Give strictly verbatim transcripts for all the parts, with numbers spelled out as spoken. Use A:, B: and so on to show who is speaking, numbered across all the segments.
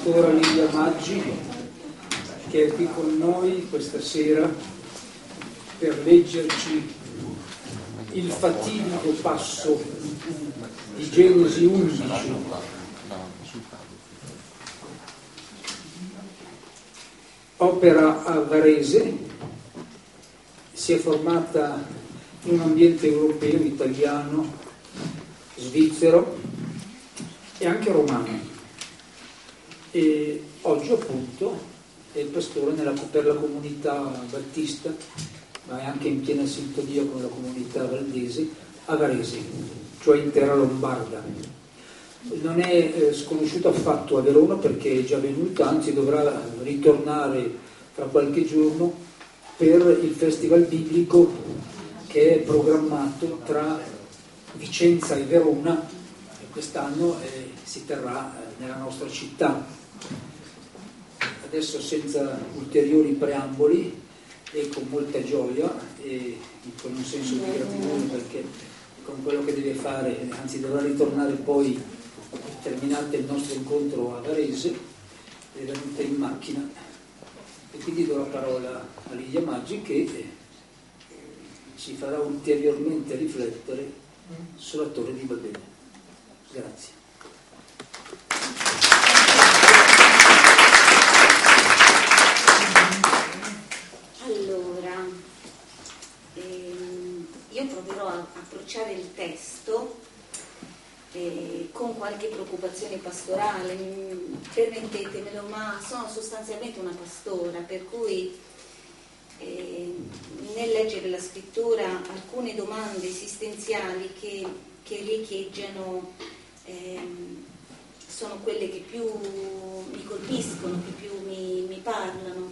A: pastora Lidia Maggi, che è qui con noi questa sera per leggerci il fatidico passo di Genesi undici. Opera a Varese, si è formata in un ambiente europeo, italiano, svizzero e anche romano, e oggi appunto è il pastore nella, per la comunità battista, ma è anche in piena sintonia con la comunità valdese a Varese, cioè in terra lombarda. Non è eh, sconosciuto affatto a Verona perché è già venuta, anzi dovrà ritornare fra qualche giorno per il festival biblico che è programmato tra Vicenza e Verona, e quest'anno eh, si terrà eh, nella nostra città. Adesso, senza ulteriori preamboli e con molta gioia e con un senso di gratitudine, perché con quello che deve fare, anzi dovrà ritornare poi terminato il nostro incontro a Varese, è venuta in macchina e quindi do la parola a Lidia Maggi che eh, ci farà ulteriormente riflettere sulla Torre di Babele. Grazie.
B: Allora, ehm, io proverò a approcciare il testo eh, con qualche preoccupazione pastorale, permettetemelo, ma sono sostanzialmente una pastora, per cui eh, nel leggere la scrittura alcune domande esistenziali che, che riecheggiano eh, sono quelle che più mi colpiscono, che più mi, mi parlano.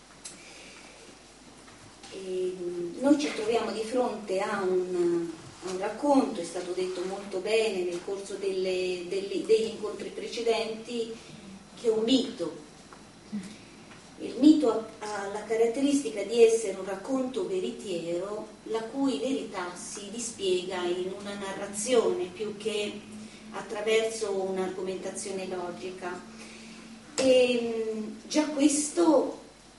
B: E noi ci troviamo di fronte a un, a un racconto, è stato detto molto bene nel corso delle, delle, degli incontri precedenti, che è un mito. Il mito ha la caratteristica di essere un racconto veritiero, la cui verità si dispiega in una narrazione più che attraverso un'argomentazione logica. E già questo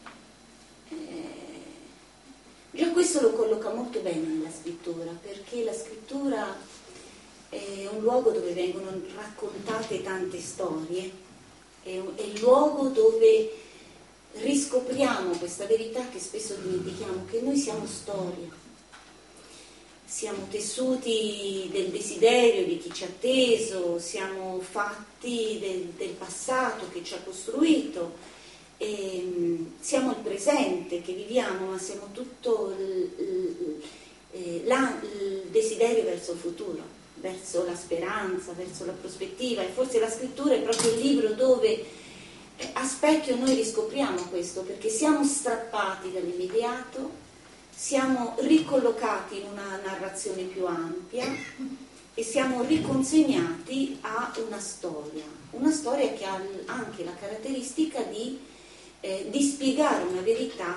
B: Già questo lo colloca molto bene nella scrittura, perché la scrittura è un luogo dove vengono raccontate tante storie, è, un, è il luogo dove riscopriamo questa verità che spesso dimentichiamo, che noi siamo storia, siamo tessuti del desiderio di chi ci ha atteso, siamo fatti del, del passato che ci ha costruito. E siamo il presente che viviamo, ma siamo tutto il, il, il, la, il desiderio verso il futuro, verso la speranza, verso la prospettiva, e forse la scrittura è proprio il libro dove a specchio noi riscopriamo questo, perché siamo strappati dall'immediato, siamo ricollocati in una narrazione più ampia e siamo riconsegnati a una storia, una storia che ha anche la caratteristica di Eh, di spiegare una verità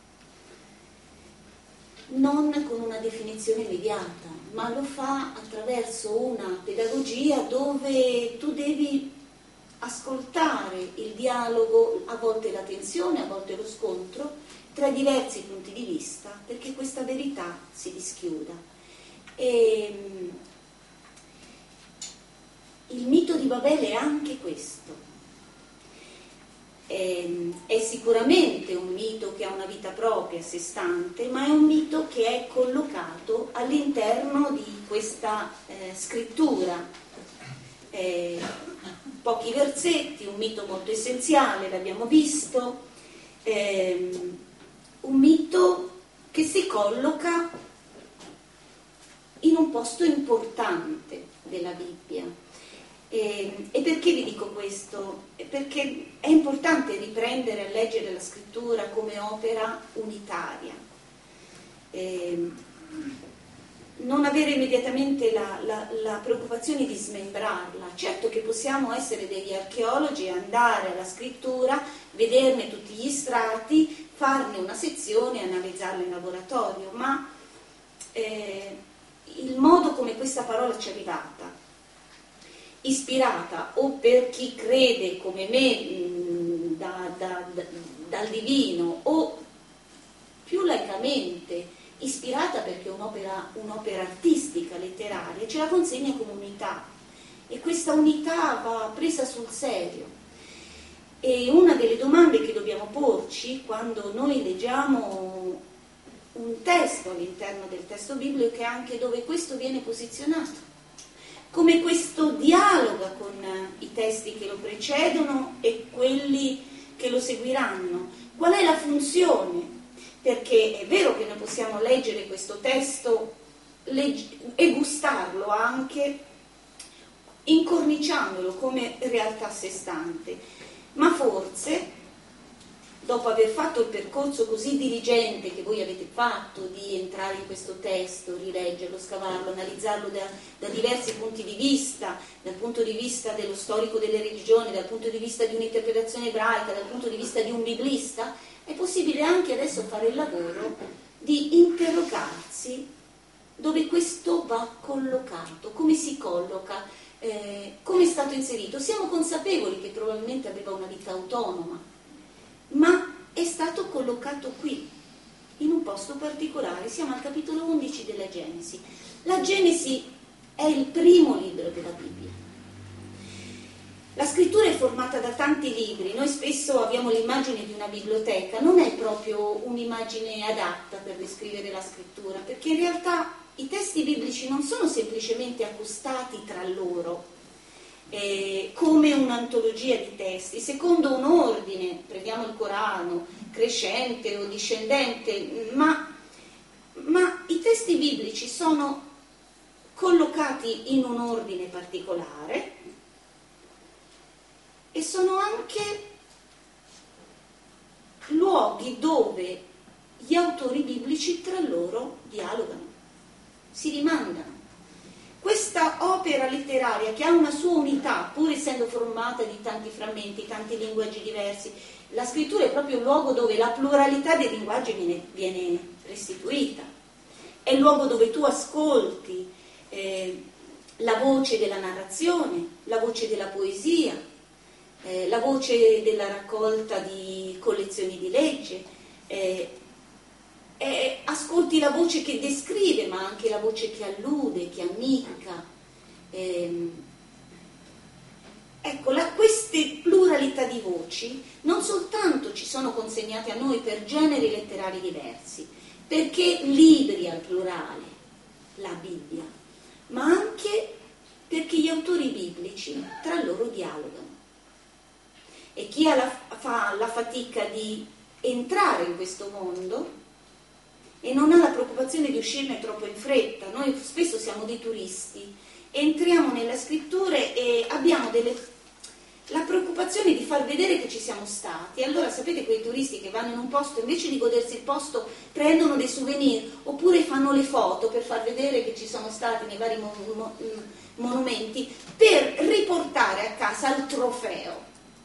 B: non con una definizione immediata, ma lo fa attraverso una pedagogia dove tu devi ascoltare il dialogo, a volte la tensione, a volte lo scontro, tra diversi punti di vista, perché questa verità si dischiuda. E, il mito di Babele è anche questo. È sicuramente un mito che ha una vita propria, a sé stante, ma è un mito che è collocato all'interno di questa eh, scrittura. Eh, pochi versetti, un mito molto essenziale, l'abbiamo visto, eh, un mito che si colloca in un posto importante della Bibbia. E, e perché vi dico questo? Perché è importante riprendere a leggere la scrittura come opera unitaria, e non avere immediatamente la, la, la preoccupazione di smembrarla. Certo che possiamo essere degli archeologi e andare alla scrittura, vederne tutti gli strati, farne una sezione e analizzarla in laboratorio, ma eh, il modo come questa parola ci è arrivata ispirata o per chi crede come me mh, da, da, da, dal divino, o più laicamente ispirata perché è un'opera, un'opera artistica, letteraria, ce la consegna come unità, e questa unità va presa sul serio. E una delle domande che dobbiamo porci quando noi leggiamo un testo all'interno del testo biblico è anche dove questo viene posizionato, come questo dialoga con i testi che lo precedono e quelli che lo seguiranno, qual è la funzione, perché è vero che noi possiamo leggere questo testo legge- e gustarlo anche incorniciandolo come realtà a sé stante, ma forse dopo aver fatto il percorso così diligente che voi avete fatto di entrare in questo testo, rileggerlo, scavarlo, analizzarlo da, da diversi punti di vista, dal punto di vista dello storico delle religioni, dal punto di vista di un'interpretazione ebraica, dal punto di vista di un biblista, è possibile anche adesso fare il lavoro di interrogarsi dove questo va collocato, come si colloca, eh, come è stato inserito. Siamo consapevoli che probabilmente aveva una vita autonoma, ma è stato collocato qui, in un posto particolare. Siamo al capitolo undici della Genesi. La Genesi è il primo libro della Bibbia. La scrittura è formata da tanti libri, noi spesso abbiamo l'immagine di una biblioteca, non è proprio un'immagine adatta per descrivere la scrittura, perché in realtà i testi biblici non sono semplicemente accostati tra loro, Eh, come un'antologia di testi, secondo un ordine, prendiamo il Corano, crescente o discendente, ma, ma i testi biblici sono collocati in un ordine particolare e sono anche luoghi dove gli autori biblici tra loro dialogano, si rimandano. Questa opera letteraria, che ha una sua unità, pur essendo formata di tanti frammenti, tanti linguaggi diversi, la scrittura è proprio il luogo dove la pluralità dei linguaggi viene, viene restituita. È il luogo dove tu ascolti eh, la voce della narrazione, la voce della poesia, eh, la voce della raccolta di collezioni di legge, eh, Eh, ascolti la voce che descrive, ma anche la voce che allude, che ammicca. Eh, ecco, la, queste pluralità di voci non soltanto ci sono consegnate a noi per generi letterari diversi, perché libri al plurale, la Bibbia, ma anche perché gli autori biblici tra loro dialogano. E chi ha la, fa la fatica di entrare in questo mondo e non ha la preoccupazione di uscirne troppo in fretta. Noi spesso siamo dei turisti, entriamo nella scrittura e abbiamo delle, la preoccupazione di far vedere che ci siamo stati. Allora sapete quei turisti che vanno in un posto, invece di godersi il posto prendono dei souvenir oppure fanno le foto per far vedere che ci sono stati nei vari mo- mo- monumenti, per riportare a casa il trofeo,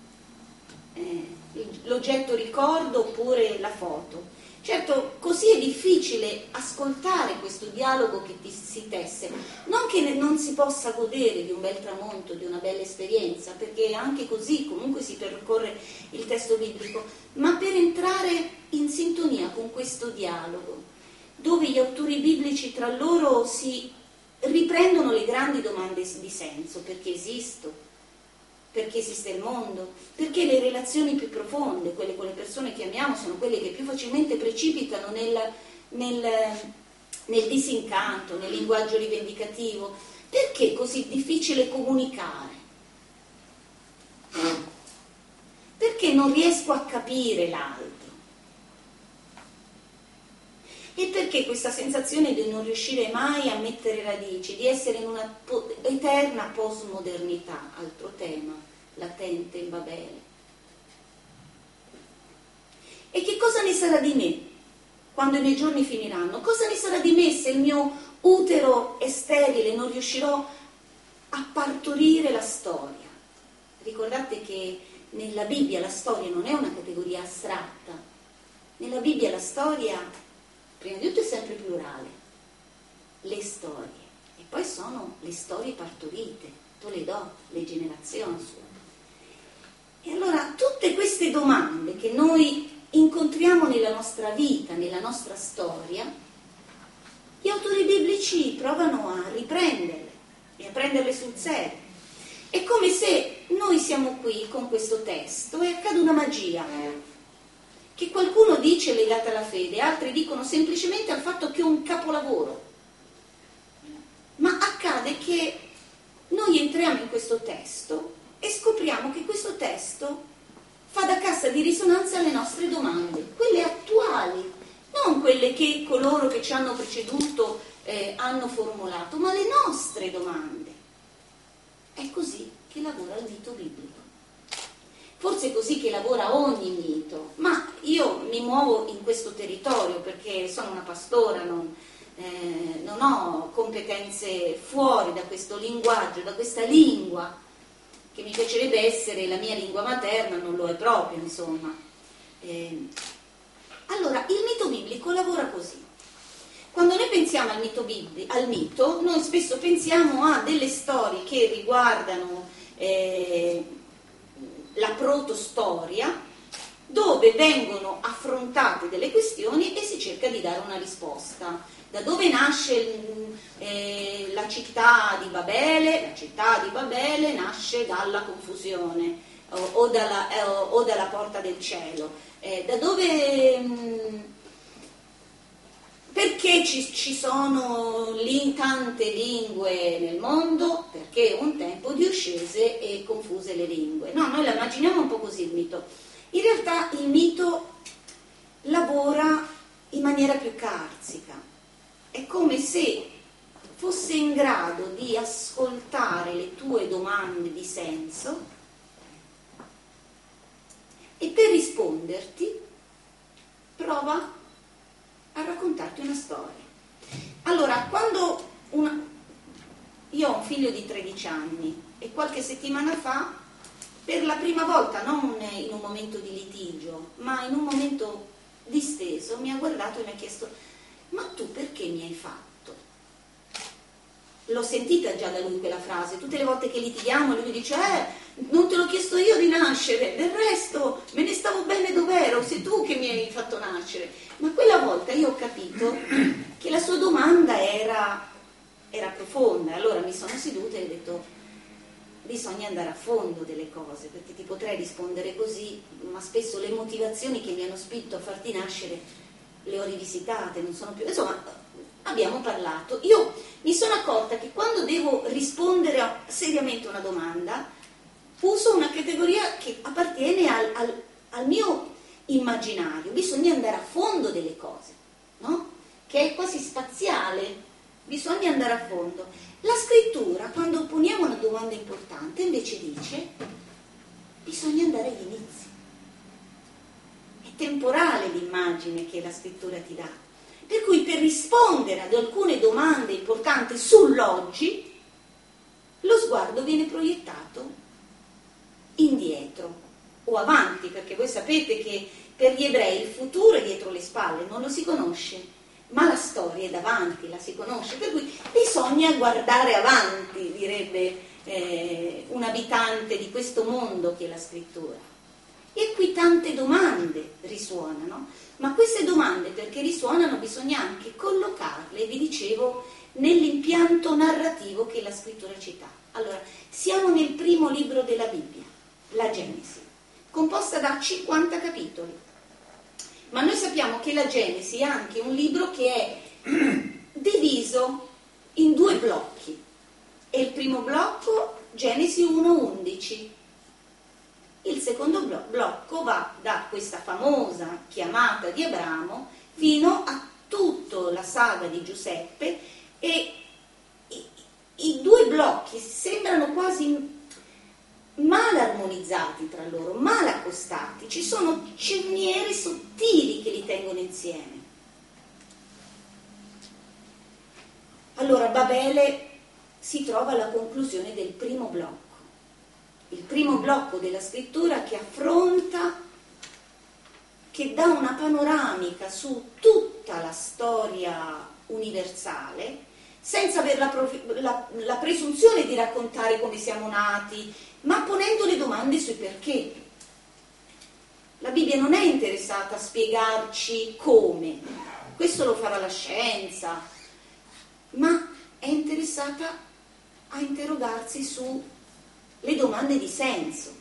B: eh, l'oggetto ricordo oppure la foto. Certo, così è difficile ascoltare questo dialogo che ti, si tesse, non che non si possa godere di un bel tramonto, di una bella esperienza, perché anche così comunque si percorre il testo biblico, ma per entrare in sintonia con questo dialogo, dove gli autori biblici tra loro si riprendono le grandi domande di senso: perché esisto? Perché esiste il mondo? Perché le relazioni più profonde, quelle con le persone che amiamo, sono quelle che più facilmente precipitano nel, nel, nel disincanto, nel linguaggio rivendicativo. Perché è così difficile comunicare? Perché non riesco a capire l'altro? E perché questa sensazione di non riuscire mai a mettere radici, di essere in una po- eterna postmodernità, altro tema latente in Babele? E che cosa ne sarà di me quando i miei giorni finiranno? Cosa ne sarà di me se il mio utero è sterile e non riuscirò a partorire la storia? Ricordate che nella Bibbia la storia non è una categoria astratta. Nella Bibbia la storia, prima di tutto, è sempre plurale, le storie, e poi sono le storie partorite, Toledò, le generazioni sue. E allora tutte queste domande che noi incontriamo nella nostra vita, nella nostra storia, gli autori biblici provano a riprenderle e a prenderle sul serio. È come se noi siamo qui con questo testo e accade una magia, che qualcuno dice legata alla fede, altri dicono semplicemente al fatto che è un capolavoro. Ma accade che noi entriamo in questo testo e scopriamo che questo testo fa da cassa di risonanza alle nostre domande, quelle attuali, non quelle che coloro che ci hanno preceduto eh, hanno formulato, ma le nostre domande. È così che lavora il mito biblico. Forse è così che lavora ogni mito, ma io mi muovo in questo territorio perché sono una pastora, non, eh, non ho competenze fuori da questo linguaggio, da questa lingua, che mi piacerebbe essere la mia lingua materna, non lo è proprio, insomma. Eh, allora, il mito biblico lavora così. Quando noi pensiamo al mito, bibli- al mito, noi spesso pensiamo a delle storie che riguardano eh, la protostoria, dove vengono affrontate delle questioni e si cerca di dare una risposta. Da dove nasce eh, la città di Babele? La città di Babele nasce dalla confusione o, o, dalla, eh, o dalla porta del cielo. Eh, da dove... Mh, perché ci, ci sono lì tante lingue nel mondo? Perché un tempo Dio scese e confuse le lingue. No, noi la immaginiamo un po' così il mito. In realtà il mito lavora in maniera più carsica. È come se fosse in grado di ascoltare le tue domande di senso e per risponderti prova a raccontarti una storia. Allora, quando una... io ho un figlio di tredici anni e qualche settimana fa, per la prima volta, non in un momento di litigio, ma in un momento disteso, mi ha guardato e mi ha chiesto: ma tu perché mi hai fatto? L'ho sentita già da lui quella frase, tutte le volte che litighiamo lui dice: eh, non te l'ho chiesto io di nascere, del resto me ne stavo bene dov'ero, sei tu che mi hai fatto nascere. Ma quella volta io ho capito che la sua domanda era, era profonda, allora mi sono seduta e ho detto: bisogna andare a fondo delle cose, perché ti potrei rispondere così, ma spesso le motivazioni che mi hanno spinto a farti nascere le ho rivisitate, non sono più... Insomma, abbiamo parlato. Io mi sono accorta che quando devo rispondere a seriamente una domanda, uso una categoria che appartiene al, al, al mio immaginario. Bisogna andare a fondo delle cose, no? Che è quasi spaziale, bisogna andare a fondo. La scrittura, quando poniamo una domanda importante, invece dice: bisogna andare agli inizi. È temporale l'immagine che la scrittura ti dà. Per cui per rispondere ad alcune domande importanti sull'oggi, lo sguardo viene proiettato indietro o avanti, perché voi sapete che per gli ebrei il futuro è dietro le spalle, non lo si conosce, ma la storia è davanti, la si conosce, per cui bisogna guardare avanti, direbbe eh, un abitante di questo mondo che è la scrittura. E qui tante domande risuonano, ma queste domande, perché risuonano, bisogna anche collocarle, vi dicevo, nell'impianto narrativo che la scrittura ci dà. Allora, siamo nel primo libro della Bibbia, la Genesi, composta da cinquanta capitoli. Ma noi sappiamo che la Genesi è anche un libro che è diviso in due blocchi. E il primo blocco, Genesi uno undici. Il secondo blocco va da questa famosa chiamata di Abramo fino a tutta la saga di Giuseppe, e i, i due blocchi sembrano quasi mal armonizzati tra loro, mal accostati, ci sono cerniere sottili che li tengono insieme. Allora Babele si trova alla conclusione del primo blocco. Il primo blocco della scrittura che affronta, che dà una panoramica su tutta la storia universale, senza avere la, la, la presunzione di raccontare come siamo nati, ma ponendo le domande sui perché. La Bibbia non è interessata a spiegarci come, questo lo farà la scienza, ma è interessata a interrogarsi sulle domande di senso.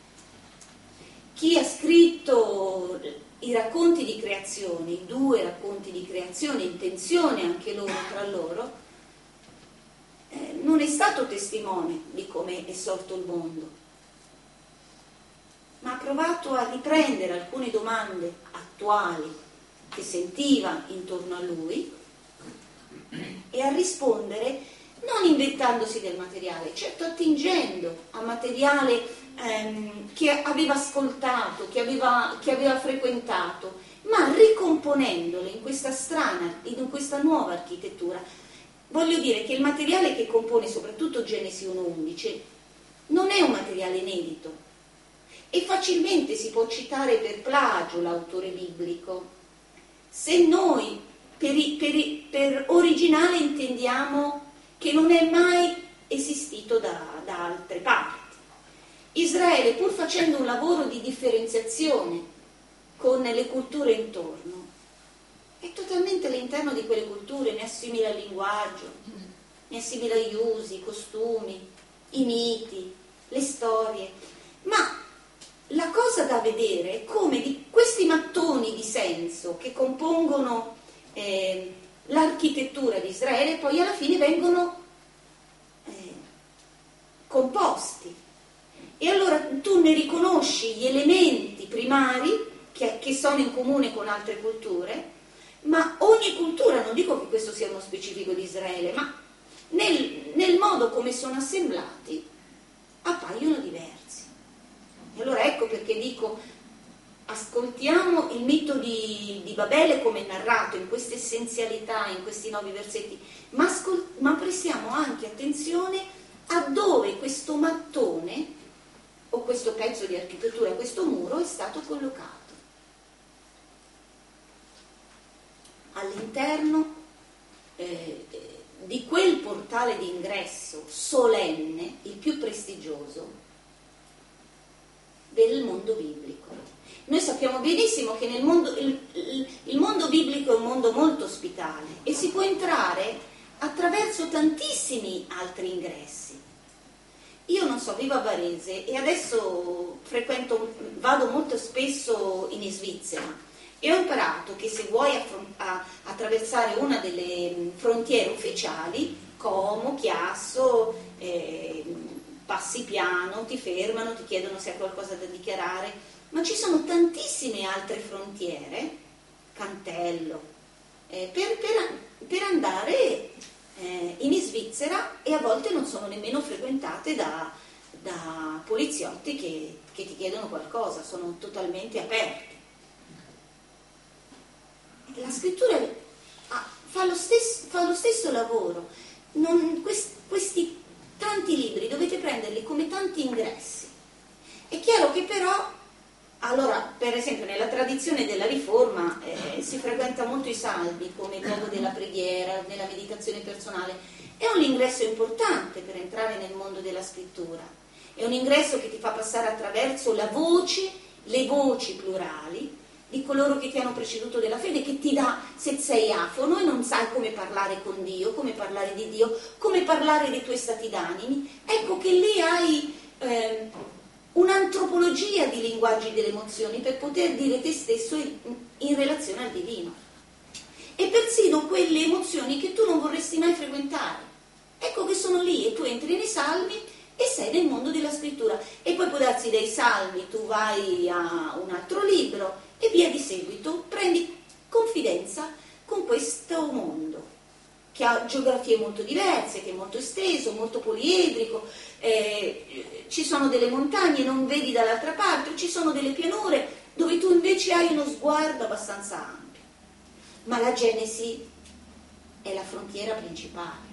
B: Chi ha scritto i racconti di creazione, i due racconti di creazione, in tensione anche loro tra loro, eh, non è stato testimone di come è sorto il mondo, ma ha provato a riprendere alcune domande attuali che sentiva intorno a lui e a rispondere non inventandosi del materiale, certo attingendo a materiale ehm, che aveva ascoltato, che aveva, che aveva frequentato, ma ricomponendole in questa strana, in questa nuova architettura. Voglio dire che il materiale che compone soprattutto Genesi uno undici non è un materiale inedito e facilmente si può citare per plagio l'autore biblico se noi per, per, per originale intendiamo che non è mai esistito da, da altre parti. Israele, pur facendo un lavoro di differenziazione con le culture intorno, è totalmente all'interno di quelle culture, ne assimila il linguaggio, ne assimila gli usi, i costumi, i miti, le storie, ma la cosa da vedere è come di questi mattoni di senso che compongono eh, l'architettura di Israele poi alla fine vengono eh, composti. E allora tu ne riconosci gli elementi primari che, che sono in comune con altre culture, ma ogni cultura, non dico che questo sia uno specifico di Israele, ma nel, nel modo come sono assemblati appaiono diversi. E allora ecco perché dico, ascoltiamo il mito di, di Babele come narrato in queste essenzialità, in questi nove versetti, ma, ascol- ma prestiamo anche attenzione a dove questo mattone o questo pezzo di architettura, questo muro è stato collocato. All'interno eh, di quel portale d'ingresso solenne, il più prestigioso del mondo biblico. Noi sappiamo benissimo che nel mondo, il, il, il mondo biblico è un mondo molto ospitale e si può entrare attraverso tantissimi altri ingressi. Io non so, vivo a Varese e adesso frequento, vado molto spesso in Svizzera e ho imparato che se vuoi affront- a, attraversare una delle frontiere ufficiali, Como, Chiasso, eh, passi piano, ti fermano, ti chiedono se hai qualcosa da dichiarare, ma ci sono tantissime altre frontiere, Cantello, eh, per, per, per andare eh, in Svizzera e a volte non sono nemmeno frequentate da, da poliziotti che, che ti chiedono qualcosa, sono totalmente aperti. La scrittura ah, fa, lo stesso, fa lo stesso lavoro, non, quest, questi tanti libri dovete prenderli come tanti ingressi. È chiaro che però, allora, per esempio nella tradizione della Riforma eh, si frequenta molto i salmi come il luogo della preghiera, della meditazione personale. È un ingresso importante per entrare nel mondo della scrittura. È un ingresso che ti fa passare attraverso la voce, le voci plurali di coloro che ti hanno preceduto della fede, che ti dà, se sei afono e non sai come parlare con Dio, come parlare di Dio, come parlare dei tuoi stati d'animi, ecco che lì hai eh, un'antropologia di linguaggi delle emozioni per poter dire te stesso in, in relazione al divino. E persino quelle emozioni che tu non vorresti mai frequentare, ecco che sono lì e tu entri nei salmi e sei nel mondo della scrittura. E poi può darsi dai salmi, tu vai a un altro libro e via di seguito prendi confidenza con questo mondo che ha geografie molto diverse, che è molto esteso, molto poliedrico, eh, ci sono delle montagne, non vedi dall'altra parte, ci sono delle pianure dove tu invece hai uno sguardo abbastanza ampio. Ma la Genesi è la frontiera principale.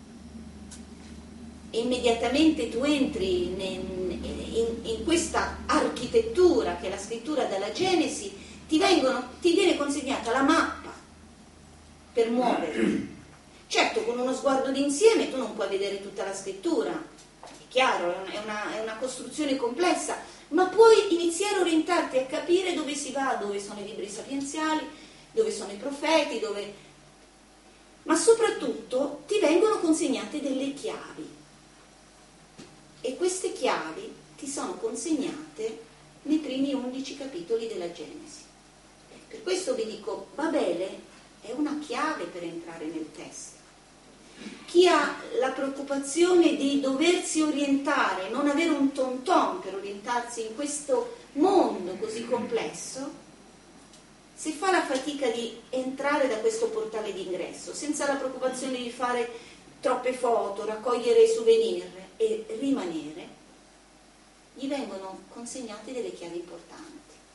B: E immediatamente tu entri in, in, in questa architettura che è la scrittura dalla Genesi, ti, vengono, ti viene consegnata la mappa per muoverti, Certo, con uno sguardo d'insieme tu non puoi vedere tutta la scrittura, è chiaro, è una, è una costruzione complessa, ma puoi iniziare a orientarti a capire dove si va, dove sono i libri sapienziali, dove sono i profeti, dove... ma soprattutto ti vengono consegnate delle chiavi, e queste chiavi ti sono consegnate nei primi undici capitoli della Genesi. Per questo vi dico, Babele è una chiave per entrare nel testo. Chi ha la preoccupazione di doversi orientare, non avere un ton-ton per orientarsi in questo mondo così complesso, se fa la fatica di entrare da questo portale d'ingresso, senza la preoccupazione di fare troppe foto, raccogliere souvenir e rimanere, gli vengono consegnate delle chiavi importanti.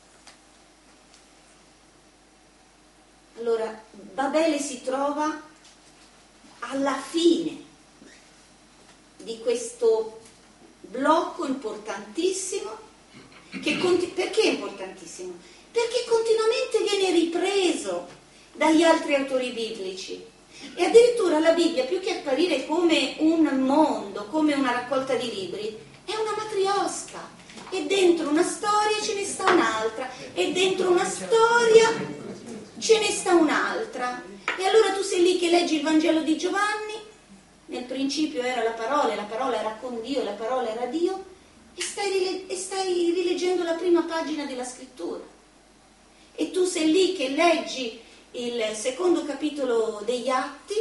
B: Allora, Babele si trova alla fine di questo blocco importantissimo, che conti- perché è importantissimo? Perché continuamente viene ripreso dagli altri autori biblici, e addirittura la Bibbia, più che apparire come un mondo, come una raccolta di libri, è una matriosca, e dentro una storia ce ne sta un'altra, e dentro una storia ce ne sta un'altra. E allora tu sei lì che leggi il Vangelo di Giovanni, nel principio era la parola, e la parola era con Dio, e la parola era Dio, e stai, rile- e stai rileggendo la prima pagina della scrittura. E tu sei lì che leggi il secondo capitolo degli Atti,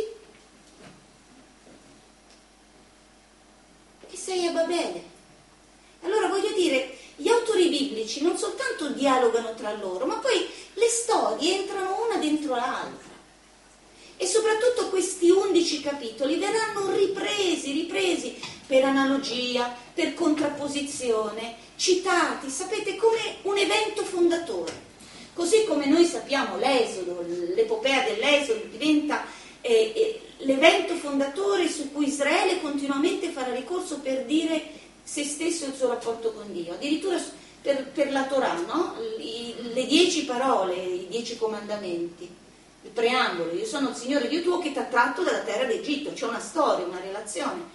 B: e sei a Babele. Allora voglio dire, gli autori biblici non soltanto dialogano tra loro, ma poi le storie entrano una dentro l'altra. E soprattutto questi undici capitoli verranno ripresi, ripresi per analogia, per contrapposizione, citati, sapete, come un evento fondatore. Così come noi sappiamo l'Esodo, l'epopea dell'Esodo diventa eh, eh, l'evento fondatore su cui Israele continuamente farà ricorso per dire se stesso e il suo rapporto con Dio. Addirittura per, per la Torah, no? I, le dieci parole, i dieci comandamenti. Il preambolo, io sono il Signore Dio tuo che ti ha tratto dalla terra d'Egitto, c'è una storia, una relazione.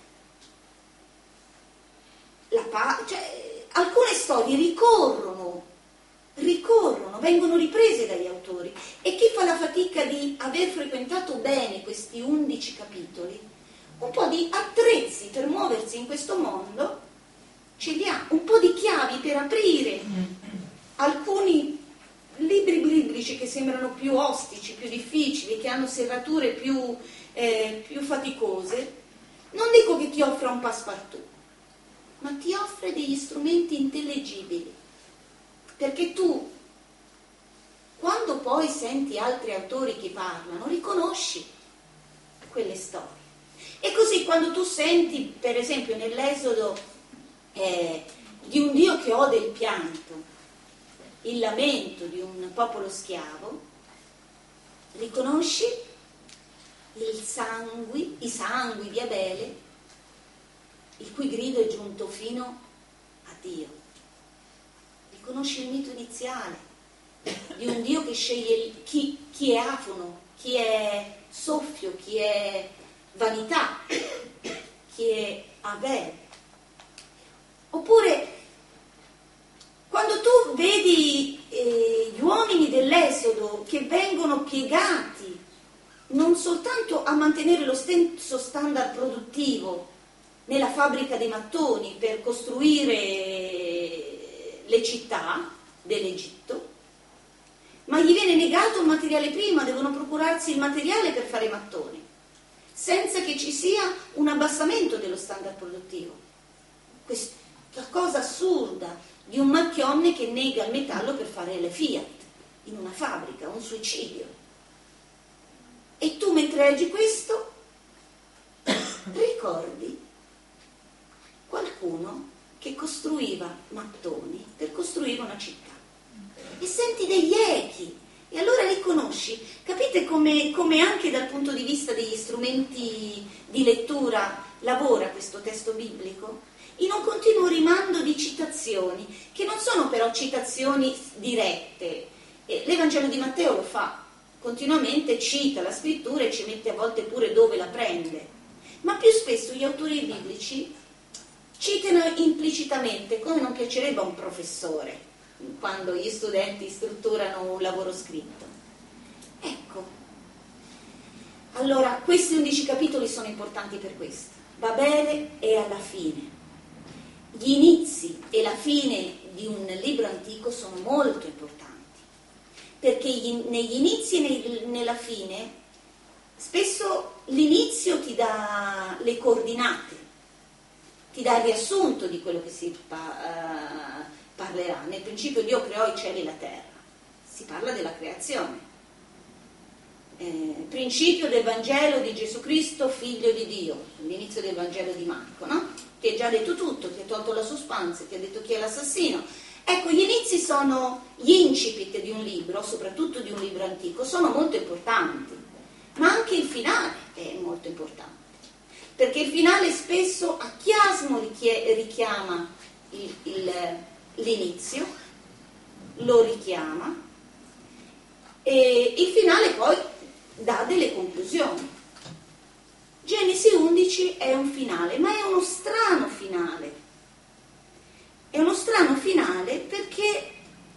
B: La pa- cioè, alcune storie ricorrono, ricorrono, vengono riprese dagli autori, e chi fa la fatica di aver frequentato bene questi undici capitoli, un po' di attrezzi per muoversi in questo mondo, ce li ha, un po' di chiavi per aprire alcuni libri biblici che sembrano più ostici, più difficili, che hanno serrature più, eh, più faticose. Non dico che ti offra un passepartout, ma ti offre degli strumenti intellegibili, perché tu, quando poi senti altri autori che parlano, riconosci quelle storie. E così quando tu senti, per esempio nell'Esodo, eh, di un Dio che ode il pianto, il lamento di un popolo schiavo, riconosci il sangui, i sangui di Abele, il cui grido è giunto fino a Dio. Riconosci il mito iniziale di un Dio che sceglie chi, chi è afono, chi è soffio, chi è vanità, chi è Abele. Oppure quando tu vedi eh, gli uomini dell'Esodo che vengono piegati non soltanto a mantenere lo stesso standard produttivo nella fabbrica dei mattoni per costruire le città dell'Egitto, ma gli viene negato il materiale prima, devono procurarsi il materiale per fare i mattoni, senza che ci sia un abbassamento dello standard produttivo. Questa cosa assurda di un Marchionne che nega il metallo per fare le Fiat in una fabbrica, un suicidio. E tu mentre leggi questo ricordi qualcuno che costruiva mattoni per costruire una città, e senti degli echi, e allora li conosci. Capite come, come anche dal punto di vista degli strumenti di lettura lavora questo testo biblico? In un continuo rimando di citazioni, che non sono però citazioni dirette. L'Evangelo di Matteo lo fa, continuamente cita la scrittura e ci mette a volte pure dove la prende, ma più spesso gli autori biblici citano implicitamente, come non piacerebbe a un professore quando gli studenti strutturano un lavoro scritto. Ecco, allora questi undici capitoli sono importanti per questo. Babele è alla fine. Gli inizi e la fine di un libro antico sono molto importanti, perché gli, negli inizi e nei, nella fine spesso l'inizio ti dà le coordinate, ti dà il riassunto di quello che si pa, uh, parlerà. Nel principio Dio creò i cieli e la terra, si parla della creazione. Eh, principio del Vangelo di Gesù Cristo, figlio di Dio, l'inizio del Vangelo di Marco, no? Ti ha già detto tutto, ti ha tolto la suspense, ti ha detto chi è l'assassino. Ecco, gli inizi sono gli incipit di un libro, soprattutto di un libro antico, sono molto importanti, ma anche il finale è molto importante, perché il finale spesso a chiasmo richiama il, il, l'inizio, lo richiama, e il finale poi dà delle conclusioni. Genesi undici è un finale, ma è uno strano finale. È uno strano finale perché,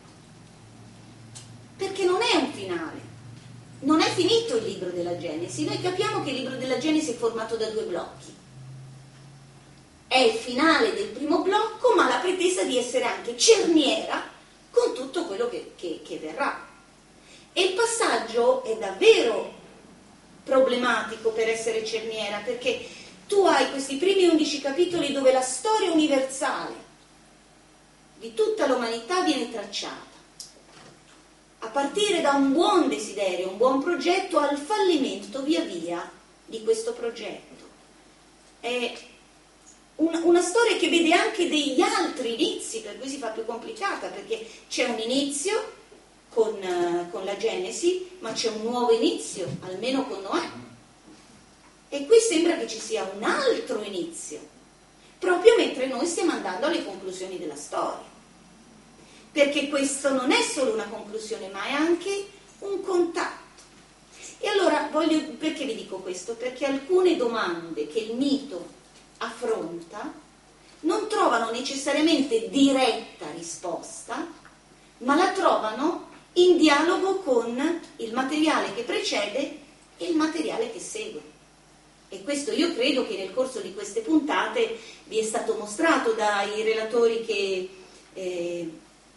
B: perché non è un finale. Non è finito il libro della Genesi. Noi capiamo che il libro della Genesi è formato da due blocchi. È il finale del primo blocco, ma la pretesa di essere anche cerniera con tutto quello che, che, che verrà. E il passaggio è davvero problematico per essere cerniera, perché tu hai questi primi undici capitoli dove la storia universale di tutta l'umanità viene tracciata, a partire da un buon desiderio, un buon progetto, al fallimento via via di questo progetto. È una, una storia che vede anche degli altri inizi, per cui si fa più complicata, perché c'è un inizio Con, con la Genesi, ma c'è un nuovo inizio, almeno con Noè. E qui sembra che ci sia un altro inizio, proprio mentre noi stiamo andando alle conclusioni della storia. Perché questo non è solo una conclusione, ma è anche un contatto. E allora, voglio, perché vi dico questo? Perché alcune domande che il mito affronta non trovano necessariamente diretta risposta, ma la trovano in dialogo con il materiale che precede e il materiale che segue. E questo io credo che nel corso di queste puntate vi è stato mostrato dai relatori che, eh,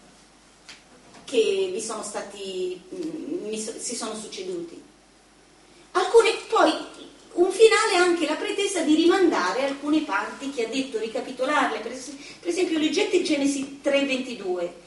B: che vi sono stati, mh, mi so, si sono succeduti. Alcune, poi un finale ha anche la pretesa di rimandare alcune parti che ha detto, ricapitolarle. Per, per esempio leggete Genesi tre ventidue.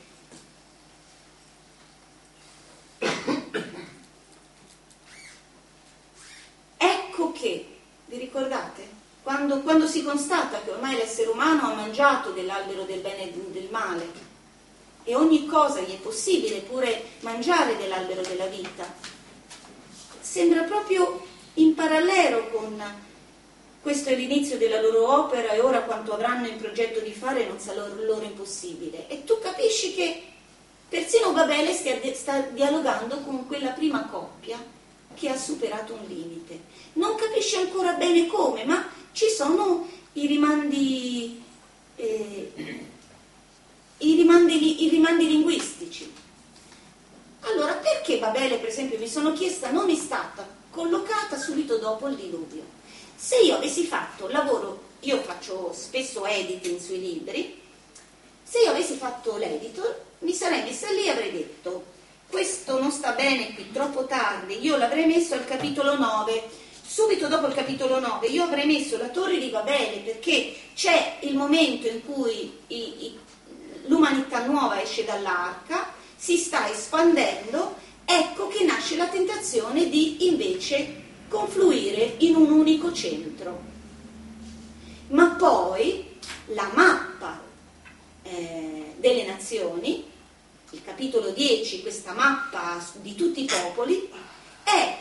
B: Ecco che, vi ricordate? Quando, quando si constata che ormai l'essere umano ha mangiato dell'albero del bene e del male e ogni cosa gli è possibile pure mangiare dell'albero della vita, sembra proprio in parallelo con questo è l'inizio della loro opera e ora quanto avranno in progetto di fare non sarà loro, loro impossibile. E tu capisci che persino Babele sta, sta dialogando con quella prima coppia che ha superato un limite. Non capisce ancora bene come, ma ci sono i rimandi, eh, i rimandi, i rimandi linguistici. Allora, perché Babele, per esempio, mi sono chiesta, non è stata collocata subito dopo il diluvio? Se io avessi fatto lavoro, io faccio spesso editing sui libri, se io avessi fatto l'editor, mi sarei messa lì e avrei detto questo non sta bene qui, troppo tardi, io l'avrei messo al capitolo nove, subito dopo il capitolo nove io avrei messo la torre di Babele, perché c'è il momento in cui i, i, l'umanità nuova esce dall'arca, si sta espandendo, ecco che nasce la tentazione di invece confluire in un unico centro. Ma poi la mappa eh, delle nazioni, il capitolo dieci, questa mappa di tutti i popoli, è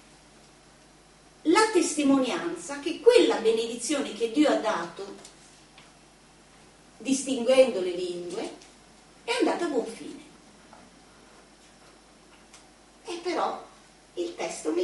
B: la testimonianza che quella benedizione che Dio ha dato, distinguendo le lingue, è andata a buon fine. E però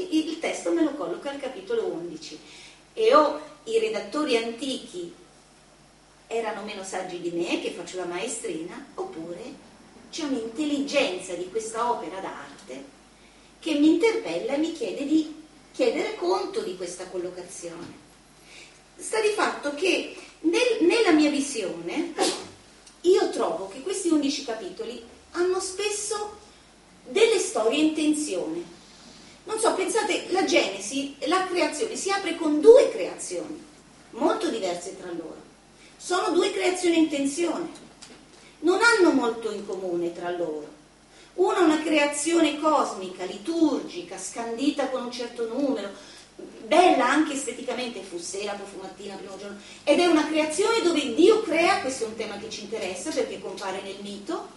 B: poi il testo me lo colloca al capitolo undici e o i redattori antichi erano meno saggi di me, che faccio la maestrina, oppure c'è un'intelligenza di questa opera d'arte che mi interpella e mi chiede di chiedere conto di questa collocazione. Sta di fatto che nel, nella mia visione io trovo che questi undici capitoli hanno spesso delle storie in tensione. Non so, pensate, la Genesi, la creazione, si apre con due creazioni molto diverse tra loro. Sono due creazioni in tensione, non hanno molto in comune tra loro. Una è una creazione cosmica, liturgica, scandita con un certo numero, bella anche esteticamente, fu sera, profumatina, primo giorno, ed è una creazione dove Dio crea, questo è un tema che ci interessa perché compare nel mito,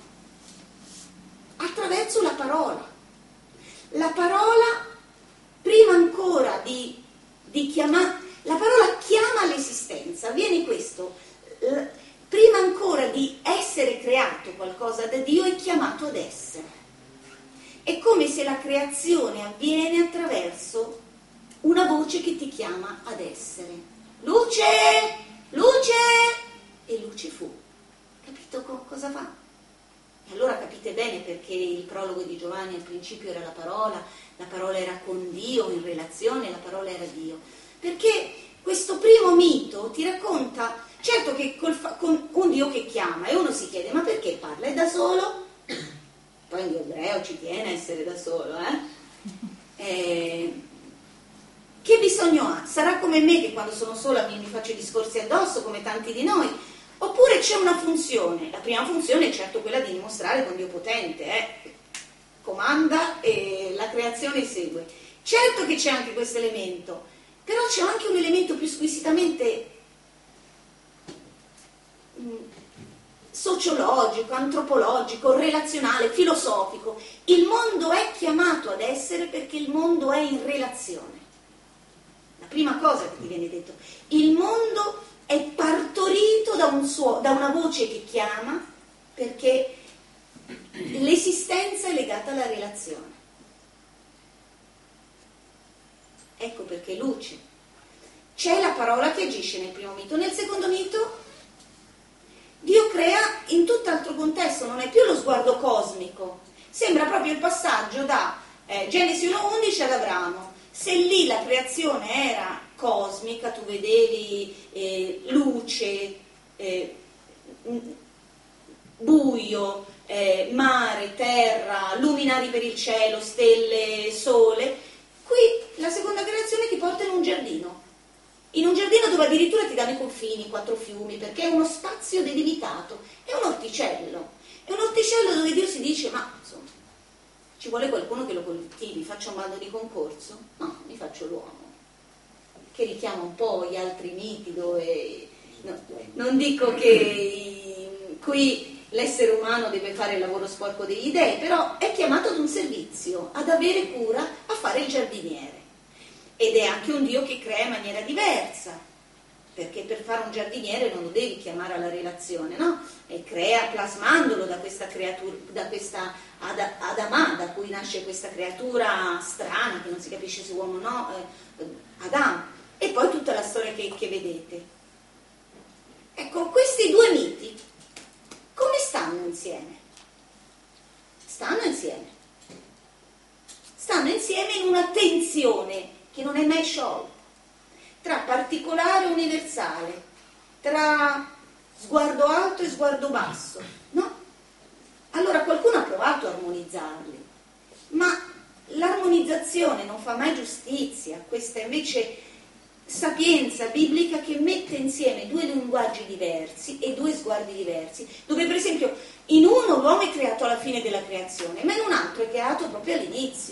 B: attraverso la parola. La parola, prima ancora di, di chiamare, la parola chiama all'esistenza, avviene questo, eh, prima ancora di essere creato qualcosa da Dio è chiamato ad essere. È come se la creazione avviene attraverso una voce che ti chiama ad essere. Luce! Luce! E luce fu. Capito co- cosa fa? E allora capite bene perché il prologo di Giovanni al principio era la parola, la parola era con Dio, in relazione, la parola era Dio. Perché questo primo mito ti racconta, certo che col fa- con un Dio che chiama, e uno si chiede, ma perché parla? È da solo? Poi in ebreo ci tiene a essere da solo, eh? E... Che bisogno ha? Sarà come me che quando sono sola mi, mi faccio i discorsi addosso, come tanti di noi? Oppure c'è una funzione? La prima funzione è certo quella di dimostrare con Dio potente, eh? Comanda e la creazione segue. Certo che c'è anche questo elemento, però c'è anche un elemento più squisitamente mh, sociologico, antropologico, relazionale, filosofico. Il mondo è chiamato ad essere perché il mondo è in relazione. La prima cosa che ti viene detto, il mondo è partorito da, un suo, da una voce che chiama perché l'esistenza è legata alla relazione. Ecco perché luce. C'è la parola che agisce nel primo mito. Nel secondo mito Dio crea in tutt'altro contesto, non è più lo sguardo cosmico. Sembra proprio il passaggio da eh, Genesi uno undici ad Abramo. Se lì la creazione era cosmica, tu vedevi eh, luce, eh, buio, eh, mare, terra, luminari per il cielo, stelle, sole, qui la seconda creazione ti porta in un giardino, in un giardino dove addirittura ti danno i confini, quattro fiumi, perché è uno spazio delimitato, è un orticello, è un orticello dove Dio si dice, ma insomma, ci vuole qualcuno che lo coltivi, faccio un bando di concorso? No, mi faccio l'uomo, che richiama un po' gli altri miti dove, no, non dico che qui l'essere umano deve fare il lavoro sporco degli dei, però è chiamato ad un servizio, ad avere cura, a fare il giardiniere. Ed è anche un Dio che crea in maniera diversa, perché per fare un giardiniere non lo devi chiamare alla relazione, no? E crea plasmandolo da questa creatura, da questa Ad- Adamà, da cui nasce questa creatura strana, che non si capisce se uomo o no, eh, Adamo, e poi tutta la storia che, che vedete. Ecco, questi due miti, come stanno insieme? Stanno insieme. Stanno insieme in una tensione che non è mai sciolta, tra particolare e universale, tra sguardo alto e sguardo basso, no? Allora qualcuno ha provato a armonizzarli, ma l'armonizzazione non fa mai giustizia, questa invece sapienza biblica che mette insieme due linguaggi diversi e due sguardi diversi, dove per esempio in uno l'uomo è creato alla fine della creazione, ma in un altro è creato proprio all'inizio.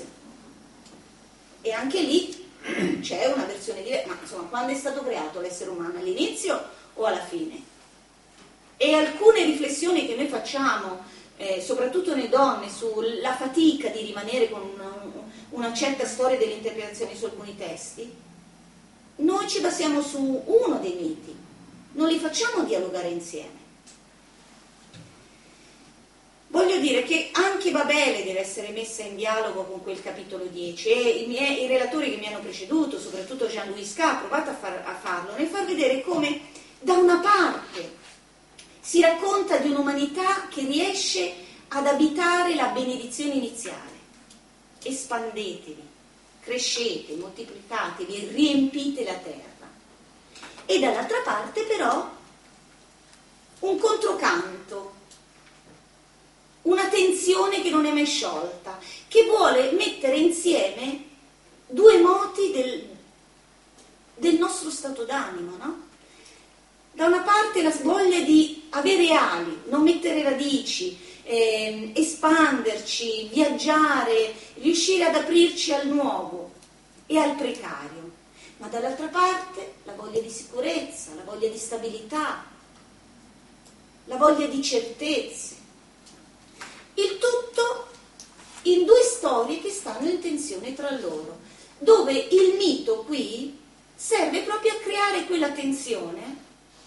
B: E anche lì c'è una versione diversa, ma insomma, quando è stato creato l'essere umano? All'inizio o alla fine? E alcune riflessioni che noi facciamo, eh, soprattutto noi donne, sulla fatica di rimanere con una, una certa storia delle interpretazioni su alcuni testi, noi ci basiamo su uno dei miti, non li facciamo dialogare insieme. Voglio voglio dire che anche Babele deve essere messa in dialogo con quel capitolo dieci, e i, miei, i relatori che mi hanno preceduto, soprattutto Jean-Louis Ska, ha provato a, far, a farlo, nel far vedere come da una parte si racconta di un'umanità che riesce ad abitare la benedizione iniziale, espandetevi, crescete, moltiplicatevi e riempite la terra, e dall'altra parte però un controcanto, una tensione che non è mai sciolta, che vuole mettere insieme due moti del, del nostro stato d'animo, no? Da una parte la voglia di avere ali, non mettere radici, eh, espanderci, viaggiare, riuscire ad aprirci al nuovo e al precario, ma dall'altra parte la voglia di sicurezza, la voglia di stabilità, la voglia di certezze. Il tutto in due storie che stanno in tensione tra loro, dove il mito qui serve proprio a creare quella tensione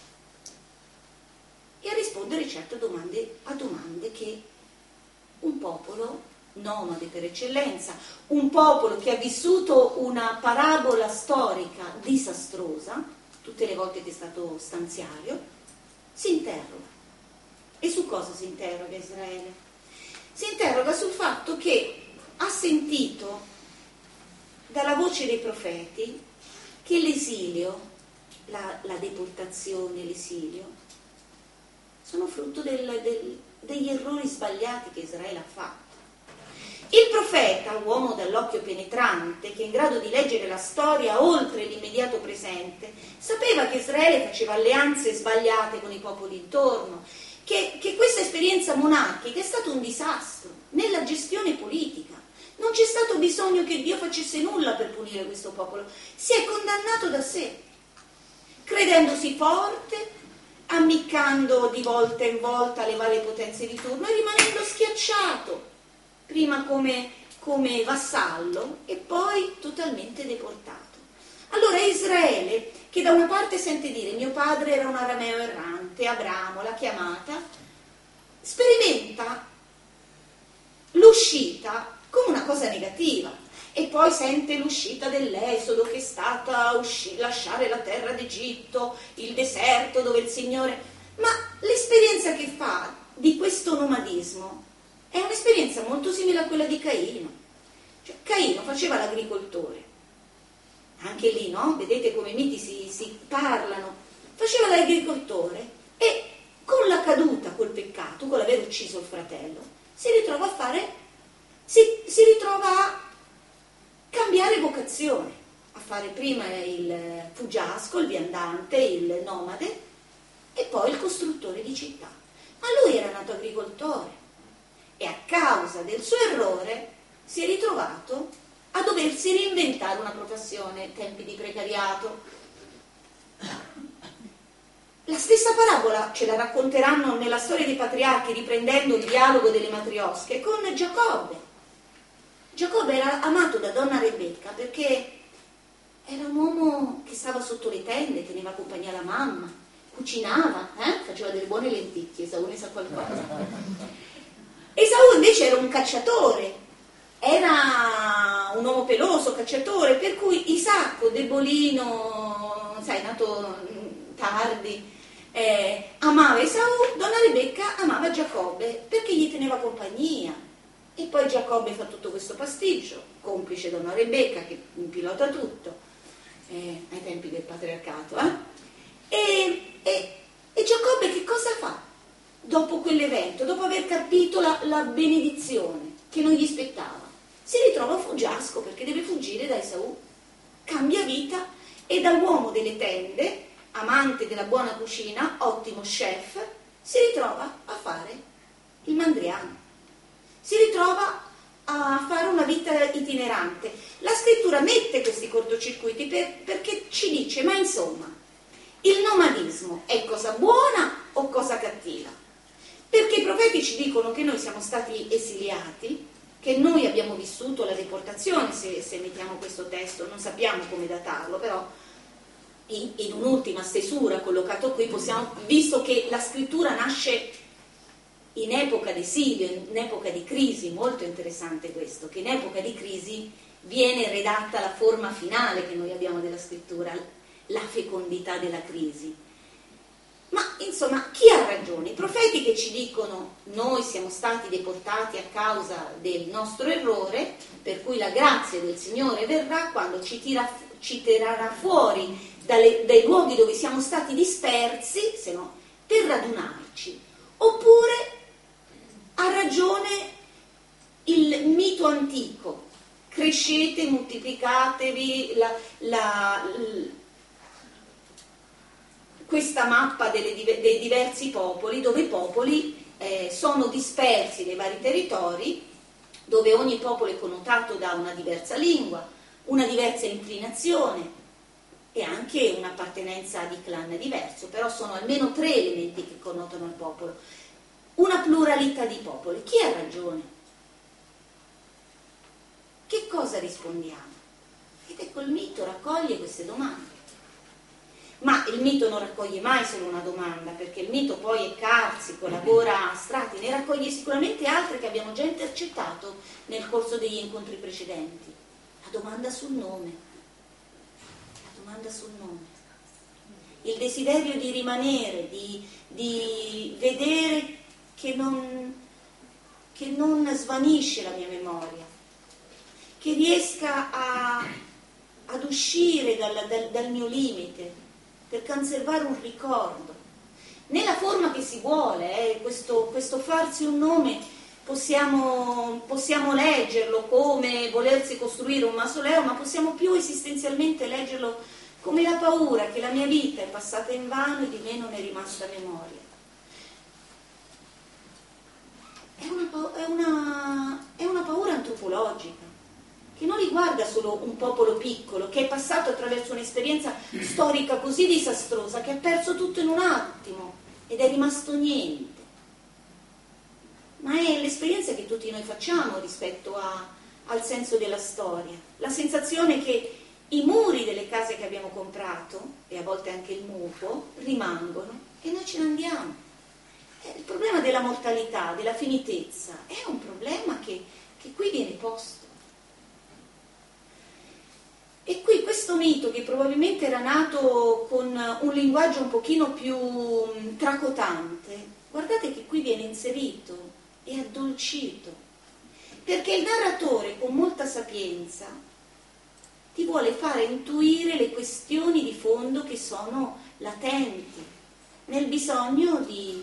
B: e a rispondere certe domande, a domande che un popolo nomade per eccellenza, un popolo che ha vissuto una parabola storica disastrosa, tutte le volte che è stato stanziario, si interroga. E su cosa si interroga Israele? Si interroga sul fatto che ha sentito dalla voce dei profeti che l'esilio, la, la deportazione, l'esilio, sono frutto del, del, degli errori sbagliati che Israele ha fatto. Il profeta, uomo dall'occhio penetrante, che è in grado di leggere la storia oltre l'immediato presente, sapeva che Israele faceva alleanze sbagliate con i popoli intorno, che, che questa esperienza monarchica è stato un disastro nella gestione politica. Non c'è stato bisogno che Dio facesse nulla per punire questo popolo, si è condannato da sé, credendosi forte, ammiccando di volta in volta le varie potenze di turno e rimanendo schiacciato, prima come, come vassallo e poi totalmente deportato. Allora Israele, che da una parte sente dire mio padre era un arameo errante, Abramo l'ha chiamata, sperimenta l'uscita come una cosa negativa e poi sente l'uscita dell'Esodo, che è stata usci- lasciare la terra d'Egitto, il deserto dove il Signore... Ma l'esperienza che fa di questo nomadismo è un'esperienza molto simile a quella di Caino. Cioè, Caino faceva l'agricoltore, anche lì, no? Vedete come i miti si, si parlano. Faceva l'agricoltore e con la caduta, col peccato, con l'aver ucciso il fratello, si ritrova a fare, si, si ritrova a cambiare vocazione, a fare prima il fuggiasco, il viandante, il nomade e poi il costruttore di città. Ma lui era nato agricoltore e a causa del suo errore si è ritrovato a doversi reinventare una professione, tempi di precariato. La stessa parabola ce la racconteranno nella storia dei patriarchi, riprendendo il dialogo delle matriosche, con Giacobbe. Giacobbe era amato da donna Rebecca perché era un uomo che stava sotto le tende, teneva compagnia alla mamma, cucinava, eh? Faceva delle buone lenticchie, Esaù ne sa qualcosa. Esaù invece era un cacciatore, era un uomo peloso, cacciatore, per cui Isacco, debolino, sai, nato tardi, eh, amava Esaù, donna Rebecca amava Giacobbe perché gli teneva compagnia. E poi Giacobbe fa tutto questo pasticcio, complice donna Rebecca che impilota tutto, eh, ai tempi del patriarcato. Eh? E, e, e Giacobbe che cosa fa? Dopo quell'evento, dopo aver capito la, la benedizione che non gli spettava, si ritrova fuggiasco perché deve fuggire da Esaù, cambia vita e da uomo delle tende, amante della buona cucina, ottimo chef, si ritrova a fare il mandriano. Si ritrova a fare una vita itinerante. La scrittura mette questi cortocircuiti per, perché ci dice, ma insomma, il nomadismo è cosa buona o cosa cattiva? Perché i profeti ci dicono che noi siamo stati esiliati, che noi abbiamo vissuto la deportazione, se, se mettiamo questo testo, non sappiamo come datarlo, però in, in un'ultima stesura collocato qui, possiamo, visto che la scrittura nasce in epoca d'esilio, in epoca di crisi, molto interessante questo, che in epoca di crisi viene redatta la forma finale che noi abbiamo della scrittura, la fecondità della crisi. Ma insomma, chi ha ragione? I profeti che ci dicono noi siamo stati deportati a causa del nostro errore, per cui la grazia del Signore verrà quando ci, tira, ci tirerà fuori dalle, dai luoghi dove siamo stati dispersi, se no, per radunarci. Oppure ha ragione il mito antico, crescete, moltiplicatevi, la, la, la, questa mappa delle, dei diversi popoli, dove i popoli eh, sono dispersi nei vari territori, dove ogni popolo è connotato da una diversa lingua, una diversa inclinazione e anche un'appartenenza di clan diverso, però sono almeno tre elementi che connotano il popolo. Una pluralità di popoli. Chi ha ragione? Che cosa rispondiamo? Ed ecco, il mito raccoglie queste domande. Ma il mito non raccoglie mai solo una domanda, perché il mito poi è carsico, lavora a strati, ne raccoglie sicuramente altre che abbiamo già intercettato nel corso degli incontri precedenti. La domanda sul nome. La domanda sul nome. Il desiderio di rimanere, di, di vedere che non, che non svanisce la mia memoria, che riesca a, ad uscire dal, dal, dal mio limite, per conservare un ricordo, nella forma che si vuole, eh, questo, questo farsi un nome possiamo, possiamo leggerlo come volersi costruire un mausoleo, ma possiamo più esistenzialmente leggerlo come la paura che la mia vita è passata in vano e di me non è rimasta memoria. È una, è una, è una paura antropologica, che non riguarda solo un popolo piccolo che è passato attraverso un'esperienza storica così disastrosa che ha perso tutto in un attimo ed è rimasto niente, ma è l'esperienza che tutti noi facciamo rispetto a, al senso della storia, la sensazione che i muri delle case che abbiamo comprato, e a volte anche il mutuo, rimangono e noi ce ne andiamo. Il problema della mortalità, della finitezza, è un problema che, che qui viene posto. E qui questo mito, che probabilmente era nato con un linguaggio un pochino più tracotante, guardate che qui viene inserito e addolcito, perché il narratore con molta sapienza ti vuole fare intuire le questioni di fondo che sono latenti nel bisogno di,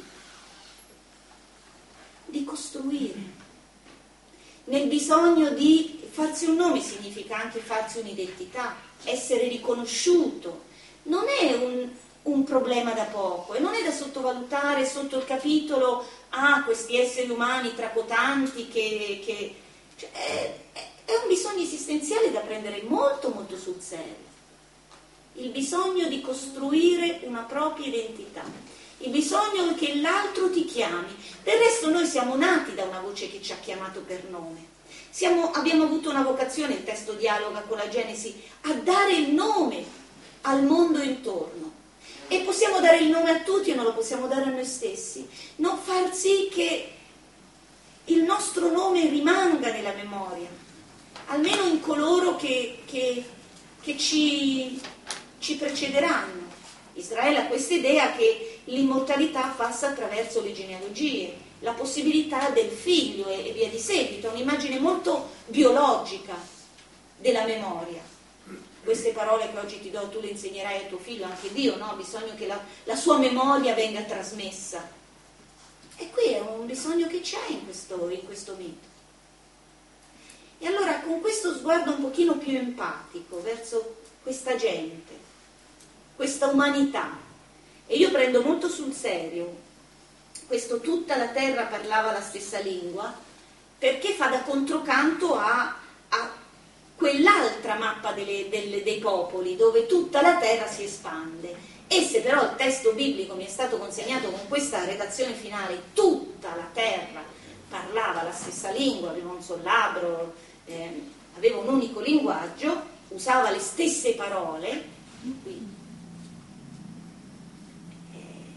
B: di costruire, nel bisogno di farsi un nome. Significa anche farsi un'identità, essere riconosciuto. Non è un, un problema da poco e non è da sottovalutare sotto il capitolo ah, questi esseri umani tracotanti che, che cioè, è, è un bisogno esistenziale da prendere molto molto sul serio, il bisogno di costruire una propria identità, il bisogno che l'altro ti chiami. Del resto noi siamo nati da una voce che ci ha chiamato per nome. Siamo, abbiamo avuto una vocazione, il testo dialoga con la Genesi, a dare il nome al mondo intorno. E possiamo dare il nome a tutti e non lo possiamo dare a noi stessi. Non far sì che il nostro nome rimanga nella memoria, almeno in coloro che, che, che ci, ci precederanno. Israele ha questa idea che l'immortalità passa attraverso le genealogie, la possibilità del figlio e via di seguito, un'immagine molto biologica della memoria. Queste parole che oggi ti do, tu le insegnerai a tuo figlio, anche Dio, no? Ha bisogno che la, la sua memoria venga trasmessa. E qui è un bisogno che c'è in questo, in questo mito. E allora, con questo sguardo un pochino più empatico verso questa gente, questa umanità, e io prendo molto sul serio questo tutta la terra parlava la stessa lingua, perché fa da controcanto a, a quell'altra mappa delle, delle, dei popoli, dove tutta la terra si espande. E se però il testo biblico mi è stato consegnato con questa redazione finale, tutta la terra parlava la stessa lingua, aveva un sollabro, eh, aveva un unico linguaggio, usava le stesse parole, qui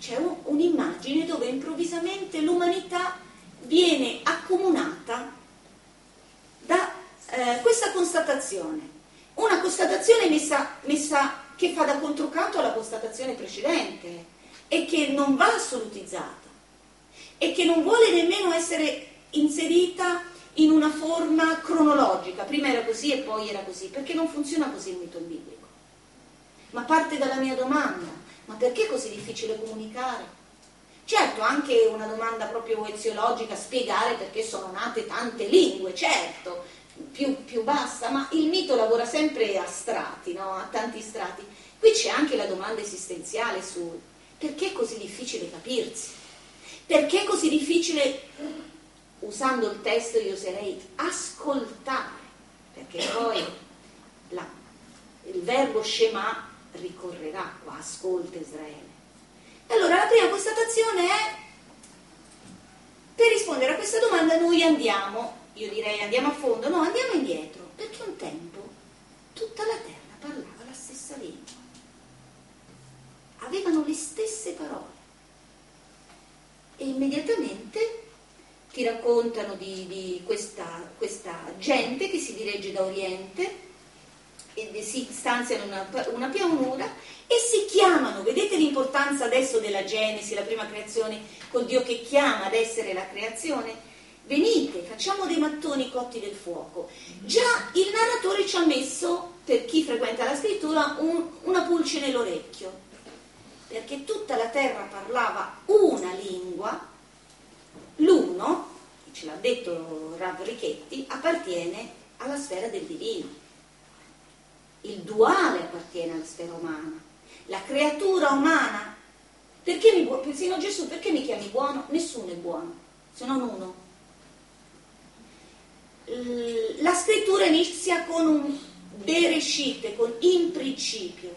B: c'è un, un'immagine dove improvvisamente l'umanità viene accomunata da eh, questa constatazione, una constatazione messa, messa che fa da controcanto alla constatazione precedente e che non va assolutizzata e che non vuole nemmeno essere inserita in una forma cronologica, prima era così e poi era così, perché non funziona così il mito biblico. Ma parte dalla mia domanda: ma perché è così difficile comunicare? Certo, anche una domanda proprio eziologica, spiegare perché sono nate tante lingue, certo, più, più basta, ma il mito lavora sempre a strati, no? A tanti strati. Qui c'è anche la domanda esistenziale su perché è così difficile capirsi, perché è così difficile, usando il testo io userei ascoltare, perché poi la, il verbo Shema ricorrerà qua, ascolta Israele. Allora la prima constatazione è: per rispondere a questa domanda noi andiamo, io direi andiamo a fondo, no, andiamo indietro, perché un tempo tutta la terra parlava la stessa lingua, avevano le stesse parole, e immediatamente ti raccontano di, di questa, questa gente che si dirige da Oriente e si stanziano una, una pianura e si chiamano, vedete l'importanza adesso della Genesi, la prima creazione, con Dio che chiama ad essere la creazione? Venite, facciamo dei mattoni cotti del fuoco. Già il narratore ci ha messo, per chi frequenta la scrittura, un, una pulce nell'orecchio, perché tutta la terra parlava una lingua, l'uno, ce l'ha detto Rav Richetti, appartiene alla sfera del divino. Il duale appartiene alla sfera umana. La creatura umana, perché mi, persino Gesù, perché mi chiami buono? Nessuno è buono, se non uno. La scrittura inizia con un bereshit, con in principio.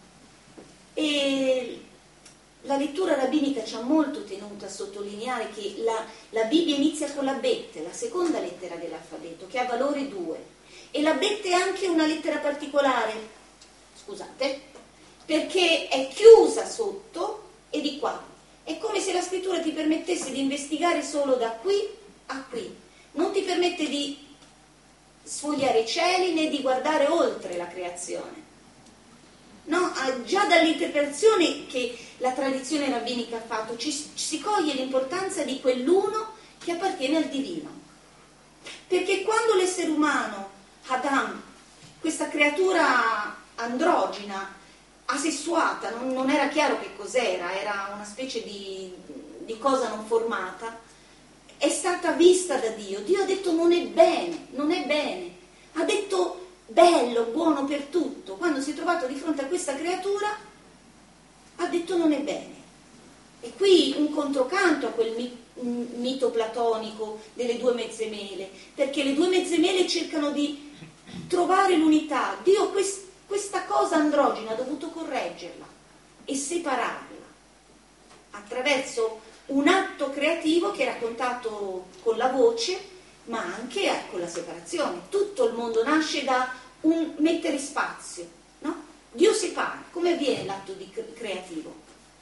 B: E la lettura rabbinica ci ha molto tenuto a sottolineare che la, la Bibbia inizia con la Bet, la seconda lettera dell'alfabeto, che ha valore due. E la Bet è anche una lettera particolare, scusate, perché è chiusa sotto e di qua. È come se la scrittura ti permettesse di investigare solo da qui a qui. Non ti permette di sfogliare i cieli né di guardare oltre la creazione. No, già dall'interpretazione che la tradizione rabbinica ha fatto ci, ci si coglie l'importanza di quell'uno che appartiene al divino. Perché quando l'essere umano, Adam, questa creatura androgina, asessuata, non, non era chiaro che cos'era, era una specie di, di cosa non formata, è stata vista da Dio. Dio ha detto non è bene, non è bene. Ha detto bello, buono per tutto. Quando si è trovato di fronte a questa creatura, ha detto non è bene. E qui un controcanto a quel mito platonico delle due mezze mele, perché le due mezze mele cercano di trovare l'unità. Dio quest, questa cosa androgina ha dovuto correggerla e separarla attraverso un atto creativo che è raccontato con la voce, ma anche con la separazione. Tutto il mondo nasce da un mettere spazio, no? Dio separa. Come avviene l'atto di creativo?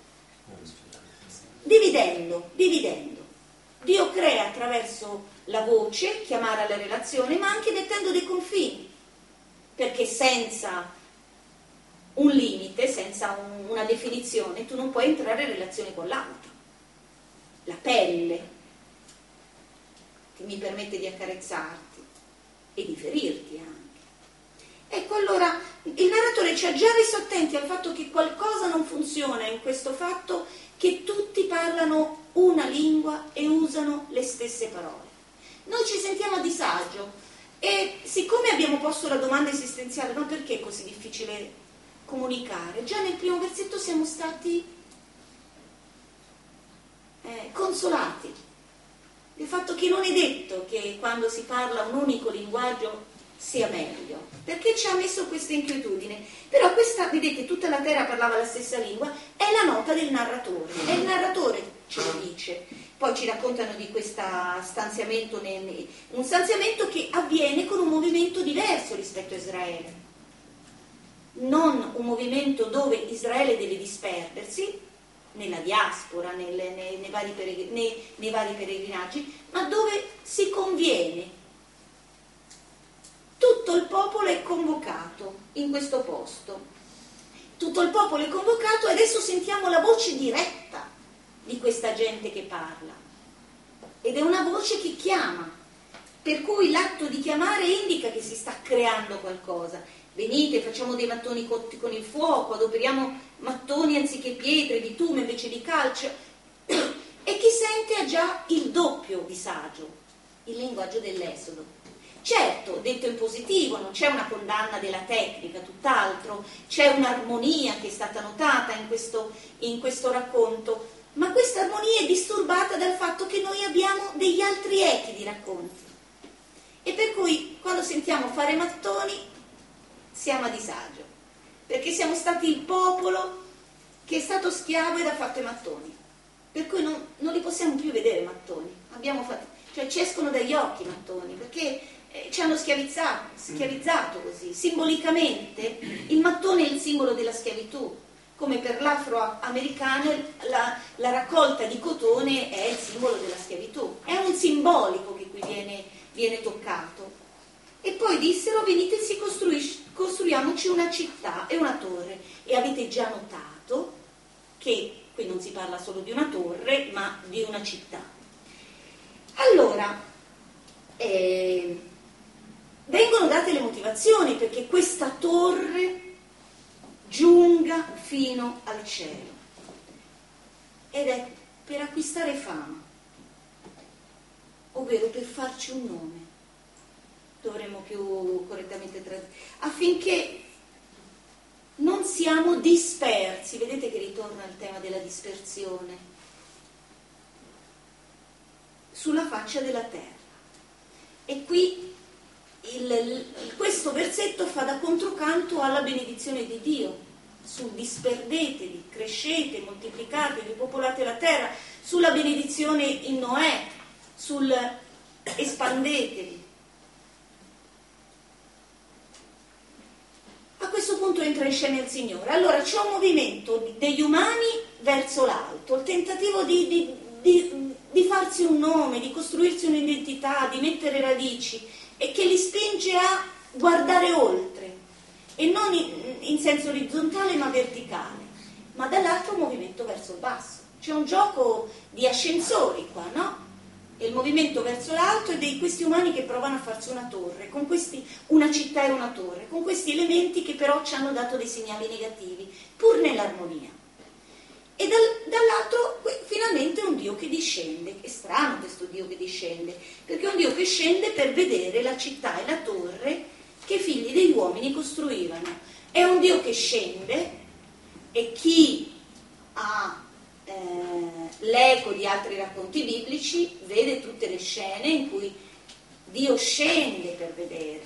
B: Dividendo, dividendo. Dio crea attraverso la voce, chiamare alla relazione, ma anche mettendo dei confini, perché senza un limite, senza un, una definizione, tu non puoi entrare in relazione con l'altro. La pelle che mi permette di accarezzarti e di ferirti anche. Ecco, allora il narratore ci ha già reso attenti al fatto che qualcosa non funziona in questo fatto che tutti parlano una lingua e usano le stesse parole. Noi ci sentiamo a disagio e siccome abbiamo posto la domanda esistenziale, ma perché è così difficile comunicare? Già nel primo versetto siamo stati eh, consolati del fatto che non è detto che quando si parla un unico linguaggio sia meglio, perché ci ha messo questa inquietudine. Però questa, vedete, tutta la terra parlava la stessa lingua, è la nota del narratore, è il narratore ce lo dice. Poi ci raccontano di questo stanziamento, nel, un stanziamento che avviene con un movimento diverso rispetto a Israele, non un movimento dove Israele deve disperdersi, nella diaspora, nelle, nei, nei, vari peregr- nei, nei vari peregrinaggi, ma dove si conviene. Tutto il popolo è convocato in questo posto. Tutto il popolo è convocato e adesso sentiamo la voce diretta di questa gente che parla. Ed è una voce che chiama, per cui l'atto di chiamare indica che si sta creando qualcosa. Venite, facciamo dei mattoni cotti con il fuoco, adoperiamo mattoni anziché pietre, bitume invece di calce. E chi sente ha già il doppio disagio, il linguaggio dell'Esodo. Certo, detto in positivo, non c'è una condanna della tecnica, tutt'altro, c'è un'armonia che è stata notata in questo, in questo racconto, ma questa armonia è disturbata dal fatto che noi abbiamo degli altri echi di racconti. E per cui quando sentiamo fare mattoni siamo a disagio, perché siamo stati il popolo che è stato schiavo ed ha fatto i mattoni, per cui non, non li possiamo più vedere mattoni, abbiamo fatto, cioè ci escono dagli occhi i mattoni, perché eh, ci hanno schiavizzato, schiavizzato così. Simbolicamente il mattone è il simbolo della schiavitù, come per l'afroamericano la, la raccolta di cotone è il simbolo della schiavitù, è un simbolico che qui viene, viene toccato. E poi dissero: venite, si costruiamoci una città e una torre. E avete già notato che qui non si parla solo di una torre, ma di una città. Allora, eh, vengono date le motivazioni perché questa torre giunga fino al cielo. Ed è per acquistare fama, ovvero per farci un nome. Dovremmo più correttamente tradurre, affinché non siamo dispersi. Vedete che ritorna il tema della dispersione sulla faccia della terra. E qui il, il, questo versetto fa da controcanto alla benedizione di Dio, sul disperdetevi, crescete, moltiplicatevi, popolate la terra, sulla benedizione in Noè, sul espandetevi. A questo punto entra in scena il Signore. Allora c'è un movimento degli umani verso l'alto, il tentativo di, di, di, di farsi un nome, di costruirsi un'identità, di mettere radici, e che li spinge a guardare oltre, e non in, in senso orizzontale ma verticale, ma dall'altro un movimento verso il basso. C'è un gioco di ascensori qua, no? E il movimento verso l'alto e di questi umani che provano a farsi una torre, con questi, una città e una torre, con questi elementi che però ci hanno dato dei segnali negativi, pur nell'armonia. E dal, dall'altro finalmente un Dio che discende. È strano questo Dio che discende, perché è un Dio che scende per vedere la città e la torre che i figli degli uomini costruivano. È un Dio che scende, e chi ha Eh, l'eco di altri racconti biblici vede tutte le scene in cui Dio scende per vedere.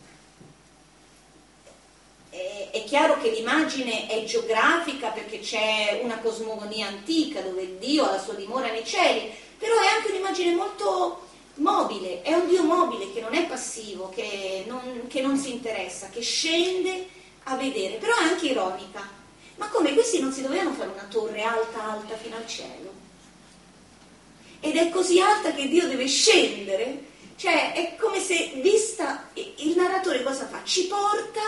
B: È, è chiaro che l'immagine è geografica perché c'è una cosmogonia antica dove Dio ha la sua dimora nei cieli, però è anche un'immagine molto mobile, è un Dio mobile che non è passivo, che non, che non si interessa, che scende a vedere, però è anche ironica. Ma come, questi non si dovevano fare una torre alta alta fino al cielo? Ed è così alta che Dio deve scendere? Cioè è come se, vista, il narratore cosa fa? Ci porta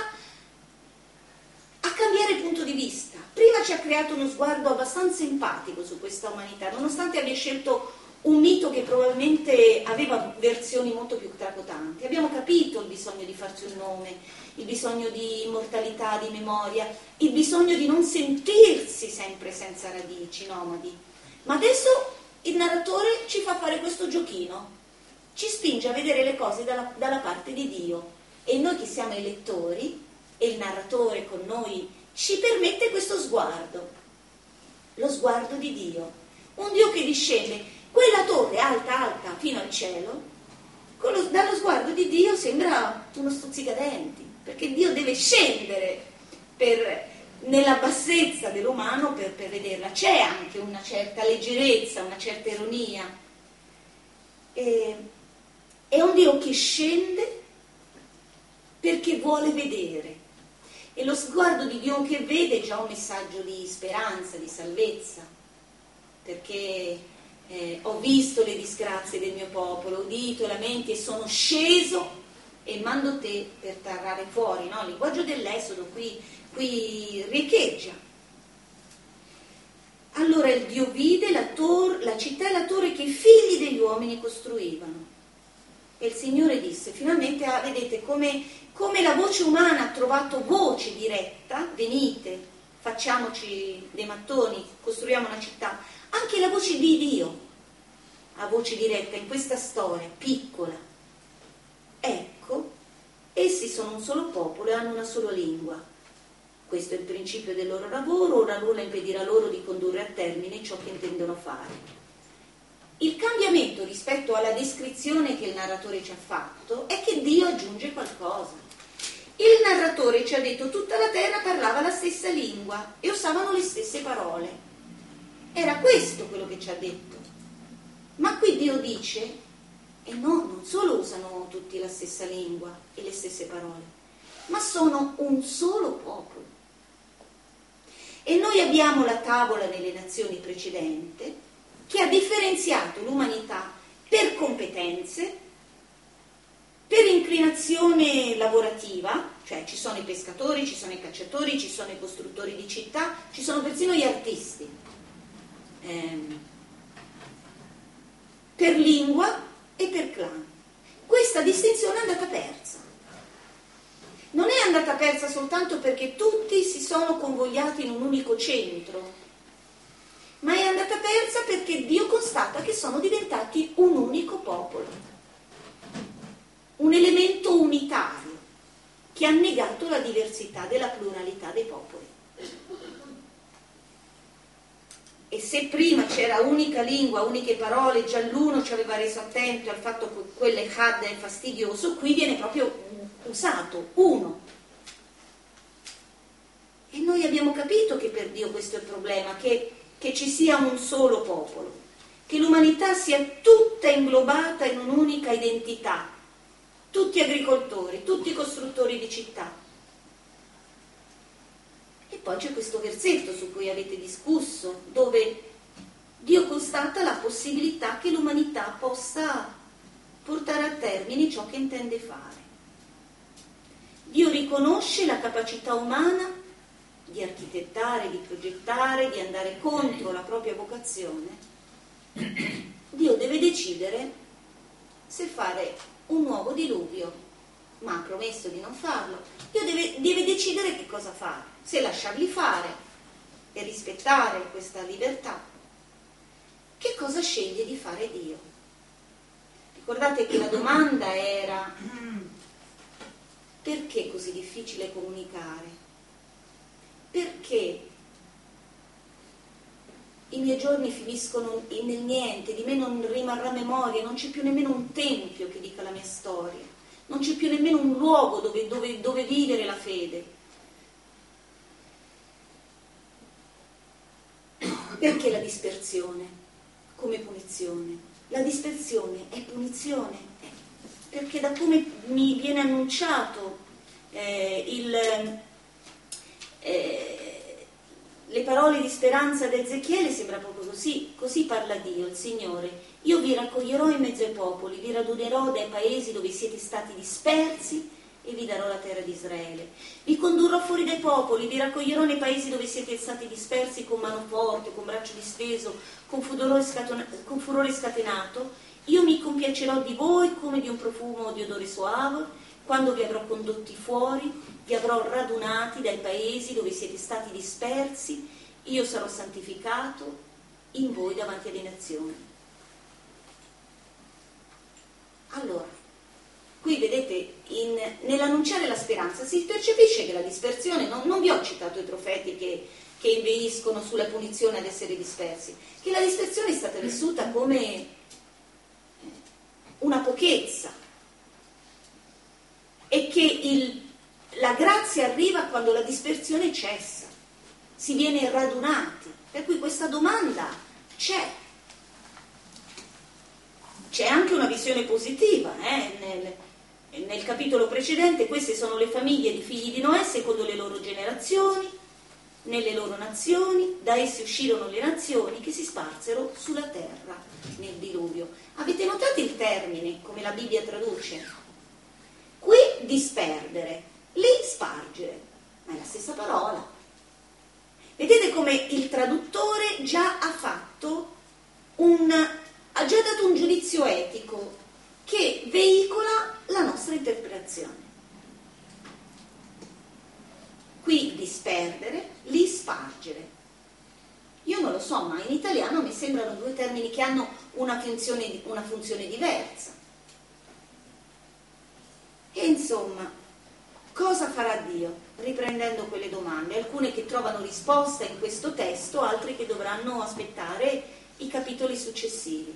B: a cambiare punto di vista. Prima ci ha creato uno sguardo abbastanza empatico su questa umanità, nonostante abbia scelto un mito che probabilmente aveva versioni molto più tracotanti. Abbiamo capito il bisogno di farsi un nome, il bisogno di immortalità, di memoria, il bisogno di non sentirsi sempre senza radici, nomadi. Ma adesso il narratore ci fa fare questo giochino, ci spinge a vedere le cose dalla, dalla parte di Dio, e noi che siamo i lettori, e il narratore con noi, ci permette questo sguardo, lo sguardo di Dio. Un Dio che discende, quella torre alta alta fino al cielo, con lo, dallo sguardo di Dio sembra uno stuzzicadenti, perché Dio deve scendere per, nella bassezza dell'umano per, per vederla. C'è anche una certa leggerezza, una certa ironia. E, è un Dio che scende perché vuole vedere, e lo sguardo di Dio che vede è già un messaggio di speranza, di salvezza. perché eh, ho visto le disgrazie del mio popolo, ho udito i lamenti e sono sceso e mando te per tarrare fuori, no? Il linguaggio dell'Esodo qui, qui riecheggia. Allora il Dio vide la, tor- la città e la torre che i figli degli uomini costruivano. E il Signore disse, finalmente, ah, vedete come, come la voce umana ha trovato voce diretta, venite, facciamoci dei mattoni, costruiamo una città, anche la voce di Dio ha voce diretta in questa storia piccola. Ecco, essi sono un solo popolo e hanno una sola lingua. Questo è il principio del loro lavoro, ora nulla impedirà loro di condurre a termine ciò che intendono fare. Il cambiamento rispetto alla descrizione che il narratore ci ha fatto è che Dio aggiunge qualcosa. Il narratore ci ha detto tutta la terra parlava la stessa lingua e usavano le stesse parole. Era questo quello che ci ha detto. Ma qui Dio dice, e no, non solo usano tutti la stessa lingua e le stesse parole, ma sono un solo popolo. E noi abbiamo la tavola nelle nazioni precedenti che ha differenziato l'umanità per competenze, per inclinazione lavorativa, cioè ci sono i pescatori, ci sono i cacciatori, ci sono i costruttori di città, ci sono persino gli artisti, ehm, per lingua e per clan. Questa distinzione è andata persa. Non è andata persa soltanto perché tutti si sono convogliati in un unico centro, ma è andata persa perché Dio constata che sono diventati un unico popolo, un elemento unitario che ha negato la diversità della pluralità dei popoli. E se prima c'era unica lingua, uniche parole, già l'uno ci aveva reso attento al fatto che quello è had è fastidioso, qui viene proprio usato, uno. E noi abbiamo capito che per Dio questo è il problema, che, che ci sia un solo popolo, che l'umanità sia tutta inglobata in un'unica identità, tutti agricoltori, tutti costruttori di città. E poi c'è questo versetto su cui avete discusso, dove Dio constata la possibilità che l'umanità possa portare a termine ciò che intende fare. Dio riconosce la capacità umana di architettare, di progettare, di andare contro la propria vocazione. Dio deve decidere se fare un nuovo diluvio, ma ha promesso di non farlo. Dio deve, deve decidere che cosa fare, se lasciarli fare e rispettare questa libertà. Che cosa sceglie di fare Dio? Ricordate che la domanda era: perché è così difficile comunicare? Perché i miei giorni finiscono nel niente, di me non rimarrà memoria, non c'è più nemmeno un tempio che dica la mia storia, non c'è più nemmeno un luogo dove, dove, dove vivere la fede. Perché la dispersione come punizione? La dispersione è punizione, perché da come mi viene annunciato eh, il, eh, le parole di speranza di Ezechiele, sembra proprio così. Così parla Dio, il Signore: io vi raccoglierò in mezzo ai popoli, vi radunerò dai paesi dove siete stati dispersi e vi darò la terra di Israele. Vi condurrò fuori dai popoli, vi raccoglierò nei paesi dove siete stati dispersi con mano forte, con braccio disteso, con furore, scatona- con furore scatenato. Io mi compiacerò di voi come di un profumo di odore soave. Quando vi avrò condotti fuori, vi avrò radunati dai paesi dove siete stati dispersi, io sarò santificato in voi davanti alle nazioni. Allora, qui vedete, in, nell'annunciare la speranza si percepisce che la dispersione, non, non vi ho citato i profeti che, che inveiscono sulla punizione ad essere dispersi, che la dispersione è stata vissuta come una pochezza e che il, la grazia arriva quando la dispersione cessa, si viene radunati, per cui questa domanda c'è. C'è anche una visione positiva, eh? nel, nel capitolo precedente: queste sono le famiglie di figli di Noè secondo le loro generazioni, nelle loro nazioni, da essi uscirono le nazioni che si sparsero sulla terra nel diluvio. Avete notato il termine, come la Bibbia traduce? Qui disperdere, lì spargere, ma è la stessa parola. Vedete come il traduttore già ha fatto un, ha già dato un giudizio etico che veicola la nostra interpretazione. Qui disperdere, lì spargere. Io non lo so, ma in italiano mi sembrano due termini che hanno una funzione, una funzione diversa. E insomma, cosa farà Dio? Riprendendo quelle domande, alcune che trovano risposta in questo testo, altre che dovranno aspettare i capitoli successivi.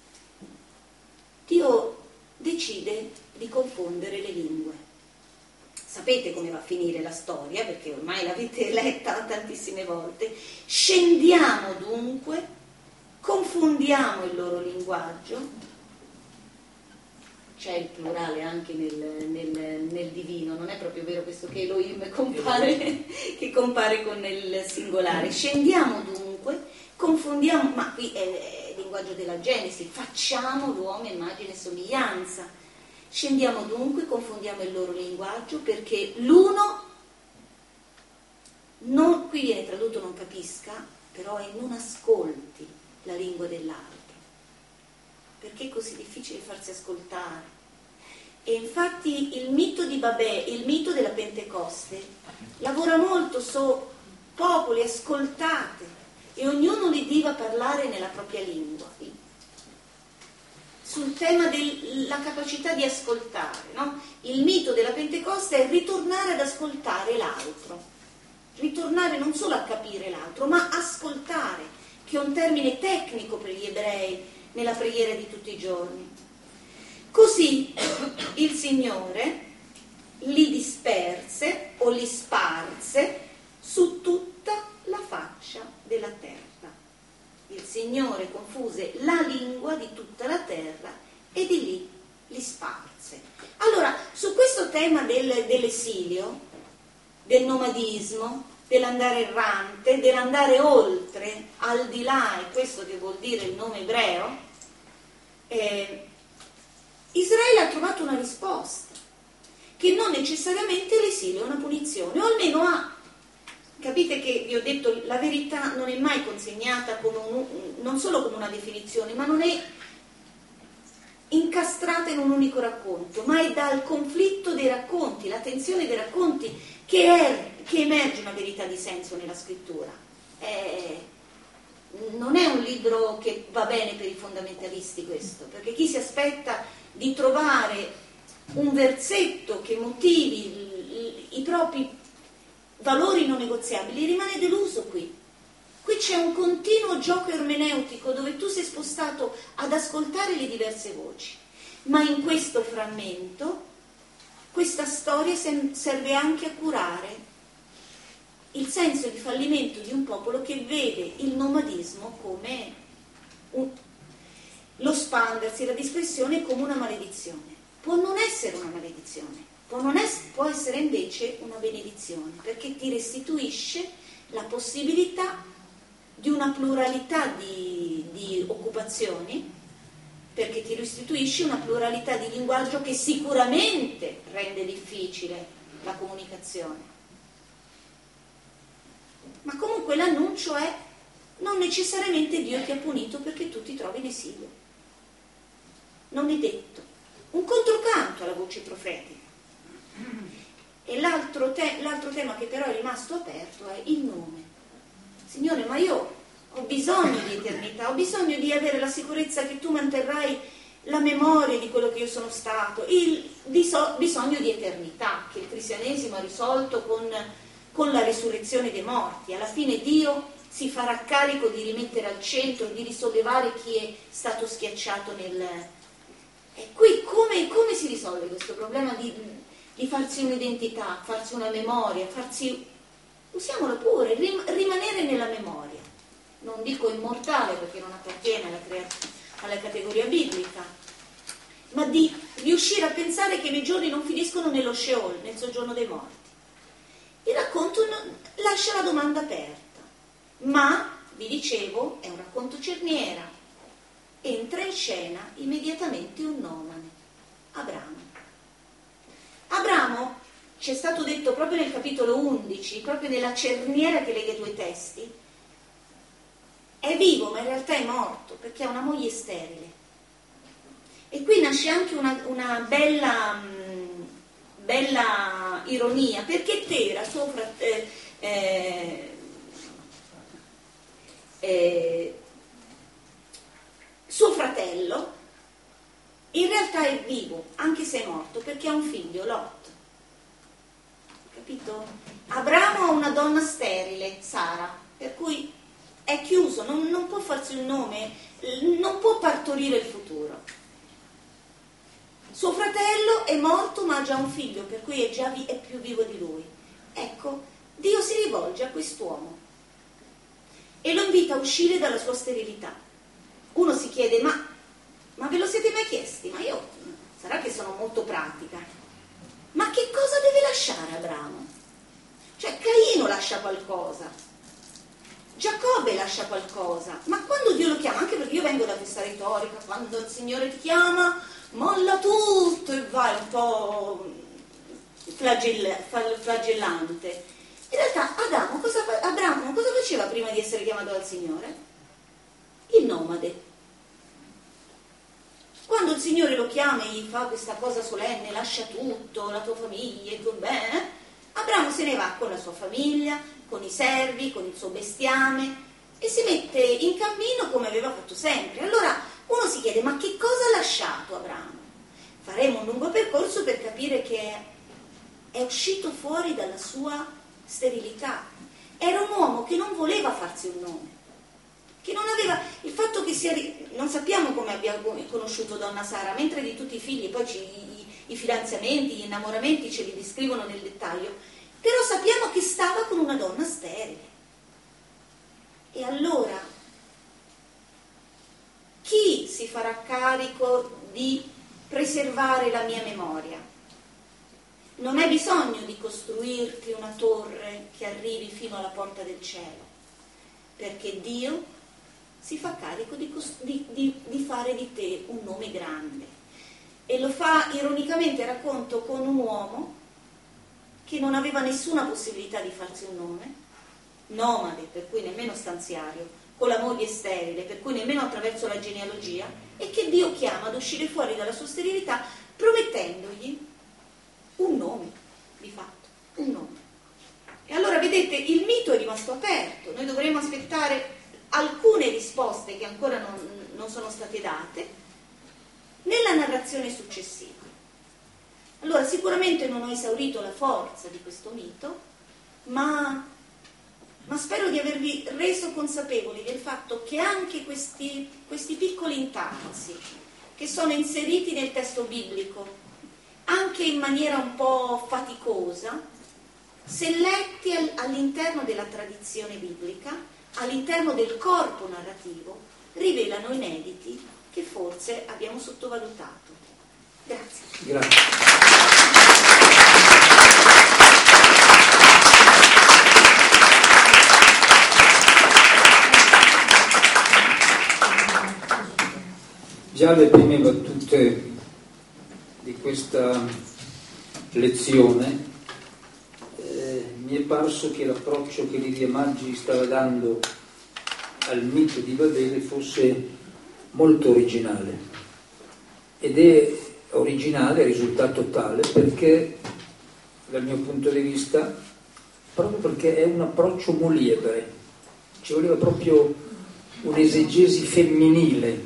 B: Dio decide di confondere le lingue. Sapete come va a finire la storia, perché ormai l'avete letta tantissime volte. Scendiamo dunque, confondiamo il loro linguaggio. C'è il plurale anche nel, nel, nel divino, non è proprio vero questo che Elohim compare, che compare con il singolare. Scendiamo dunque, confondiamo, ma qui è il linguaggio della Genesi, facciamo l'uomo immagine e somiglianza. Scendiamo dunque, confondiamo il loro linguaggio, perché l'uno, non, qui viene tradotto non capisca, però è non ascolti la lingua dell'altro. Perché è così difficile farsi ascoltare? E infatti il mito di Babè, il mito della Pentecoste, lavora molto su popoli, ascoltate, e ognuno udiva parlare nella propria lingua. Sul tema della capacità di ascoltare, no? Il mito della Pentecoste è ritornare ad ascoltare l'altro, ritornare non solo a capire l'altro, ma ascoltare, che è un termine tecnico per gli ebrei nella preghiera di tutti i giorni. Così il Signore li disperse o li sparse su tutta la faccia della terra. Il Signore confuse la lingua di tutta la terra e di lì li sparse. Allora, su questo tema del, dell'esilio, del nomadismo, dell'andare errante, dell'andare oltre, al di là, e questo che vuol dire il nome ebreo, eh, Israele ha trovato una risposta, che non necessariamente l'esilio è una punizione, o almeno ha. Capite che vi ho detto, la verità non è mai consegnata come un, non solo come una definizione, ma non è incastrata in un unico racconto, ma è dal conflitto dei racconti, la tensione dei racconti, che, è, che emerge una verità di senso nella scrittura. È, non è un libro che va bene per i fondamentalisti questo, perché chi si aspetta di trovare un versetto che motivi i, i, i propri valori non negoziabili rimane deluso qui. Qui c'è un continuo gioco ermeneutico dove tu sei spostato ad ascoltare le diverse voci, ma in questo frammento questa storia serve anche a curare il senso di fallimento di un popolo che vede il nomadismo come un, lo spandersi, la dispersione come una maledizione. Può non essere una maledizione, può, non es- può essere invece una benedizione, perché ti restituisce la possibilità di una pluralità di, di occupazioni, perché ti restituisce una pluralità di linguaggio che sicuramente rende difficile la comunicazione. Ma comunque l'annuncio è: non necessariamente Dio ti ha punito perché tu ti trovi in esilio. Non è detto. Un controcanto alla voce profetica. E l'altro, te- l'altro tema che però è rimasto aperto è il nome. Signore, ma io ho bisogno di eternità, ho bisogno di avere la sicurezza che tu manterrai la memoria di quello che io sono stato, il biso- bisogno di eternità che il cristianesimo ha risolto con, con la risurrezione dei morti. Alla fine Dio si farà carico di rimettere al centro, di risollevare chi è stato schiacciato nel... E qui come, come si risolve questo problema di, di farsi un'identità, farsi una memoria, farsi... usiamolo pure, rim- rimanere nella memoria. Non dico immortale perché non appartiene alla, crea- alla categoria biblica, ma di riuscire a pensare che i miei giorni non finiscono nello Sheol, nel soggiorno dei morti. Il racconto, lascia la domanda aperta. Ma, vi dicevo, è un racconto cerniera. Entra in scena immediatamente un nomade, Abramo. Abramo, ci è stato detto proprio nel capitolo undici, proprio nella cerniera che lega i due testi, è vivo ma in realtà è morto perché ha una moglie sterile. E qui nasce anche una, una bella, mh, bella ironia, perché Tera, suo fratello, eh, eh, suo fratello, in realtà è vivo, anche se è morto, perché ha un figlio, Lot. Capito? Abramo ha una donna sterile, Sara, per cui è chiuso, non, non può farsi un nome, non può partorire il futuro. Suo fratello è morto ma ha già un figlio, per cui è già vi- è più vivo di lui. Ecco, Dio si rivolge a quest'uomo e lo invita a uscire dalla sua sterilità. Uno si chiede, ma, ma ve lo siete mai chiesti? Ma io, sarà che sono molto pratica, ma che cosa deve lasciare Abramo? Cioè, Caino lascia qualcosa, Giacobbe lascia qualcosa, ma quando Dio lo chiama, anche perché io vengo da questa retorica, quando il Signore ti chiama, molla tutto e vai un po' flagell- flagellante. In realtà Adamo, cosa fa- Abramo cosa faceva prima di essere chiamato dal Signore? Il nomade. Quando il Signore lo chiama e gli fa questa cosa solenne, lascia tutto, la tua famiglia, il tuo bene, Abramo se ne va con la sua famiglia, con i servi, con il suo bestiame e si mette in cammino come aveva fatto sempre. Allora uno si chiede, ma che cosa ha lasciato Abramo? Faremo un lungo percorso per capire che è uscito fuori dalla sua sterilità. Era un uomo che non voleva farsi un nome, che non aveva il fatto che sia, non sappiamo come abbia conosciuto donna Sara, mentre di tutti i figli poi ci, i, i fidanzamenti, gli innamoramenti ce li descrivono nel dettaglio, però sappiamo che stava con una donna sterile. E allora chi si farà carico di preservare la mia memoria? Non hai bisogno di costruirti una torre che arrivi fino alla porta del cielo, perché Dio si fa carico di, di, di, di fare di te un nome grande. E lo fa ironicamente, racconto, con un uomo che non aveva nessuna possibilità di farsi un nome, nomade, per cui nemmeno stanziario, con la moglie sterile, per cui nemmeno attraverso la genealogia, e che Dio chiama ad uscire fuori dalla sua sterilità promettendogli un nome, di fatto, un nome. E allora vedete, il mito è rimasto aperto, noi dovremo aspettare alcune risposte che ancora non, non sono state date nella narrazione successiva. Allora sicuramente non ho esaurito la forza di questo mito, ma, ma spero di avervi reso consapevoli del fatto che anche questi, questi piccoli intarsi che sono inseriti nel testo biblico, anche in maniera un po' faticosa, se letti all'interno della tradizione biblica, all'interno del corpo narrativo, rivelano inediti che forse abbiamo sottovalutato. Grazie.
A: Grazie. Già le prime battute di questa lezione eh, mi è parso che l'approccio che Lidia Maggi stava dando al mito di Babele fosse molto originale, ed è originale, è risultato tale perché dal mio punto di vista, proprio perché è un approccio moliebre, ci voleva proprio un'esegesi femminile,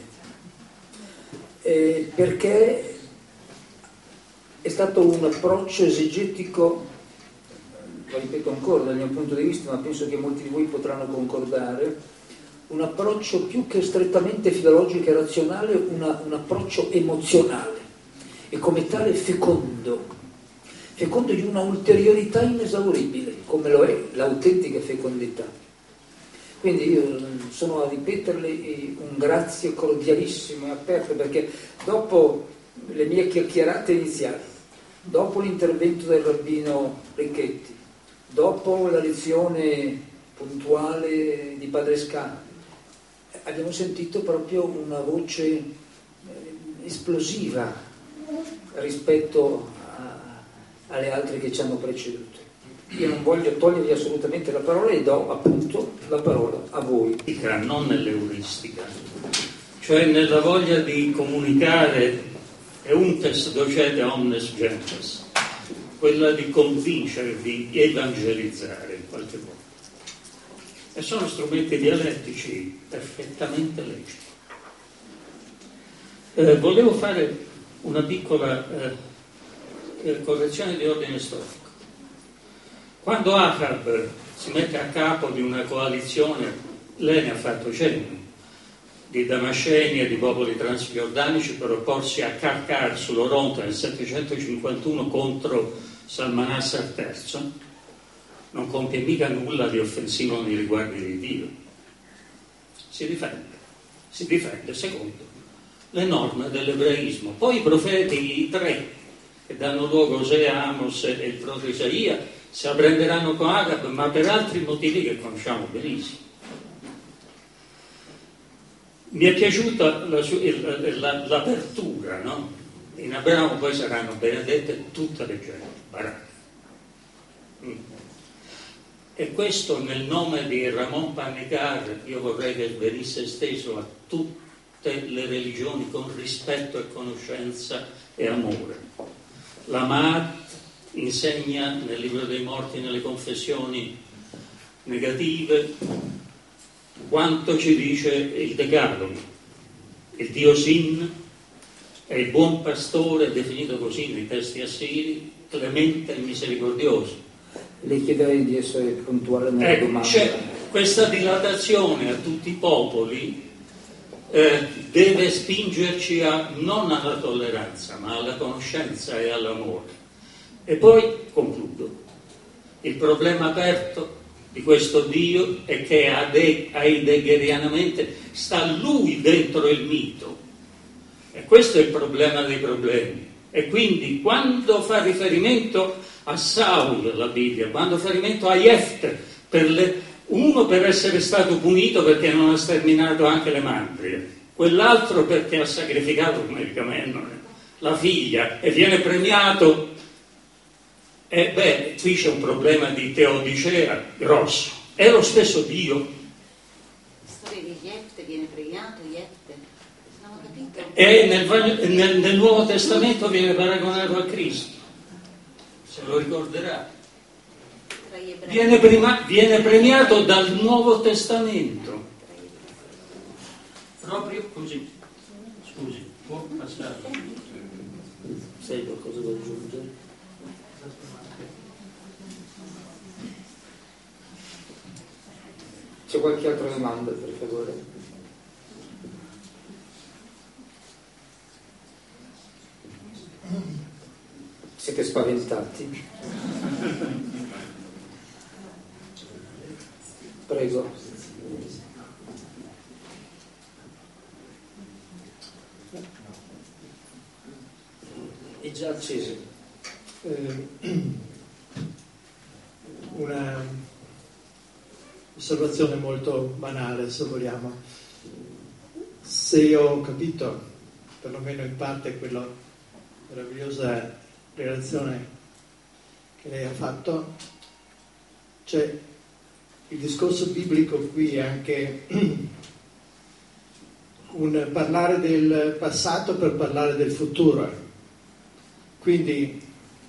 A: eh, perché è stato un approccio esegetico, lo ripeto ancora dal mio punto di vista, ma penso che molti di voi potranno concordare, un approccio più che strettamente filologico e razionale, una, un approccio emozionale e come tale fecondo, fecondo di una ulteriorità inesauribile, come lo è l'autentica fecondità. Quindi io sono a ripeterle un grazie cordialissimo e aperto, perché dopo le mie chiacchierate iniziali, dopo l'intervento del rabbino Ricchetti, dopo la lezione puntuale di Padre Ska abbiamo sentito proprio una voce eh, esplosiva rispetto a, alle altre che ci hanno preceduto. Io non voglio togliervi assolutamente la parola e do appunto la parola a voi.
C: Non nell'euristica, cioè nella voglia di comunicare euntes docete omnes gentes, quella di convincere, di evangelizzare in qualche modo. E sono strumenti dialettici perfettamente leciti. Eh, volevo fare una piccola eh, correzione di ordine storico. Quando Ahab si mette a capo di una coalizione, lei ne ha fatto cenno, di Damasceni e di popoli transgiordanici per opporsi a Karkar sull'Oronto nel settecentocinquantuno contro Salmanassar terzo, non compie mica nulla di offensivo nei riguardi di Dio. Si difende, si difende secondo le norme dell'ebraismo. Poi i profeti, i tre, che danno luogo a Osea, Amos e il profeta Isaia, si apprenderanno con Agab, ma per altri motivi che conosciamo benissimo. Mi è piaciuta la, la, l'apertura, no? In Abramo poi saranno benedette tutte le genti, baracche. Mm. E questo nel nome di Ramon Panicar, io vorrei che venisse esteso a tutte le religioni con rispetto e conoscenza e amore. La Maat insegna nel libro dei morti, nelle confessioni negative, quanto ci dice il Decalogo. Il Dio Sin è il buon pastore, definito così nei testi assiri, clemente e misericordioso.
A: Le chiederei di essere puntuale nella
C: ecco,
A: domanda.
C: C'è questa dilatazione a tutti i popoli eh, deve spingerci a, non alla tolleranza, ma alla conoscenza e all'amore. E poi concludo. Il problema aperto di questo Dio è che heideggerianamente sta lui dentro il mito. E questo è il problema dei problemi. E quindi quando fa riferimento a Saul la Bibbia, quando fa riferimento a Jefte, per le, uno per essere stato punito perché non ha sterminato anche le mandrie, quell'altro perché ha sacrificato come il Camennone la figlia e viene premiato. E beh, qui c'è un problema di teodicea grosso. È lo stesso Dio.
B: La storia di Jefte viene premiato, Jefte, non ho capito.
C: E nel, nel, nel Nuovo Testamento viene paragonato a Cristo. Se lo ricorderà. Viene, prima, viene premiato dal Nuovo Testamento. Proprio così. Scusi, può passare? Sei qualcosa da aggiungere?
A: C'è qualche altra domanda, per favore? Siete spaventati? Prego. È già acceso.
D: Eh, una osservazione molto banale, se vogliamo. Se ho capito, perlomeno in parte, quella meravigliosa relazione che lei ha fatto, c'è il discorso biblico qui è anche un parlare del passato per parlare del futuro. Quindi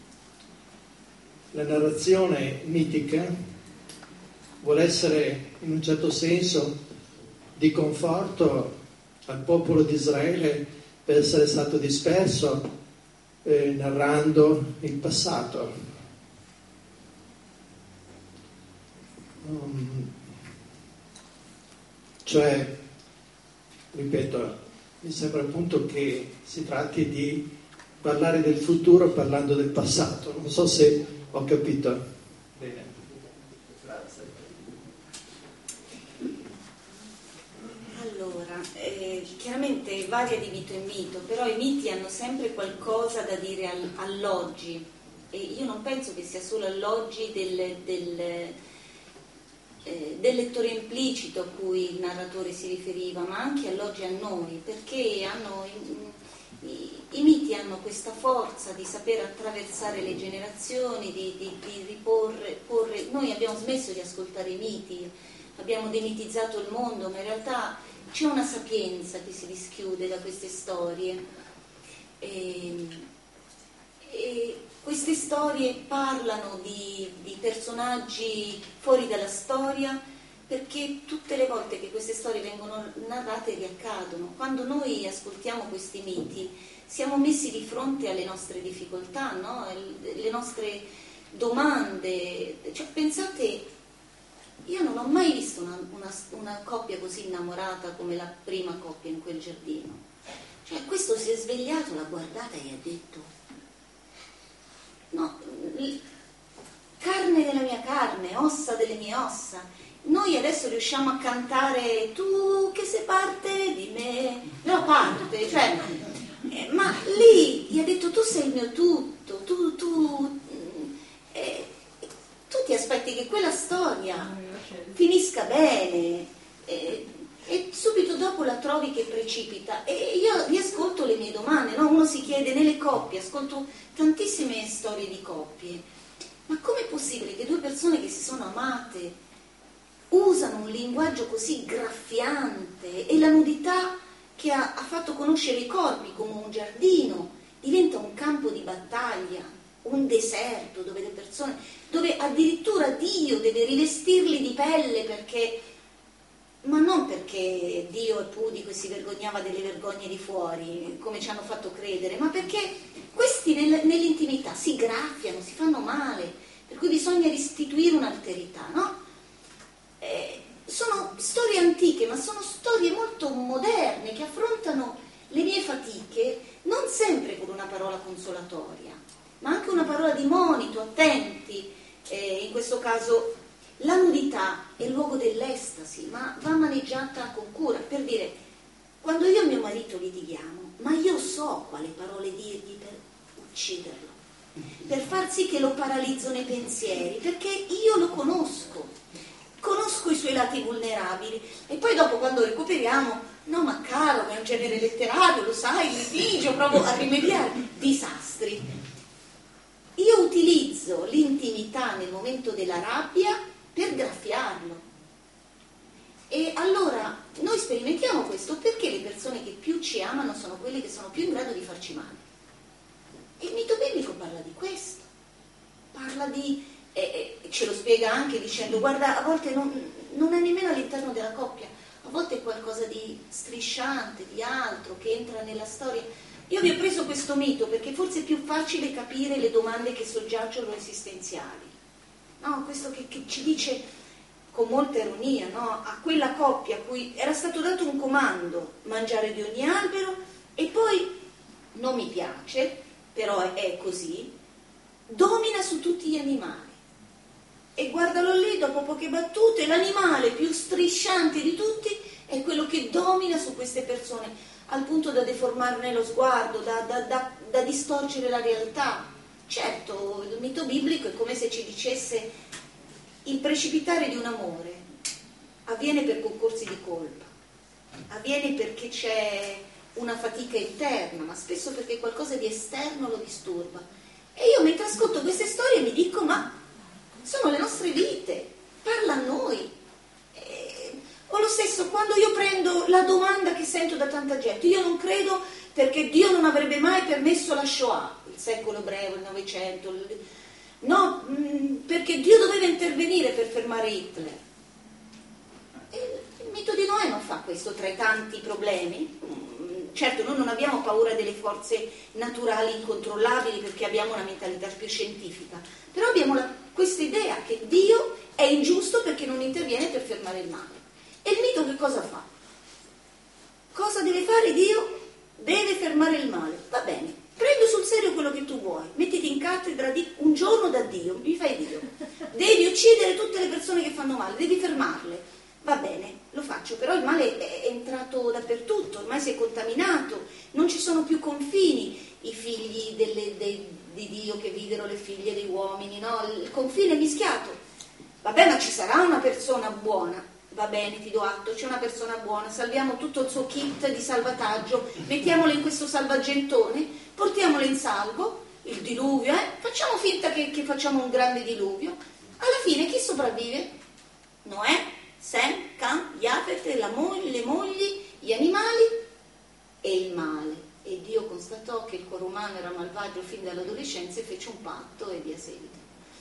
D: la narrazione mitica vuole essere in un certo senso di conforto al popolo di Israele per essere stato disperso, eh, narrando il passato. Um, cioè, ripeto, mi sembra appunto che si tratti di parlare del futuro parlando del passato. Non so se ho capito bene. Grazie.
B: Allora, eh, chiaramente varia di mito in mito, però i miti hanno sempre qualcosa da dire al, all'oggi. e io non penso che sia solo all'oggi del, del, eh, del lettore implicito a cui il narratore si riferiva, ma anche all'oggi a noi, perché hanno, i, i, i miti hanno questa forza di saper attraversare le generazioni, di, di, di riporre, porre. Noi abbiamo smesso di ascoltare i miti, abbiamo demitizzato il mondo, ma in realtà c'è una sapienza che si dischiude da queste storie. E, e queste storie parlano di, di personaggi fuori dalla storia, perché tutte le volte che queste storie vengono narrate riaccadono. Quando noi ascoltiamo questi miti siamo messi di fronte alle nostre difficoltà, no? Le nostre domande. Cioè, pensate, io non ho mai visto una, una, una coppia così innamorata come la prima coppia in quel giardino. Cioè, questo si è svegliato, l'ha guardata e ha detto: no, carne della mia carne, ossa delle mie ossa. Noi adesso riusciamo a cantare tu che sei parte di me, no, parte, cioè, eh, ma lì gli ha detto tu sei il mio tutto, tu, tu, eh, tu ti aspetti che quella storia finisca bene, eh, e subito dopo la trovi che precipita, e io mi ascolto le mie domande, no? Uno si chiede nelle coppie, ascolto tantissime storie di coppie, ma com'è possibile che due persone che si sono amate usano un linguaggio così graffiante, e la nudità che ha, ha fatto conoscere i corpi come un giardino diventa un campo di battaglia, un deserto dove le persone, dove addirittura Dio deve rivestirli di pelle, perché, ma non perché Dio è pudico e si vergognava delle vergogne di fuori, come ci hanno fatto credere, ma perché questi nel, nell'intimità si graffiano, si fanno male, per cui bisogna restituire un'alterità, no? Eh, sono storie antiche, ma sono storie molto moderne che affrontano le mie fatiche non sempre con una parola consolatoria, ma anche una parola di monito, attenti. Eh, in questo caso la nudità è il luogo dell'estasi, ma va maneggiata con cura. Per dire, quando io e mio marito litighiamo, ma io so quale parole dirgli per ucciderlo, per far sì che lo paralizzo nei pensieri, perché io lo conosco, conosco i suoi lati vulnerabili. E poi dopo, quando recuperiamo, no ma caro, è un genere letterario, lo sai, litigio, provo a rimediare, disastri. Io utilizzo l'intimità nel momento della rabbia per graffiarlo. E allora noi sperimentiamo questo perché le persone che più ci amano sono quelle che sono più in grado di farci male. E il mito biblico parla di questo, parla di, eh, ce lo spiega anche dicendo: guarda, a volte non, non è nemmeno all'interno della coppia, a volte è qualcosa di strisciante, di altro, che entra nella storia. Io vi ho preso questo mito perché forse è più facile capire le domande che soggiacciono esistenziali, no? Questo che, che ci dice con molta ironia, no? A quella coppia a cui era stato dato un comando: mangiare di ogni albero, e poi non mi piace, però è, è così, domina su tutti gli animali. E guardalo lì, dopo poche battute, l'animale più strisciante di tutti è quello che domina su queste persone, al punto da deformarne lo sguardo, da, da, da, da distorcere la realtà. Certo, il mito biblico è come se ci dicesse: il precipitare di un amore avviene per concorsi di colpa, avviene perché c'è una fatica interna, ma spesso perché qualcosa di esterno lo disturba. E io mentre ascolto queste storie mi dico: ma sono le nostre vite, parla a noi. E, o lo stesso quando io prendo la domanda che sento da tanta gente: io non credo perché Dio non avrebbe mai permesso la Shoah, il secolo ebreo, il Novecento, il... no, mh, perché Dio doveva intervenire per fermare Hitler. E il mito di Noè non fa questo tra i tanti problemi. Certo, noi non abbiamo paura delle forze naturali incontrollabili perché abbiamo una mentalità più scientifica, però abbiamo la, questa idea che Dio è ingiusto perché non interviene per fermare il male. E il mito che cosa fa? Cosa deve fare Dio? Deve fermare il male. Va bene, prendo sul serio quello che tu vuoi, mettiti in cattedra di un giorno da Dio, mi fai Dio. Devi uccidere tutte le persone che fanno male, devi fermarle. Va bene, lo faccio, però il male è entrato dappertutto, ormai si è contaminato, non ci sono più confini, i figli delle, de, di Dio che videro le figlie dei uomini, no? Il confine mischiato. Vabbè, ma ci sarà una persona buona. Va bene, ti do atto, c'è una persona buona, salviamo tutto il suo kit di salvataggio, mettiamolo in questo salvagentone, portiamolo in salvo, il diluvio, eh? Facciamo finta che, che facciamo un grande diluvio. Alla fine chi sopravvive? Noè, Sem, Cam, Jafet, la moglie, le mogli, gli animali e il male. E Dio constatò che il cuore umano era malvagio fin dall'adolescenza e fece un patto e via seguito.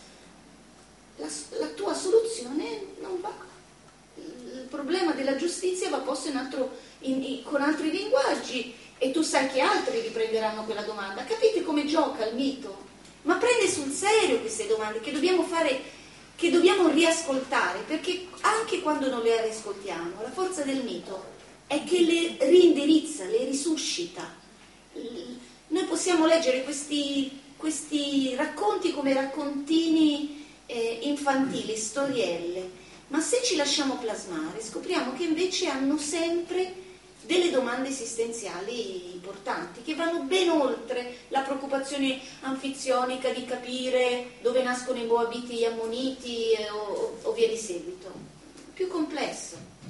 B: La, la tua soluzione non va. Il problema della giustizia va posto in altro, in, in, con altri linguaggi, e tu sai che altri riprenderanno quella domanda. Capite come gioca il mito? Ma prende sul serio queste domande che dobbiamo fare, che dobbiamo riascoltare, perché anche quando non le riascoltiamo, la forza del mito è che le rindirizza, le risuscita. Noi possiamo leggere questi, questi racconti come raccontini eh, infantili, storielle, ma se ci lasciamo plasmare scopriamo che invece hanno sempre delle domande esistenziali importanti che vanno ben oltre la preoccupazione anfizionica di capire dove nascono i Moabiti e gli Ammoniti eh, o, o via di seguito. Più complesso.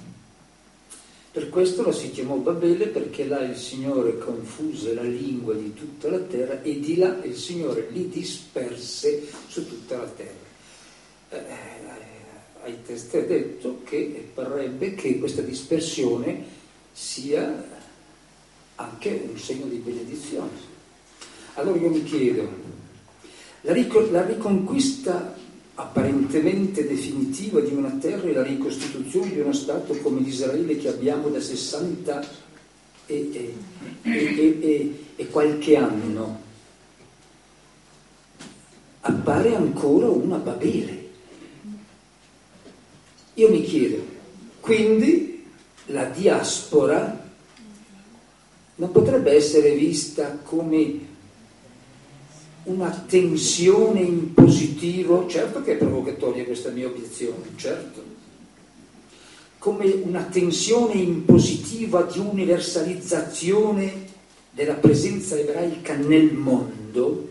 A: Per questo la si chiamò Babele, perché là il Signore confuse la lingua di tutta la terra e di là il Signore li disperse su tutta la terra. Eh, ai testi è detto che parrebbe che questa dispersione sia anche un segno di benedizione. Allora io mi chiedo, la, ric- la riconquista apparentemente definitiva di una terra e la ricostituzione di uno Stato come l'Israele che abbiamo da sessanta e, e, e, e, e qualche anno appare ancora una Babele. Io mi chiedo, quindi la diaspora non potrebbe essere vista come una tensione in positivo, certo che è provocatoria questa mia obiezione, certo, come una tensione in positiva di universalizzazione della presenza ebraica nel mondo.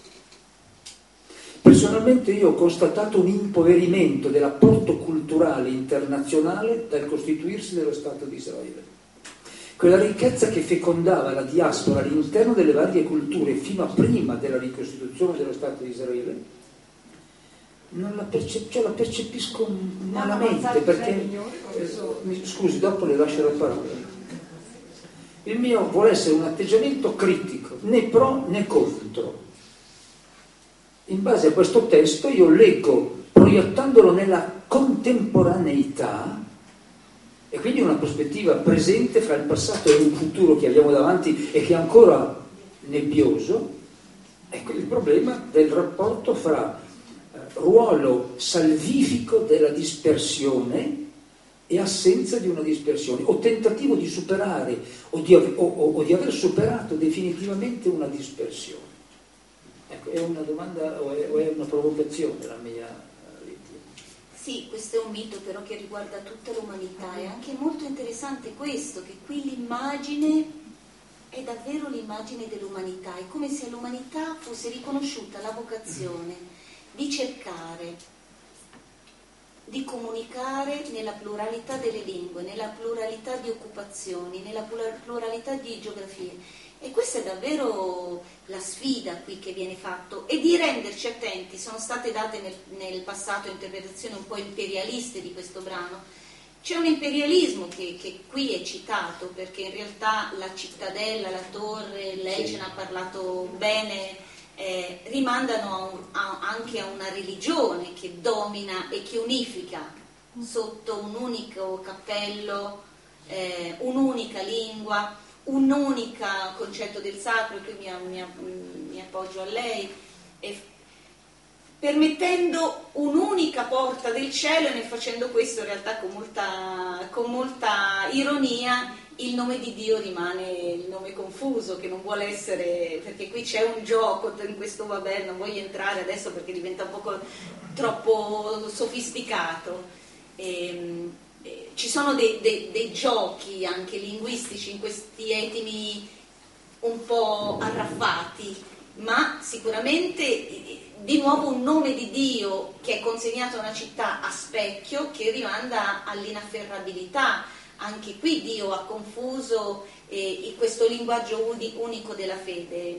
A: Personalmente io ho constatato un impoverimento dell'apporto culturale internazionale dal costituirsi dello Stato di Israele. Quella ricchezza che fecondava la diaspora all'interno delle varie culture fino a prima della ricostituzione dello Stato di Israele, non la, percep- cioè la percepisco malamente, perché, eh, mi, scusi, dopo le lascio la parola. Il mio vuole essere un atteggiamento critico, né pro né contro. In base a questo testo io leggo, proiettandolo nella contemporaneità, e quindi una prospettiva presente fra il passato e un futuro che abbiamo davanti e che è ancora nebbioso, ecco il problema del rapporto fra eh, ruolo salvifico della dispersione e assenza di una dispersione, o tentativo di superare o di, o, o, o di aver superato definitivamente una dispersione. Ecco, è una domanda o è, o è una provocazione la mia lettura?
B: Sì, questo è un mito però che riguarda tutta l'umanità. È anche molto interessante questo, che qui l'immagine è davvero l'immagine dell'umanità. È come se all'umanità fosse riconosciuta la vocazione di cercare, di comunicare nella pluralità delle lingue, nella pluralità di occupazioni, nella pluralità di geografie. E questa è davvero la sfida qui che viene fatto, e di renderci attenti. Sono state date nel, nel passato interpretazioni un po' imperialiste di questo brano. C'è un imperialismo che, che qui è citato, perché in realtà la cittadella, la torre, lei
A: sì.
B: ce n'ha parlato bene, eh, rimandano a un, a, anche a una religione che domina e che unifica sotto un unico cappello, eh, un'unica lingua, un unico concetto del sacro. Qui mi, mi, mi appoggio a lei, e permettendo un'unica porta del cielo, e nel facendo questo in realtà con molta, con molta ironia il nome di Dio rimane il nome confuso, che non vuole essere, perché qui c'è un gioco in questo vabbè, non voglio entrare adesso perché diventa un po' troppo sofisticato. E, ci sono dei, dei, dei giochi anche linguistici in questi etimi un po' arraffati, ma sicuramente di nuovo un nome di Dio che è consegnato a una città a specchio, che rimanda all'inafferrabilità. Anche qui Dio ha confuso eh, questo linguaggio unico della fede.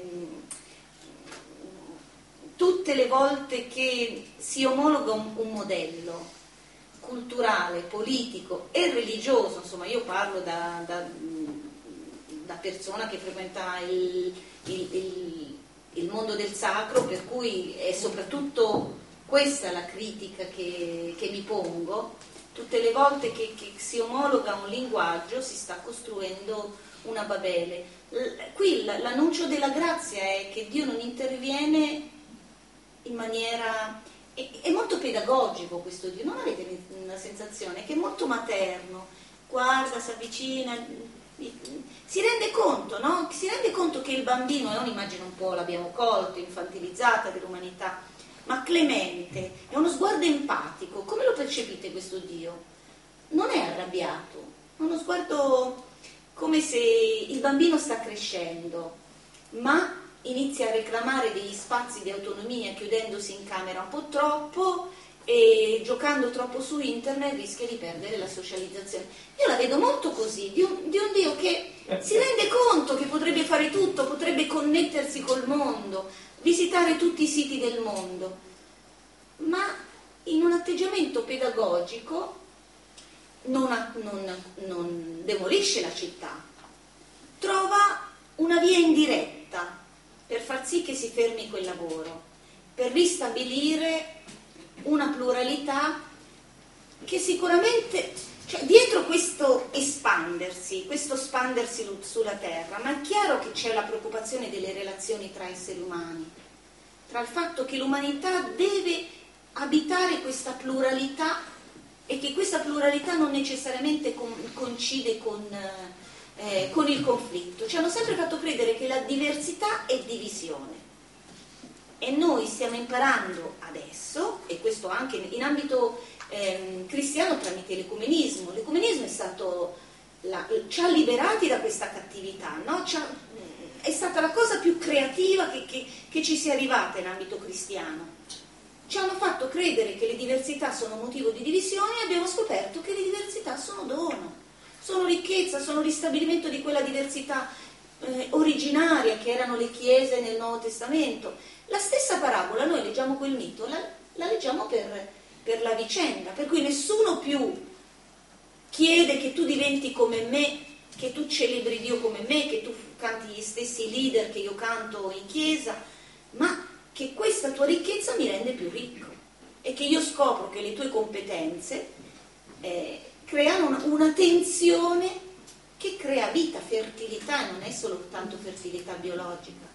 B: Tutte le volte che si omologa un, un modello culturale, politico e religioso, insomma io parlo da, da, da persona che frequenta il, il, il, il mondo del sacro, per cui è soprattutto questa la critica che, che mi pongo. Tutte le volte che, che si omologa un linguaggio si sta costruendo una Babele. Qui l'annuncio della grazia è che Dio non interviene in maniera... È, è molto pedagogico questo Dio, non avete una sensazione che è molto materno, guarda, si avvicina, si rende conto, no? Si rende conto che il bambino è un'immagine un po', l'abbiamo colto, infantilizzata dell'umanità, ma clemente, è uno sguardo empatico. Come lo percepite questo Dio? Non è arrabbiato, è uno sguardo come se il bambino sta crescendo, ma inizia a reclamare degli spazi di autonomia chiudendosi in camera un po' troppo e giocando troppo su internet rischia di perdere la socializzazione. Io la vedo molto così, di un, di un Dio che si rende conto che potrebbe fare tutto, potrebbe connettersi col mondo, visitare tutti i siti del mondo, ma in un atteggiamento pedagogico non, non, non demolisce la città, trova una via indiretta per far sì che si fermi quel lavoro, per ristabilire una pluralità che sicuramente, cioè dietro questo espandersi, questo spandersi sulla terra, ma è chiaro che c'è la preoccupazione delle relazioni tra esseri umani, tra il fatto che l'umanità deve abitare questa pluralità e che questa pluralità non necessariamente coincide con, eh, con il conflitto. Ci hanno sempre fatto credere che la diversità è divisione. E noi stiamo imparando adesso, e questo anche in ambito eh, cristiano tramite l'ecumenismo. L'ecumenismo è stato la, ci ha liberati da questa cattività, no? Ci ha, è stata la cosa più creativa che, che, che ci sia arrivata in ambito cristiano. Ci hanno fatto credere che le diversità sono motivo di divisione e abbiamo scoperto che le diversità sono dono, sono ricchezza, sono ristabilimento di quella diversità eh, originaria che erano le chiese nel Nuovo Testamento. La stessa parabola, noi leggiamo quel mito, la, la leggiamo per, per la vicenda, per cui nessuno più chiede che tu diventi come me, che tu celebri Dio come me, che tu canti gli stessi leader che io canto in chiesa, ma che questa tua ricchezza mi rende più ricco e che io scopro che le tue competenze eh, creano una, una tensione che crea vita, fertilità, e non è solo tanto fertilità biologica.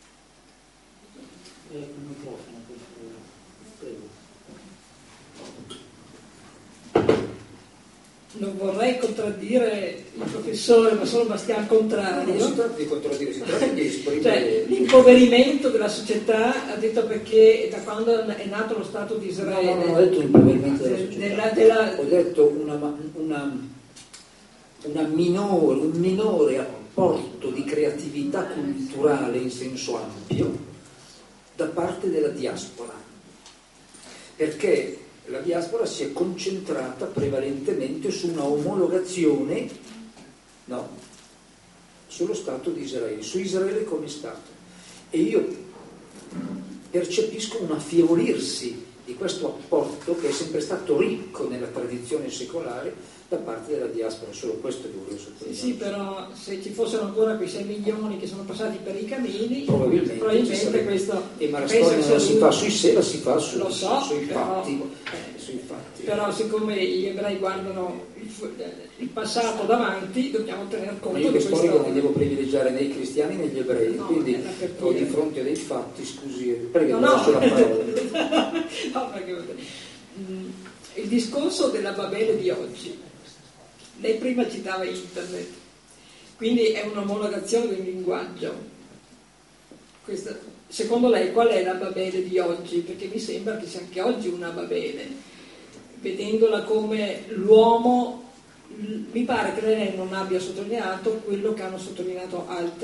E: Non vorrei contraddire il professore, ma solo bastiamo al contrario.
A: Non si tratta di contraddire, si tratta di esprimere.
E: Cioè, l'impoverimento della società, ha detto, perché da quando è nato lo Stato di Israele.
A: No, non ho detto l'impoverimento della società.
E: Della, della...
A: Ho detto una, una, una minore, un minore apporto di creatività culturale in senso ampio da parte della diaspora, perché la diaspora si è concentrata prevalentemente su una omologazione, no, sullo Stato di Israele, su Israele come Stato, e io percepisco un affievolirsi di questo apporto che è sempre stato ricco nella tradizione secolare da parte della diaspora. Solo questo che volevo sottolineare.
E: Sì, sì, però se ci fossero ancora quei sei milioni che sono passati per i camini,
A: probabilmente,
E: probabilmente questo...
A: E ma la storia non si fa sui sé, la si fa su,
E: lo so,
A: sui,
E: però,
A: fatti,
E: eh,
A: sui fatti.
E: Però siccome gli ebrei guardano il, il passato davanti, dobbiamo tener conto
A: io
E: di
A: che
E: questo...
A: storico non devo privilegiare né i cristiani né gli ebrei,
E: no,
A: quindi ho di fronte a dei fatti, scusi, prego,
E: no,
A: lascio
E: no.
A: la parola.
E: No, perché il discorso della Babele di oggi, lei prima citava internet, quindi è un'omologazione del linguaggio. Questa, secondo lei qual è la Babele di oggi? Perché mi sembra che sia anche oggi una Babele, vedendola come l'uomo. Mi pare che lei non abbia sottolineato quello che hanno sottolineato altri,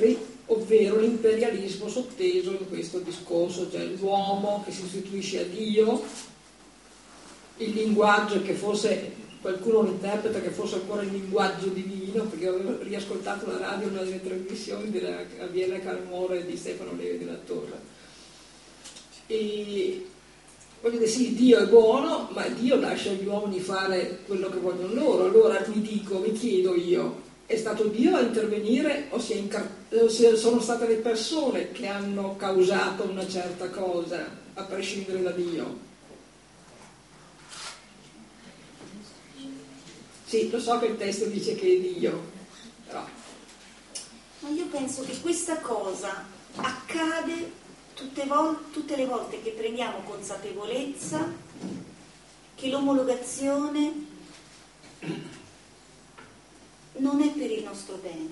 E: ovvero l'imperialismo sotteso in questo discorso, cioè l'uomo che si sostituisce a Dio, il linguaggio che forse qualcuno lo interpreta che fosse ancora il linguaggio divino, perché avevo riascoltato la radio una delle trasmissioni della Gabriella Calmore e di Stefano Levi della Torre. E voglio dire, sì, Dio è buono, ma Dio lascia agli uomini fare quello che vogliono loro. Allora mi dico, mi chiedo io, è stato Dio a intervenire o, si è incar- o se sono state le persone che hanno causato una certa cosa, a prescindere da Dio? Sì, lo so che il testo dice che è Dio, però...
B: Ma io penso che questa cosa accade tutte, vol- tutte le volte che prendiamo consapevolezza che l'omologazione non è per il nostro bene,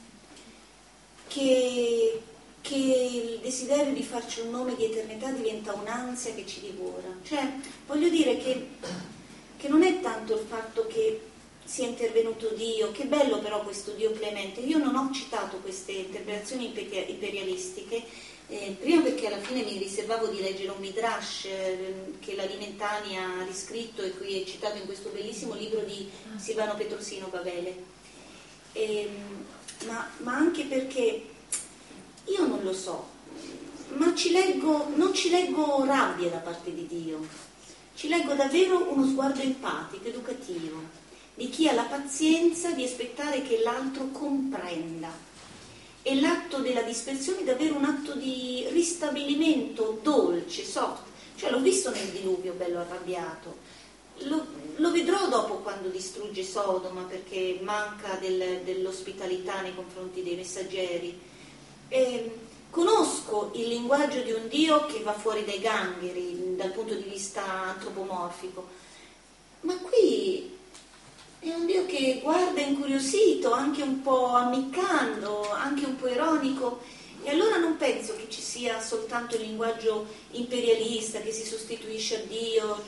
B: che, che il desiderio di farci un nome di eternità diventa un'ansia che ci divora. Cioè, voglio dire che, che non è tanto il fatto che sia intervenuto Dio, che bello però questo Dio clemente. Io non ho citato queste interpretazioni imperialistiche, eh, prima perché alla fine mi riservavo di leggere un midrash eh, che la Limentani ha riscritto e qui è citato in questo bellissimo libro di Silvano Petrosino Babele, eh, ma, ma anche perché io non lo so, ma ci leggo, non ci leggo rabbia da parte di Dio, ci leggo davvero uno sguardo empatico, educativo, di chi ha la pazienza di aspettare che l'altro comprenda. E l'atto della dispersione è davvero un atto di ristabilimento dolce, soft. Cioè l'ho visto nel diluvio bello arrabbiato, lo, lo vedrò dopo quando distrugge Sodoma perché manca del, dell'ospitalità nei confronti dei messaggeri. E conosco il linguaggio di un Dio che va fuori dai gangheri dal punto di vista antropomorfico, ma qui è un Dio che guarda incuriosito, anche un po' ammiccando, anche un po' ironico, e allora non penso che ci sia soltanto il linguaggio imperialista che si sostituisce a Dio,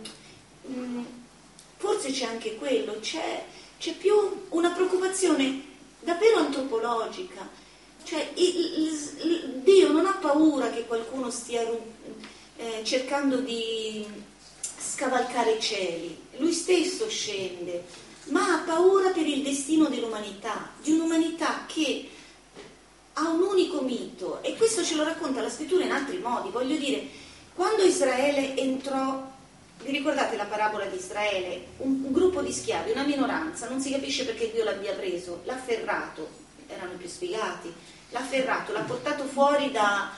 B: forse c'è anche quello, c'è, c'è più una preoccupazione davvero antropologica, cioè il, il, il, Dio non ha paura che qualcuno stia eh, cercando di scavalcare i cieli, lui stesso scende, ma ha paura per il destino dell'umanità, di un'umanità che ha un unico mito, e questo ce lo racconta la scrittura in altri modi. Voglio dire, quando Israele entrò, vi ricordate la parabola di Israele? Un, un gruppo di schiavi, una minoranza, non si capisce perché Dio l'abbia preso, l'ha afferrato, erano i più sfigati, l'ha afferrato, l'ha portato fuori da,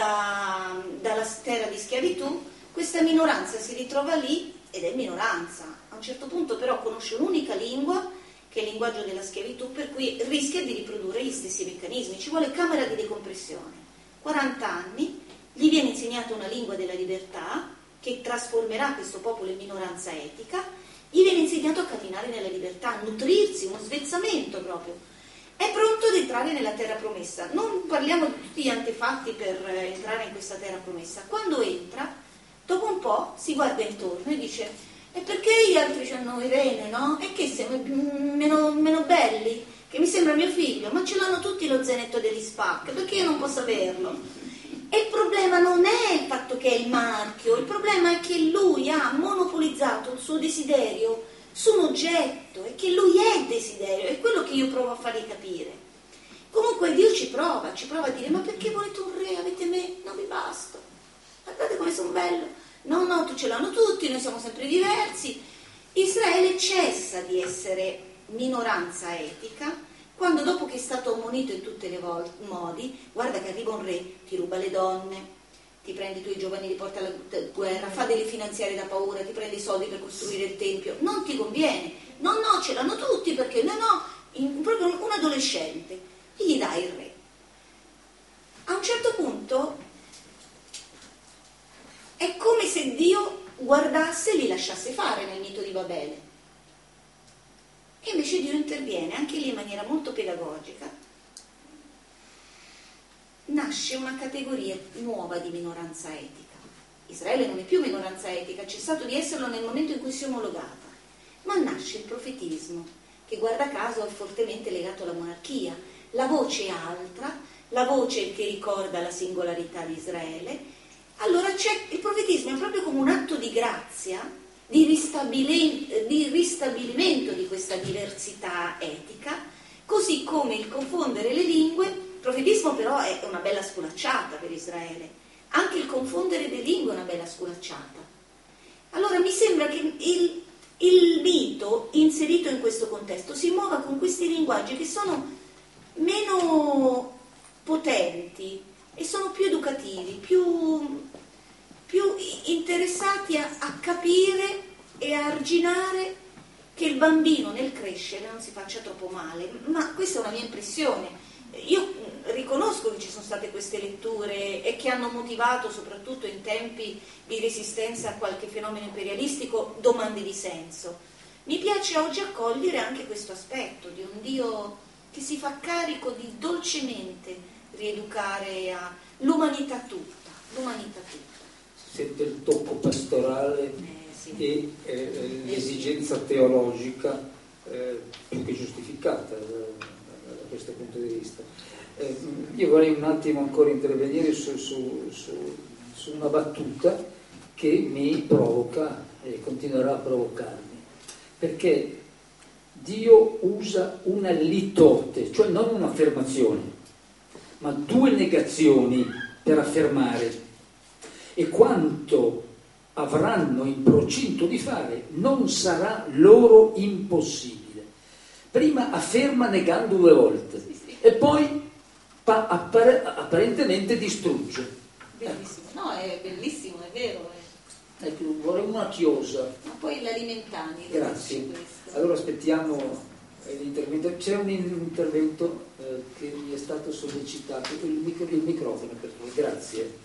B: da, dalla terra di schiavitù. Questa minoranza si ritrova lì ed è minoranza. A un certo punto però conosce un'unica lingua, che è il linguaggio della schiavitù, per cui rischia di riprodurre gli stessi meccanismi. Ci vuole camera di decompressione. quaranta anni, gli viene insegnata una lingua della libertà che trasformerà questo popolo in minoranza etica, gli viene insegnato a camminare nella libertà, a nutrirsi, uno svezzamento proprio. È pronto ad entrare nella terra promessa. Non parliamo di tutti gli antefatti per entrare in questa terra promessa. Quando entra, dopo un po' si guarda intorno e dice: e perché gli altri hanno Irene, no? E che siamo meno, meno belli? Che mi sembra mio figlio, ma ce l'hanno tutti lo zainetto degli Spac, perché io non posso averlo? E il problema non è il fatto che è il marchio, il problema è che lui ha monopolizzato il suo desiderio su un oggetto, e che lui è il desiderio, è quello che io provo a fargli capire. Comunque Dio ci prova, ci prova a dire: ma perché volete un re? Avete me? Non vi basta. Guardate come sono bello. No, no, tu ce l'hanno tutti, noi siamo sempre diversi. Israele cessa di essere minoranza etica quando, dopo che è stato ammonito in tutti i modi, guarda che arriva un re, ti ruba le donne, ti prende i tuoi giovani, li porta alla guerra, fa delle finanziarie da paura, ti prende i soldi per costruire il tempio, non ti conviene. No, no, ce l'hanno tutti perché no, no, in, proprio un adolescente, e gli dai il re. A un certo punto è come se Dio guardasse e li lasciasse fare nel mito di Babele. E invece Dio interviene, anche lì in maniera molto pedagogica. Nasce una categoria nuova di minoranza etica. Israele non è più minoranza etica, ha cessato di esserlo nel momento in cui si è omologata. Ma nasce il profetismo, che guarda caso è fortemente legato alla monarchia. La voce alta la voce che ricorda la singolarità di Israele. Allora c'è, il profetismo è proprio come un atto di grazia, di, ristabili, di ristabilimento di questa diversità etica, così come il confondere le lingue. Il profetismo però è una bella sculacciata per Israele, anche il confondere le lingue è una bella sculacciata. Allora mi sembra che il, il mito inserito in questo contesto si muova con questi linguaggi che sono meno potenti e sono più educativi, più, più interessati a, a capire e a arginare che il bambino nel crescere non si faccia troppo male. Ma questa è una mia impressione. Io riconosco che ci sono state queste letture e che hanno motivato, soprattutto in tempi di resistenza a qualche fenomeno imperialistico, domande di senso. Mi piace oggi accogliere anche questo aspetto di un Dio che si fa carico di dolcemente rieducare a l'umanità tutta, l'umanità tutta.
A: Sente il tocco pastorale
B: Eh, sì.
A: e eh, l'esigenza teologica eh, più che giustificata da, da questo punto di vista. Eh, io vorrei un attimo ancora intervenire su, su, su, su una battuta che mi provoca e continuerà a provocarmi, perché Dio usa una litote, cioè non un'affermazione, ma due negazioni per affermare, e quanto avranno in procinto di fare non sarà loro impossibile. Prima afferma negando due volte, sì, sì. E poi pa- appare- apparentemente distrugge.
B: Bellissimo, no, è bellissimo, è vero. È...
A: Ecco, vorrei una chiosa.
B: Ma poi l'alimentani.
A: Grazie. Allora aspettiamo l'intervento. C'è un intervento eh, che mi è stato sollecitato. Il, micro- il microfono, per favore. Grazie.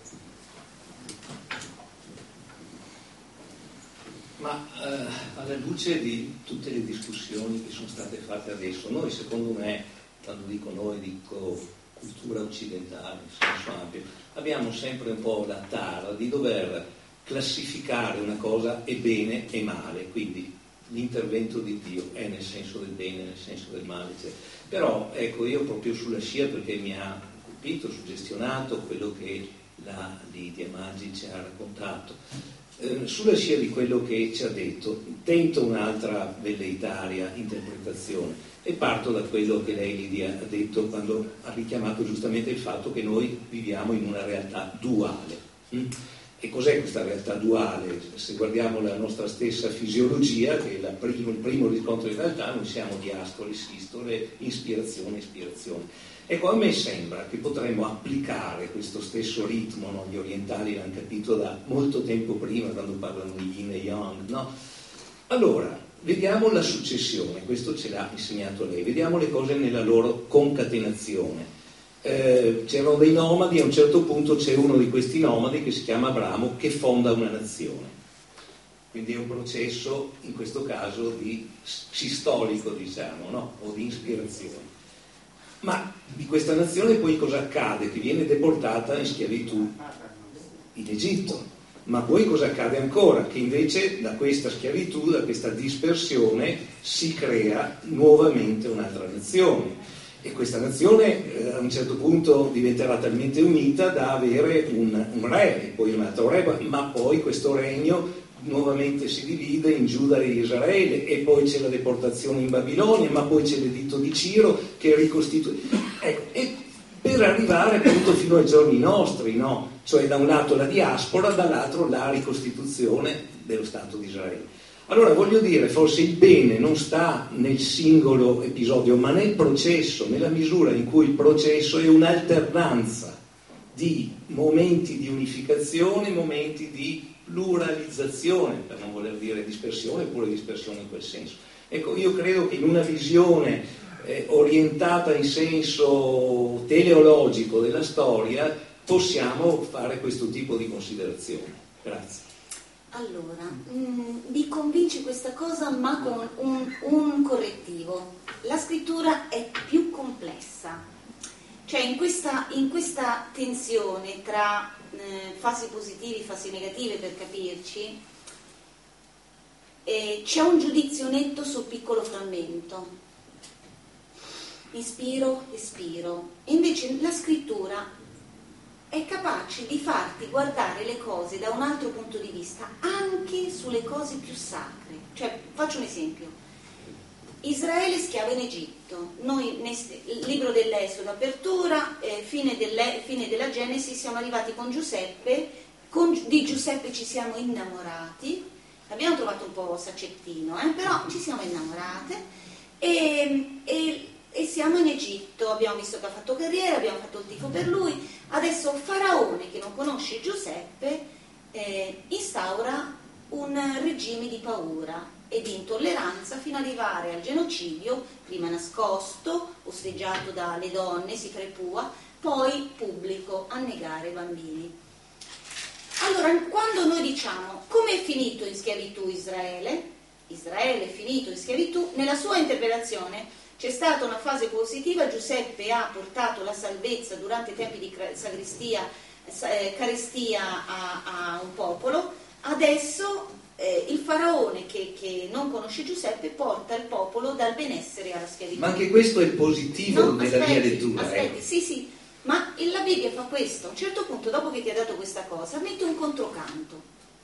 F: Ma eh, alla luce di tutte le discussioni che sono state fatte adesso, noi, secondo me, quando dico noi dico cultura occidentale in senso ampio, abbiamo sempre un po' la tara di dover classificare una cosa e bene e male, quindi l'intervento di Dio è nel senso del bene, nel senso del male, eccetera. Però ecco, io proprio sulla scia, perché mi ha colpito, suggestionato quello che la Lidia Maggi ci ha raccontato. Eh, sulla scia di quello che ci ha detto, tento un'altra velleitaria interpretazione e parto da quello che lei, Lidia, ha detto quando ha richiamato giustamente il fatto che noi viviamo in una realtà duale. Mm? E cos'è questa realtà duale? Se guardiamo la nostra stessa fisiologia, che è la primo, il primo riscontro di realtà, noi siamo diastole, sistole, ispirazione, ispirazione. Ecco, a me sembra che potremmo applicare questo stesso ritmo, no? Gli orientali l'hanno capito da molto tempo prima, quando parlano di yin e yang, no? Allora, vediamo la successione, questo ce l'ha insegnato lei, vediamo le cose nella loro concatenazione. Eh, c'erano dei nomadi, a un certo punto c'è uno di questi nomadi che si chiama Abramo, che fonda una nazione. Quindi è un processo, in questo caso, di sistolico, diciamo, no? O di ispirazione. Ma di questa nazione poi cosa accade? Che viene deportata in schiavitù in Egitto. Ma poi cosa accade ancora? Che invece da questa schiavitù, da questa dispersione, si crea nuovamente un'altra nazione. E questa nazione eh, a un certo punto diventerà talmente unita da avere un, un re, e poi un altro re, ma poi questo regno nuovamente si divide in Giuda e Israele, e poi c'è la deportazione in Babilonia, ma poi c'è l'editto di Ciro che ricostituisce, ecco, e per arrivare appunto fino ai giorni nostri, no? Cioè da un lato la diaspora, dall'altro la ricostituzione dello Stato di Israele. Allora voglio dire, forse il bene non sta nel singolo episodio, ma nel processo, nella misura in cui il processo è un'alternanza di momenti di unificazione, momenti di pluralizzazione, per non voler dire dispersione, oppure dispersione in quel senso. Ecco, io credo che in una visione eh, orientata in senso teleologico della storia possiamo fare questo tipo di considerazioni. Grazie.
B: Allora, mh, mi convince questa cosa, ma con un, un correttivo. La scrittura è più complessa, cioè in questa, in questa tensione tra eh, fasi positive e fasi negative, per capirci, eh, c'è un giudizio netto sul piccolo frammento. inspiro, espiro. E invece la scrittura è capace di farti guardare le cose da un altro punto di vista, anche sulle cose più sacre. Cioè, faccio un esempio. Israele schiavo in Egitto. Noi, nel libro dell'Esodo, apertura, eh, fine, delle, fine della Genesi, siamo arrivati con Giuseppe, con, di Giuseppe ci siamo innamorati, l'abbiamo trovato un po' saccettino, eh, però ci siamo innamorate e, e, e siamo in Egitto, abbiamo visto che ha fatto carriera, abbiamo fatto il tifo per lui. Adesso Faraone, che non conosce Giuseppe, eh, instaura un regime di paura e di intolleranza fino ad arrivare al genocidio, prima nascosto, osteggiato dalle donne, si crepua, poi pubblico, annegare i bambini. Allora, quando noi diciamo come è finito in schiavitù Israele, Israele è finito in schiavitù, nella sua interpretazione c'è stata una fase positiva, Giuseppe ha portato la salvezza durante i tempi di sagrestia, eh, carestia a, a un popolo, adesso eh, il faraone che, che non conosce Giuseppe porta il popolo dal benessere alla schiavitù.
F: Ma anche questo è positivo
B: no,
F: nella
B: aspetti,
F: mia lettura.
B: Aspetti,
F: eh.
B: sì, sì, ma la Bibbia fa questo, a un certo punto, dopo che ti ha dato questa cosa, mette un controcanto.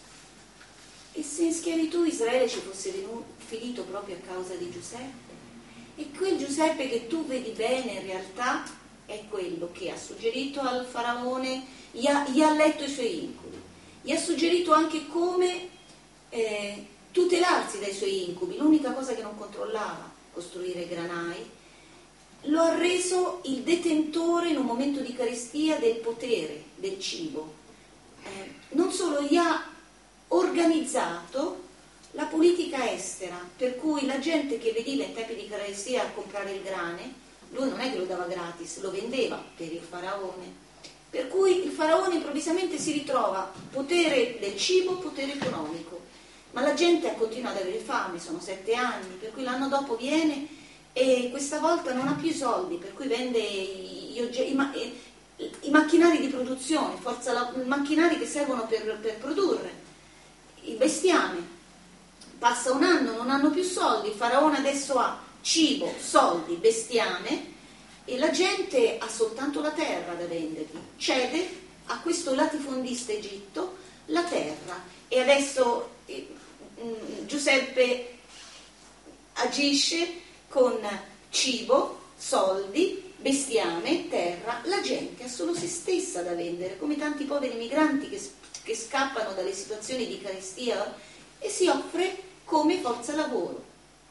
B: E se in schiavitù Israele ci fosse venuto, finito proprio a causa di Giuseppe? E quel Giuseppe che tu vedi bene in realtà è quello che ha suggerito al faraone, gli ha, gli ha letto i suoi incubi, gli ha suggerito anche come eh, tutelarsi dai suoi incubi, l'unica cosa che non controllava, costruire granai, lo ha reso il detentore in un momento di carestia del potere, del cibo. Eh, non solo gli ha organizzato la politica estera, per cui la gente che veniva in tempi di carestia a comprare il grane, lui non è che lo dava gratis, lo vendeva per il faraone. Per cui il faraone improvvisamente si ritrova potere del cibo, potere economico. Ma la gente continua ad avere fame, sono sette anni, per cui l'anno dopo viene e questa volta non ha più soldi, per cui vende i, i, i, i macchinari di produzione, forza la, i macchinari che servono per, per produrre, il bestiame. Passa un anno, non hanno più soldi, il faraone adesso ha cibo, soldi, bestiame e la gente ha soltanto la terra da vendergli. Cede a questo latifondista Egitto la terra e adesso eh, Giuseppe agisce con cibo, soldi, bestiame, terra. La gente ha solo se stessa da vendere, come tanti poveri migranti che, che scappano dalle situazioni di carestia e si offre come forza lavoro.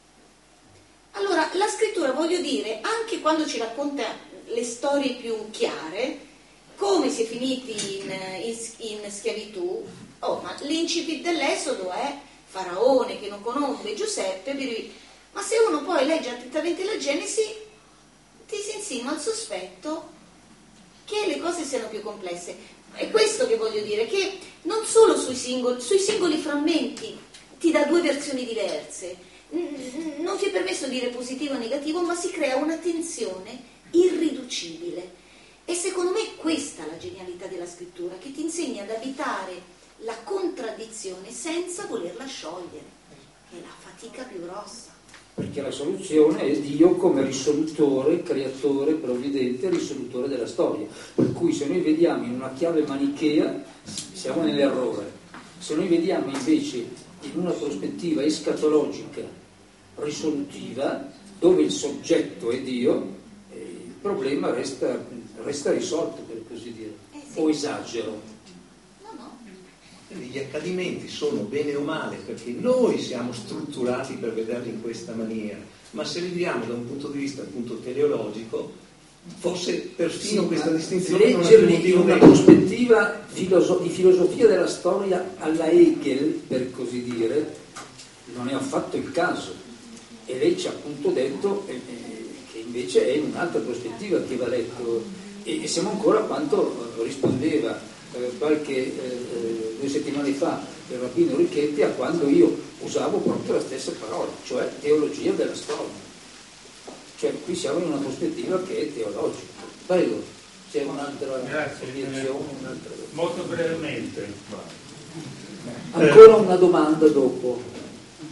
B: Allora, la scrittura, voglio dire, anche quando ci racconta le storie più chiare, come si è finiti in, in, in schiavitù, oh, ma l'incipit dell'Esodo è Faraone che non conobbe Giuseppe, ma se uno poi legge attentamente la Genesi, ti si insinua il sospetto che le cose siano più complesse. È questo che voglio dire, che non solo sui singoli, sui singoli frammenti ti dà due versioni diverse, non ti è permesso di dire positivo o negativo, ma si crea una tensione irriducibile. E secondo me è questa la genialità della scrittura, che ti insegna ad abitare la contraddizione senza volerla sciogliere. È la fatica più grossa.
A: Perché la soluzione è Dio come risolutore, creatore, provvidente, risolutore della storia. Per cui se noi vediamo in una chiave manichea siamo nell'errore. Se noi vediamo invece in una prospettiva escatologica, risolutiva, dove il soggetto è Dio, eh, il problema resta, resta risolto, per così dire.
B: Eh sì.
A: O esagero?
B: No, no.
F: Quindi gli accadimenti sono bene o male perché noi siamo strutturati per vederli in questa maniera, ma se li vediamo da un punto di vista appunto teleologico, forse perfino
A: Sì,
F: questa distinzione non ha più
A: leggerli in
F: motivo
A: una
F: di...
A: prospettiva filoso- di filosofia della storia alla Hegel, per così dire, non è affatto il caso. E lei ci ha appunto detto eh, che invece è in un'altra prospettiva che va letto, e, e siamo ancora a quanto rispondeva eh, qualche eh, due settimane fa il rabbino Richetti, a quando io usavo proprio la stessa parola, cioè teologia della storia. Cioè qui siamo in una prospettiva che è teologica. Prego, c'è un'altra obiezione, un'altra...
C: Molto brevemente.
A: Ancora una domanda dopo.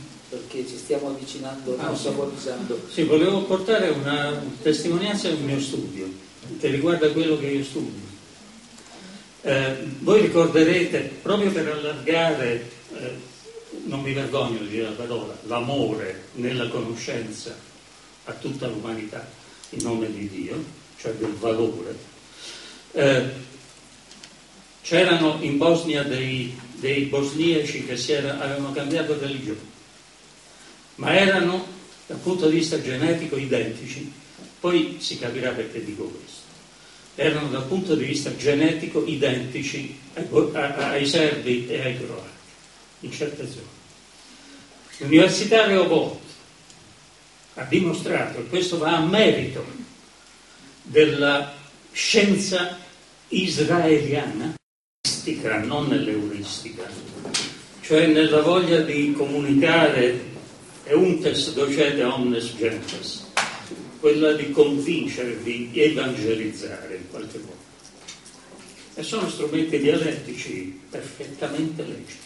A: perché ci stiamo avvicinando,
C: Ah,
A: non
C: sì.
A: stiamo avvisando.
C: Sì, volevo portare una testimonianza del mio studio, che riguarda quello che io studio. Eh, voi ricorderete, proprio per allargare, eh, non mi vergogno di dire la parola, l'amore nella conoscenza a tutta l'umanità, in nome di Dio, cioè del valore, eh, c'erano in Bosnia dei, dei bosniaci che si era, avevano cambiato religione, ma erano dal punto di vista genetico identici. Poi si capirà perché dico questo. Erano dal punto di vista genetico identici ai, ai serbi e ai croati, in certe zone. L'Università Rehovot ha dimostrato, e questo va a merito della scienza israeliana, non nell'euristica, cioè nella voglia di comunicare euntes docete omnes gentes, quella di convincere, di evangelizzare in qualche modo. E sono strumenti dialettici perfettamente leciti.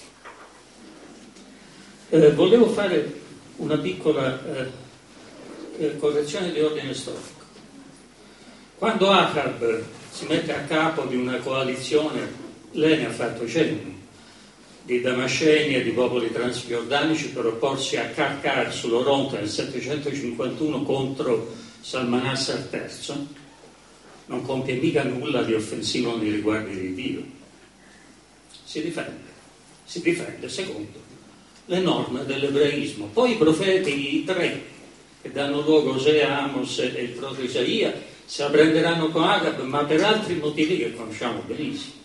C: Eh, volevo fare una piccola eh, eh, correzione di ordine storico. Quando Ahab si mette a capo di una coalizione, lei ne ha fatto cenni, di Damasceni e di popoli transgiordanici per opporsi a Karkar sull'Oronto nel settecentocinquantuno contro Salmanassar terzo, non compie mica nulla di offensivo nei riguardi di Dio. Si difende, si difende secondo le norme dell'ebraismo. Poi i profeti, i tre, che danno luogo a Osea, Amos e il prete Isaia, se la prenderanno con Agab, ma per altri motivi che conosciamo benissimo.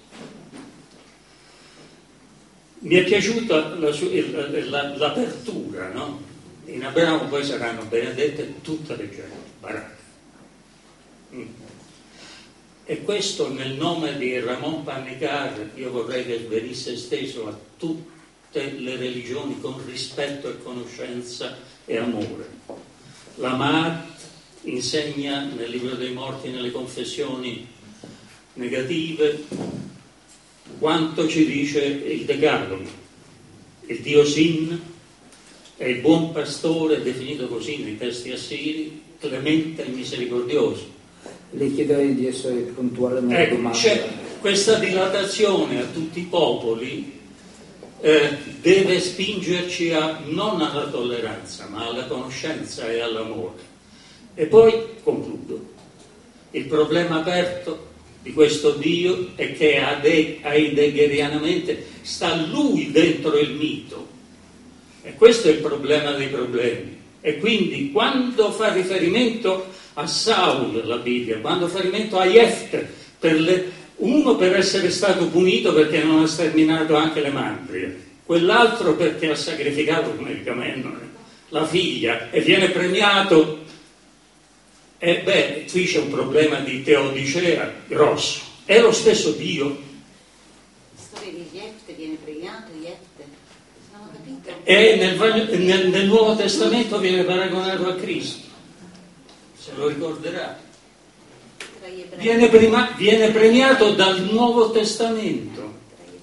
C: Mi è piaciuta la, la, l'apertura, no? In Abramo poi saranno benedette tutte le genti, Barak. Mm. E questo nel nome di Ramon Pannicar, io vorrei che venisse esteso a tutte le religioni con rispetto e conoscenza e amore. La Maat insegna nel libro dei morti, nelle confessioni negative, quanto ci dice il Decalogo. Il Dio Sin è il buon pastore, definito così nei testi assiri, clemente e misericordioso.
A: Le chiederei di essere puntuale nella
C: Ecco,
A: domanda.
C: c'è questa dilatazione a tutti i popoli, eh, deve spingerci a, non alla tolleranza, ma alla conoscenza e all'amore. E poi concludo. Il problema aperto di questo Dio è che heideggerianamente sta lui dentro il mito, e questo è il problema dei problemi. E quindi quando fa riferimento a Saul la Bibbia, quando fa riferimento a Jefte, per le, uno per essere stato punito perché non ha sterminato anche le mandrie, quell'altro perché ha sacrificato come il Camennone la figlia e viene premiato. E beh, qui c'è un problema di teodicea grosso. È lo stesso Dio.
B: La storia di Jefte viene premiato, Jefte. Non ho capito.
C: E nel, nel, nel Nuovo Testamento viene paragonato a Cristo. Se lo ricorderà. Viene, prima, viene premiato dal Nuovo Testamento.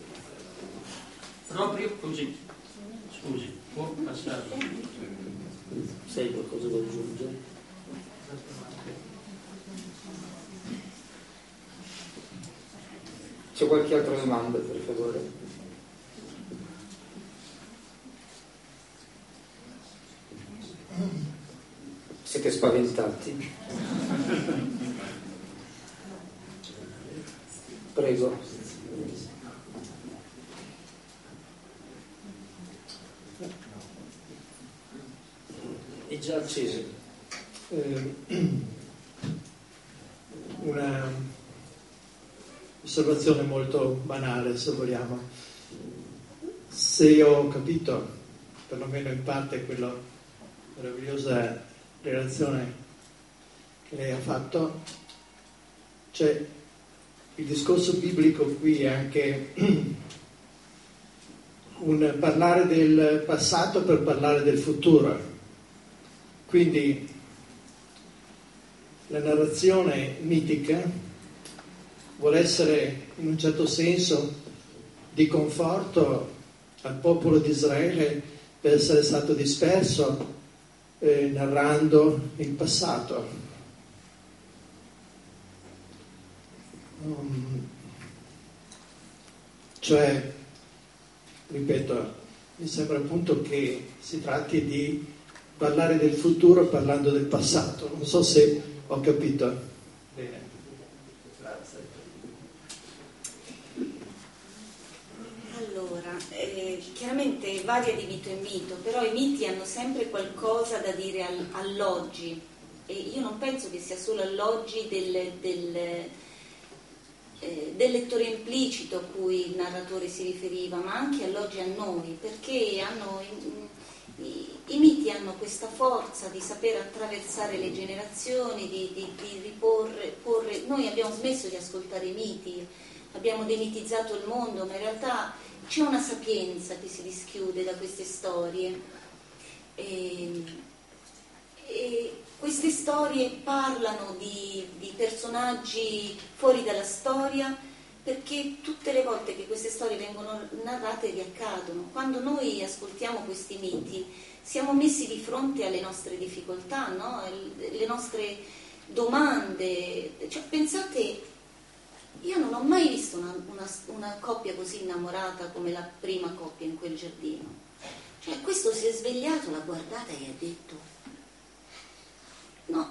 C: Proprio così. Scusi, può passare?
A: Sei qualcosa da aggiungere? C'è qualche altra domanda, per favore? Siete spaventati? Prego. È già acceso.
D: Eh, una osservazione molto banale, se vogliamo. Se io ho capito, perlomeno in parte, quella meravigliosa relazione che lei ha fatto, c'è il discorso biblico qui è anche un parlare del passato per parlare del futuro. Quindi la narrazione mitica vuole essere in un certo senso di conforto al popolo di Israele per essere stato disperso eh, narrando il passato. Um, cioè, ripeto, mi sembra appunto che si tratti di parlare del futuro parlando del passato. Non so se ho capito bene. Grazie.
B: Allora, eh, chiaramente varia di mito in mito, però i miti hanno sempre qualcosa da dire al, all'oggi, e io non penso che sia solo all'oggi del, del, eh, del lettore implicito a cui il narratore si riferiva, ma anche all'oggi a noi, perché hanno, i, i, i miti hanno questa forza di saper attraversare le generazioni, di, di, di riporre, porre. Noi abbiamo smesso di ascoltare i miti, abbiamo demitizzato il mondo, ma in realtà c'è una sapienza che si dischiude da queste storie. E, e queste storie parlano di, di personaggi fuori dalla storia, perché tutte le volte che queste storie vengono narrate riaccadono. Quando noi ascoltiamo questi miti siamo messi di fronte alle nostre difficoltà, no? Le nostre domande. Cioè, pensate, io non ho mai visto una, una, una coppia così innamorata come la prima coppia in quel giardino. Cioè, questo si è svegliato, l'ha guardata e ha detto: no,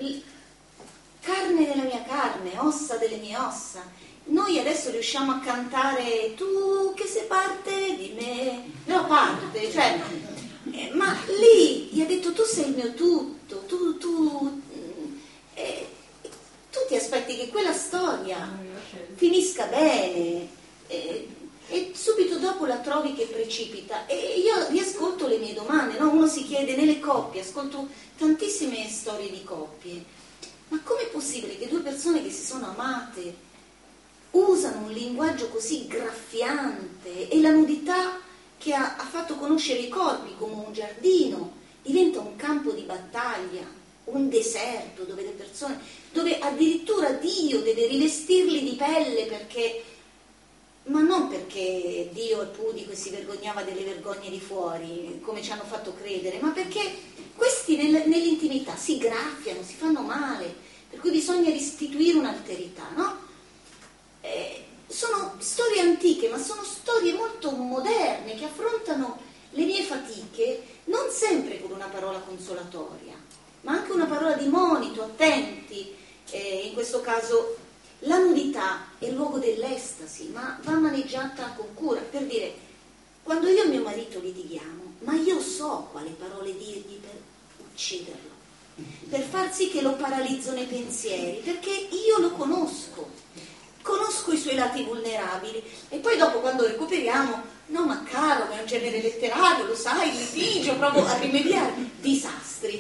B: carne della mia carne, ossa delle mie ossa. Noi adesso riusciamo a cantare tu che sei parte di me, no, parte, cioè, eh, ma lì gli ha detto: tu sei il mio tutto, tu, tu, eh, tu ti aspetti che quella storia finisca bene, eh, e subito dopo la trovi che precipita. E io riascolto le mie domande, no? Uno si chiede nelle coppie, ascolto tantissime storie di coppie, ma com'è possibile che due persone che si sono amate usano un linguaggio così graffiante, e la nudità che ha, ha fatto conoscere i corpi come un giardino diventa un campo di battaglia, un deserto dove le persone, dove addirittura Dio deve rivestirli di pelle, perché, ma non perché Dio è pudico e si vergognava delle vergogne di fuori, come ci hanno fatto credere, ma perché questi nel, nell'intimità si graffiano, si fanno male, per cui bisogna restituire un'alterità, no? Eh, sono storie antiche, ma sono storie molto moderne che affrontano le mie fatiche non sempre con una parola consolatoria, ma anche una parola di monito, attenti. Eh, in questo caso la nudità è il luogo dell'estasi, ma va maneggiata con cura. Per dire, quando io e mio marito litighiamo, ma io so quale parole dirgli per ucciderlo, per far sì che lo paralizzo nei pensieri, perché io lo conosco. Conosco i suoi lati vulnerabili, e poi dopo, quando recuperiamo, no, ma caro, è un genere letterario, lo sai, litigio, provo a rimediare, disastri.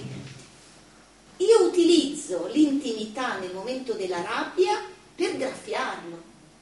B: Io utilizzo l'intimità nel momento della rabbia per graffiarlo.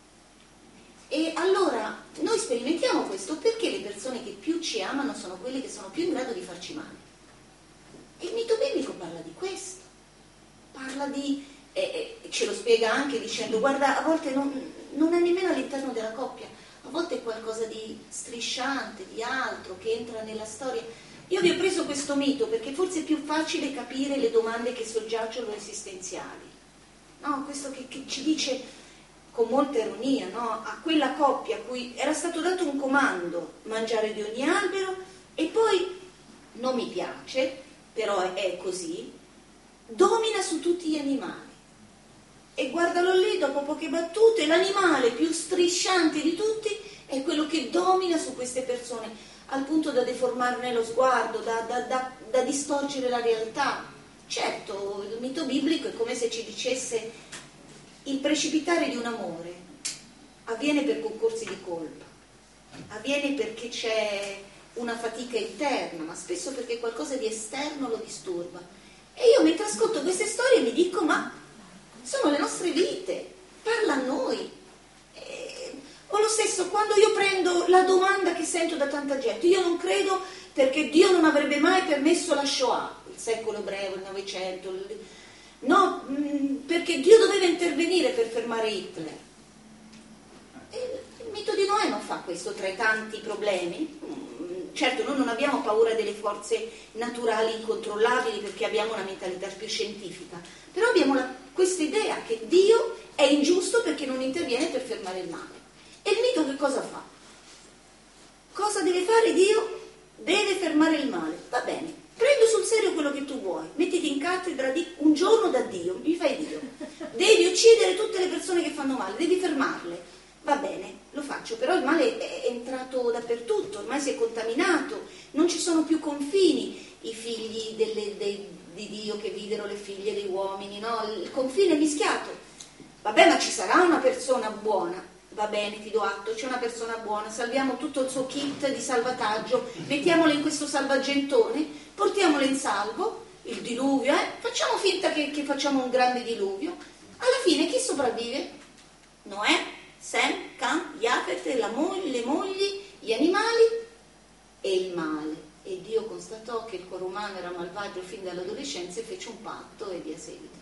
B: E allora noi sperimentiamo questo perché le persone che più ci amano sono quelle che sono più in grado di farci male. E il mito biblico parla di questo, parla di... E ce lo spiega anche dicendo: guarda, a volte non, non è nemmeno all'interno della coppia, a volte è qualcosa di strisciante, di altro, che entra nella storia. Io vi ho preso questo mito perché forse è più facile capire le domande che soggiacciono esistenziali, no? Questo che, che ci dice con molta ironia, no? A quella coppia a cui era stato dato un comando: mangiare di ogni albero, e poi non mi piace, però è, è così, domina su tutti gli animali. E guardalo lì, dopo poche battute, l'animale più strisciante di tutti è quello che domina su queste persone, al punto da deformarne lo sguardo, da, da, da, da distorcere la realtà. Certo, il mito biblico è come se ci dicesse: il precipitare di un amore avviene per concorsi di colpa, avviene perché c'è una fatica interna, ma spesso perché qualcosa di esterno lo disturba. E io, mentre ascolto queste storie, mi dico: ma sono le nostre vite, parla a noi. E, o lo stesso, quando io prendo la domanda che sento da tanta gente: io non credo perché Dio non avrebbe mai permesso la Shoah, il secolo ebreo, il Novecento, il... no, mh, perché Dio doveva intervenire per fermare Hitler. E il mito di Noè non fa questo tra i tanti problemi. certo noi non abbiamo paura delle forze naturali incontrollabili perché abbiamo una mentalità più scientifica, però abbiamo questa idea che Dio è ingiusto perché non interviene per fermare il male. E il mito che cosa fa? Cosa deve fare Dio? Deve fermare il male. Va bene, prendo sul serio quello che tu vuoi, mettiti in cattedra di un giorno da Dio, mi fai Dio. Devi uccidere tutte le persone che fanno male, devi fermarle. Va bene, lo faccio, però il male è entrato dappertutto, ormai si è contaminato, non ci sono più confini, i figli delle, dei, di Dio che videro le figlie dei uomini, no? Il confine è mischiato. Vabbè, ma ci sarà una persona buona. Va bene, ti do atto, c'è una persona buona, salviamo tutto il suo kit di salvataggio, mettiamolo in questo salvagentone, portiamolo in salvo, il diluvio, eh? Facciamo finta che, che facciamo un grande diluvio. Alla fine chi sopravvive? Noè, Sem, Cam, Jafet, la moglie, le mogli, gli animali e il male. E Dio constatò che il cuore umano era malvagio fin dall'adolescenza e fece un patto e via seguito.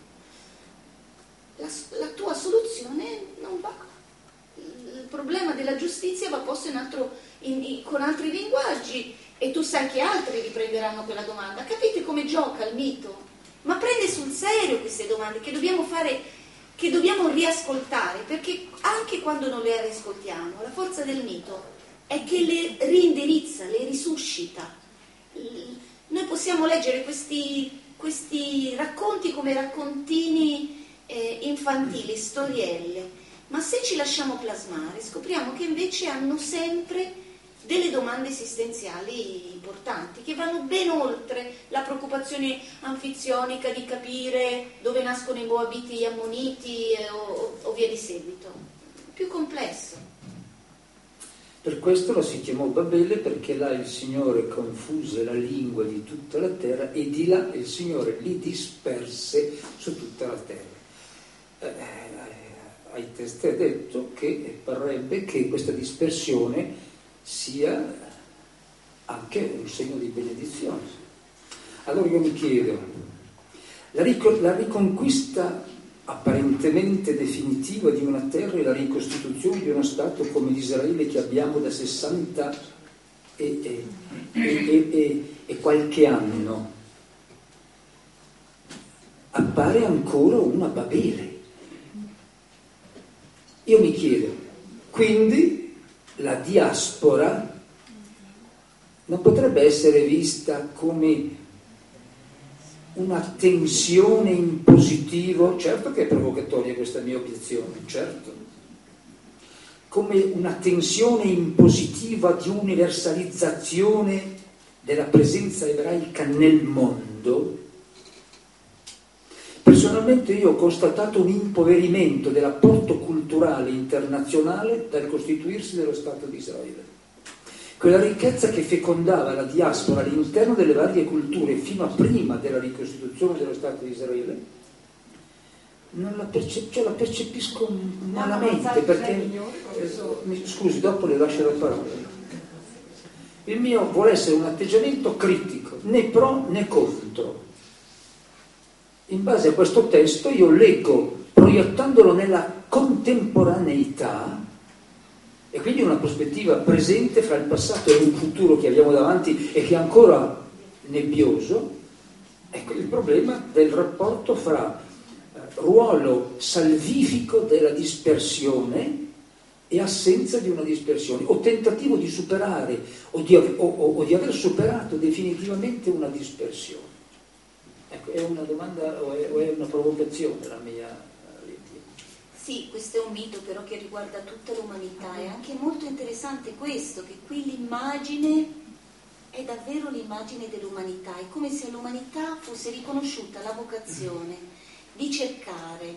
B: La, la tua soluzione non va. Il problema della giustizia va posto in altro, in, in, con altri linguaggi, e tu sai che altri riprenderanno quella domanda. Capite come gioca il mito? Ma prende sul serio queste domande che dobbiamo fare, che dobbiamo riascoltare, perché anche quando non le riascoltiamo, la forza del mito è che le rindirizza, le risuscita. Noi possiamo leggere questi, questi racconti come raccontini eh, infantili, storielle, ma se ci lasciamo plasmare scopriamo che invece hanno sempre delle domande esistenziali importanti che vanno ben oltre la preoccupazione anfizionica di capire dove nascono i Moabiti, gli Ammoniti eh, o, o via di seguito. Più complesso.
A: Per questo la si chiamò Babele, perché là il Signore confuse la lingua di tutta la terra e di là il Signore li disperse su tutta la terra. Eh, ai testi è detto che parrebbe che questa dispersione sia anche un segno di benedizione. Allora io mi chiedo, la, ric- la riconquista apparentemente definitiva di una terra e la ricostituzione di uno Stato come l'Israele che abbiamo da sessanta e, e, e, e, e qualche anno appare ancora una Babele. Io mi chiedo, quindi la diaspora non potrebbe essere vista come una tensione in positivo, certo che è provocatoria questa mia obiezione, certo, come una tensione impositiva di universalizzazione della presenza ebraica nel mondo. Personalmente io ho constatato un impoverimento dell'apporto culturale internazionale dal costituirsi dello Stato di Israele. Quella ricchezza che fecondava la diaspora all'interno delle varie culture fino a prima della ricostituzione dello Stato di Israele, non la, percep- cioè la percepisco malamente, perché, eh, mi, scusi, dopo le lascio la parola. Il mio vuole essere un atteggiamento critico, né pro né contro. In base a questo testo io leggo, proiettandolo nella contemporaneità, e quindi una prospettiva presente fra il passato e un futuro che abbiamo davanti e che è ancora nebbioso, ecco il problema del rapporto fra eh, ruolo salvifico della dispersione e assenza di una dispersione, o tentativo di superare o di, o, o, o di aver superato definitivamente una dispersione. Ecco, è una domanda o è, o è una provocazione la mia?
B: Sì, questo è un mito però che riguarda tutta l'umanità. È anche molto interessante questo, che qui l'immagine è davvero l'immagine dell'umanità, è come se all'umanità fosse riconosciuta la vocazione di cercare,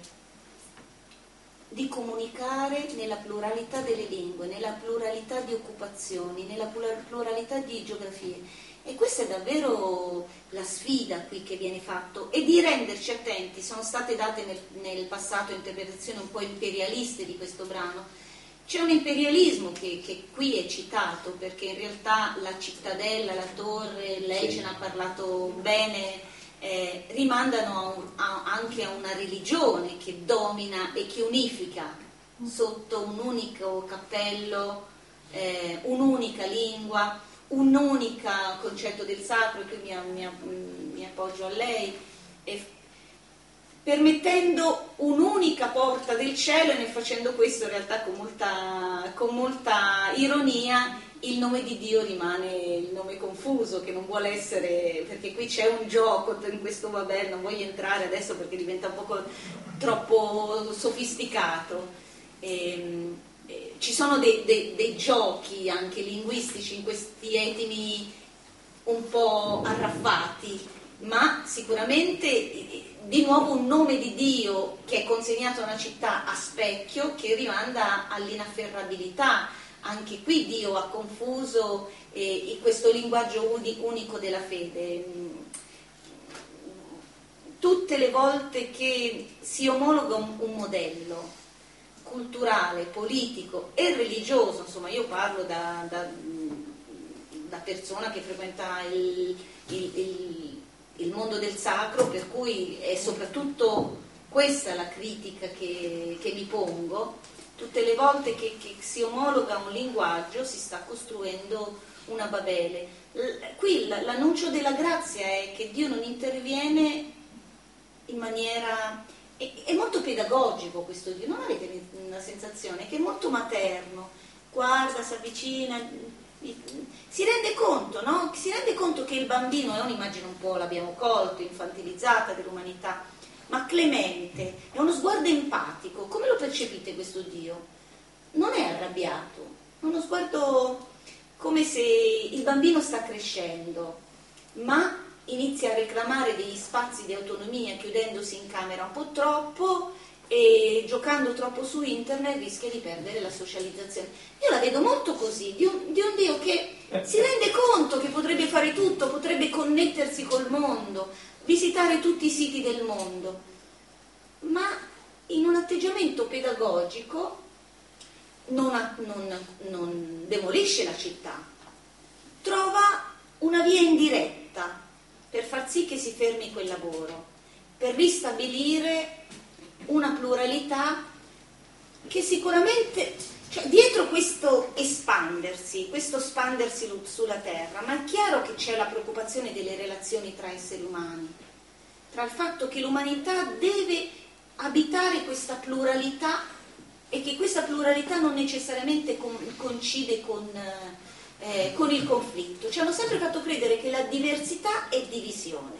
B: di comunicare nella pluralità delle lingue, nella pluralità di occupazioni, nella pluralità di geografie. E questa è davvero la sfida qui che viene fatto, e di renderci attenti. Sono state date nel, nel passato interpretazioni un po' imperialiste di questo brano. C'è un imperialismo che, che qui è citato, perché in realtà la cittadella, la torre, lei sì. ce n'ha parlato bene, eh, rimandano a un, a, anche a una religione che domina e che unifica sotto un unico cappello, eh, un'unica lingua, un unico concetto del sacro, e qui mi, mi, mi appoggio a lei, e permettendo un'unica porta del cielo, e nel facendo questo in realtà con molta, con molta ironia il nome di Dio rimane il nome confuso, che non vuole essere, perché qui c'è un gioco in questo vabbè, non voglio entrare adesso perché diventa un po' troppo sofisticato. E, e, ci sono dei, dei, dei giochi anche linguistici in questi etimi un po' arraffati, ma sicuramente di nuovo un nome di Dio che è consegnato a una città a specchio, che rimanda all'inafferrabilità. Anche qui Dio ha confuso eh, questo linguaggio unico della fede. Tutte le volte che si omologa un, un modello culturale, politico e religioso, insomma io parlo da, da, da persona che frequenta il, il, il, il mondo del sacro, per cui è soprattutto questa la critica che, che mi pongo. Tutte le volte che, che si omologa un linguaggio si sta costruendo una Babele. L- qui l- l'annuncio della grazia è che Dio non interviene in maniera... È, è molto pedagogico questo Dio, non avete una sensazione che è molto materno, guarda, si avvicina, si rende conto, no? Si rende conto che il bambino è un'immagine un po', l'abbiamo colto, infantilizzata dell'umanità, ma clemente, è uno sguardo empatico. Come lo percepite questo Dio? Non è arrabbiato, è uno sguardo come se il bambino sta crescendo, ma inizia a reclamare degli spazi di autonomia chiudendosi in camera un po' troppo e giocando troppo su internet rischia di perdere la socializzazione. Io la vedo molto così, di un, di un Dio che si rende conto che potrebbe fare tutto, potrebbe connettersi col mondo, visitare tutti i siti del mondo, ma in un atteggiamento pedagogico non, ha, non, non demolisce la città, trova una via indiretta per far sì che si fermi quel lavoro, per ristabilire una pluralità che sicuramente, cioè, dietro questo espandersi, questo espandersi sulla terra, ma è chiaro che c'è la preoccupazione delle relazioni tra esseri umani, tra il fatto che l'umanità deve abitare questa pluralità e che questa pluralità non necessariamente con, coincide con, eh, con il conflitto. Ci hanno sempre fatto credere che la diversità è divisione.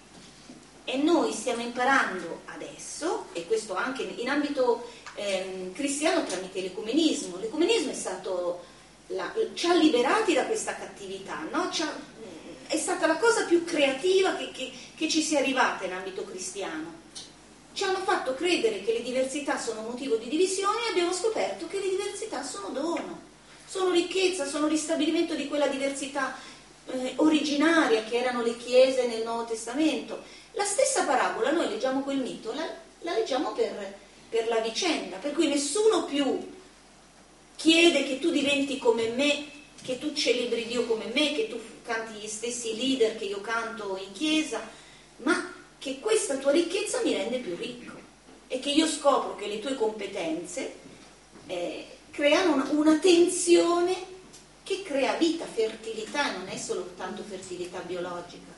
B: E noi stiamo imparando adesso, e questo anche in ambito ehm, cristiano tramite l'ecumenismo. L'ecumenismo è stato la, ci ha liberati da questa cattività, no? Ci ha, è stata la cosa più creativa che, che, che ci sia arrivata in ambito cristiano. Ci hanno fatto credere che le diversità sono motivo di divisione e abbiamo scoperto che le diversità sono dono, sono ricchezza, sono ristabilimento di quella diversità eh, originaria che erano le chiese nel Nuovo Testamento. La stessa parabola, noi leggiamo quel mito, la, la leggiamo per, per la vicenda, per cui nessuno più chiede che tu diventi come me, che tu celebri Dio come me, che tu canti gli stessi leader che io canto in chiesa, ma che questa tua ricchezza mi rende più ricco e che io scopro che le tue competenze eh, creano una, una tensione che crea vita, fertilità, e non è soltanto fertilità biologica.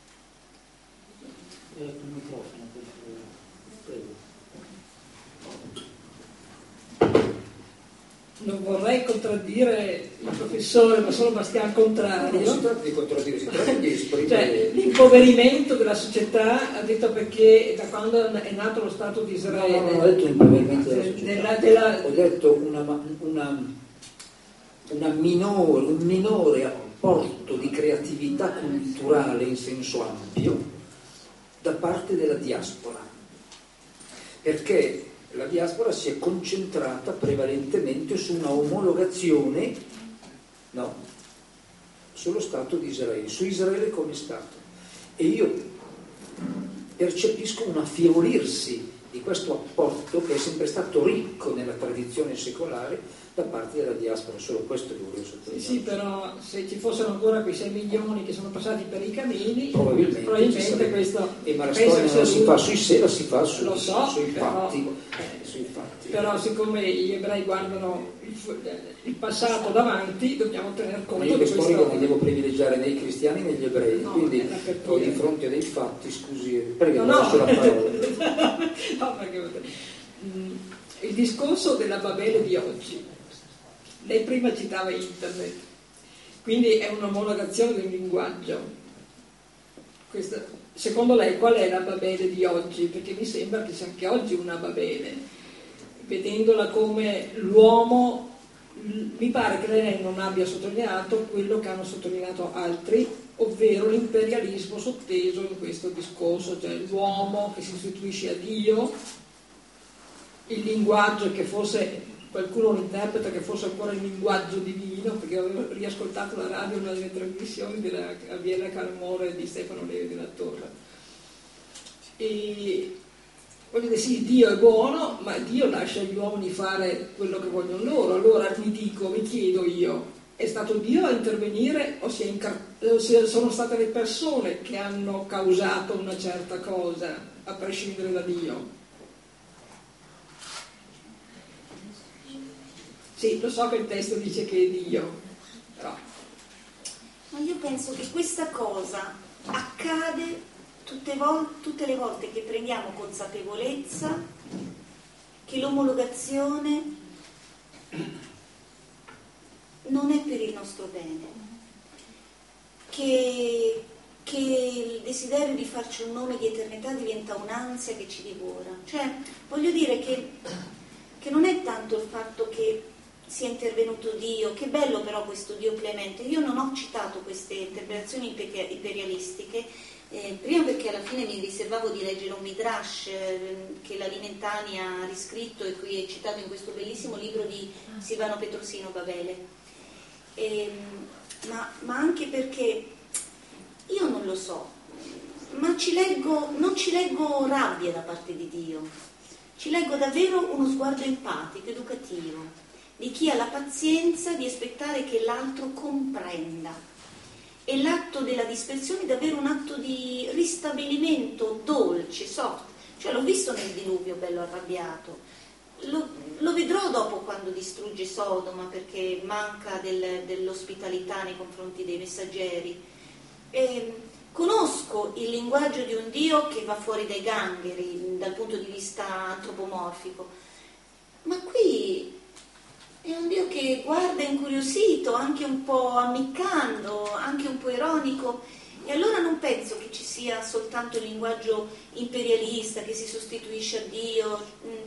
A: Il microfono, prego.
E: Non vorrei contraddire il professore, ma sono abbastanza al contrario.
A: Non si tratta di contraddire, si tratta di esprimere.
E: Cioè, l'impoverimento della società, ha detto, perché da quando è nato lo Stato di Israele.
A: No, non ho detto impoverimento della società.
E: Della, della...
A: Ho detto una, una, una minore, un minore apporto di creatività culturale in senso ampio da parte della diaspora, perché la diaspora si è concentrata prevalentemente su una omologazione, no, sullo Stato di Israele, su Israele come Stato, e io percepisco un affievolirsi di questo apporto che è sempre stato ricco nella tradizione secolare da parte della diaspora. Solo questo che volevo sottolineare.
E: Sì, sì, però se ci fossero ancora quei sei milioni che sono passati per i camini,
A: probabilmente,
E: probabilmente questo...
A: E ma la storia non si fa sui sé, la si fa su,
E: lo so,
A: sui,
E: però,
A: fatti,
E: eh,
A: sui fatti.
E: Però siccome gli ebrei guardano il il, il passato davanti, dobbiamo tener conto
A: Ma io
E: di
A: che storico non
E: questo.
A: devo privilegiare né i cristiani né gli ebrei,
E: No,
A: quindi
E: era per
A: ho
E: dire.
A: di fronte a dei fatti, scusi, prego,
E: No, no.
A: lascio la parola.
E: No, perché, mm, il discorso della Babele di oggi, lei prima citava internet, quindi è un'omologazione del linguaggio. Questa, secondo lei qual è la Babele di oggi? Perché mi sembra che sia anche oggi una Babele, vedendola come l'uomo, mi pare che lei non abbia sottolineato quello che hanno sottolineato altri, ovvero l'imperialismo sotteso in questo discorso, cioè l'uomo che si sostituisce a Dio, il linguaggio che forse qualcuno lo interpreta che fosse ancora il linguaggio divino, perché avevo riascoltato la radio una delle trasmissioni della Gabriella Calmore e di Stefano Levi della Torre. E voglio dire, sì, Dio è buono, ma Dio lascia gli uomini fare quello che vogliono loro. Allora mi dico, mi chiedo io, è stato Dio a intervenire o, si è incar- o se sono state le persone che hanno causato una certa cosa, a prescindere da Dio? Sì, lo so che il testo dice che è Dio, però...
B: Ma io penso che questa cosa accade tutte, vol- tutte le volte che prendiamo consapevolezza che l'omologazione non è per il nostro bene, che, che il desiderio di farci un nome di eternità diventa un'ansia che ci divora. Cioè, voglio dire che, che non è tanto il fatto che sia intervenuto Dio, che bello però questo Dio clemente. Io non ho citato queste interpretazioni imperialistiche, eh, prima perché alla fine mi riservavo di leggere un midrash eh, che la Limentani ha riscritto e qui è citato in questo bellissimo libro di Silvano Petrosino, Babele, e, ma, ma anche perché io non lo so, ma ci leggo, non ci leggo rabbia da parte di Dio, ci leggo davvero uno sguardo empatico, educativo, di chi ha la pazienza di aspettare che l'altro comprenda. E l'atto della dispersione è davvero un atto di ristabilimento dolce, soft. Cioè l'ho visto nel diluvio bello arrabbiato, lo, lo vedrò dopo quando distrugge Sodoma perché manca del, dell'ospitalità nei confronti dei messaggeri. E conosco il linguaggio di un Dio che va fuori dai gangheri dal punto di vista antropomorfico, ma qui è un Dio che guarda incuriosito, anche un po' ammiccando, anche un po' ironico, e allora non penso che ci sia soltanto il linguaggio imperialista che si sostituisce a Dio,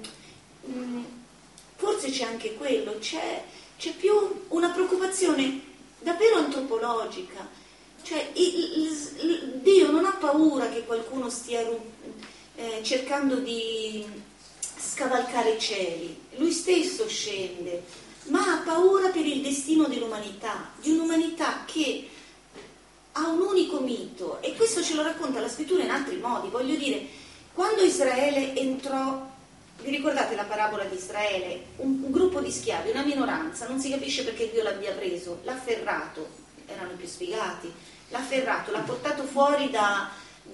B: forse c'è anche quello, c'è, c'è più una preoccupazione davvero antropologica, cioè il, il, il, Dio non ha paura che qualcuno stia eh, cercando di scavalcare i cieli, lui stesso scende, ma ha paura per il destino dell'umanità, di un'umanità che ha un unico mito, e questo ce lo racconta la scrittura in altri modi. Voglio dire, quando Israele entrò, vi ricordate la parabola di Israele? Un, un gruppo di schiavi, una minoranza, non si capisce perché Dio l'abbia preso, l'ha afferrato, erano i più sfigati, l'ha afferrato, l'ha portato fuori da,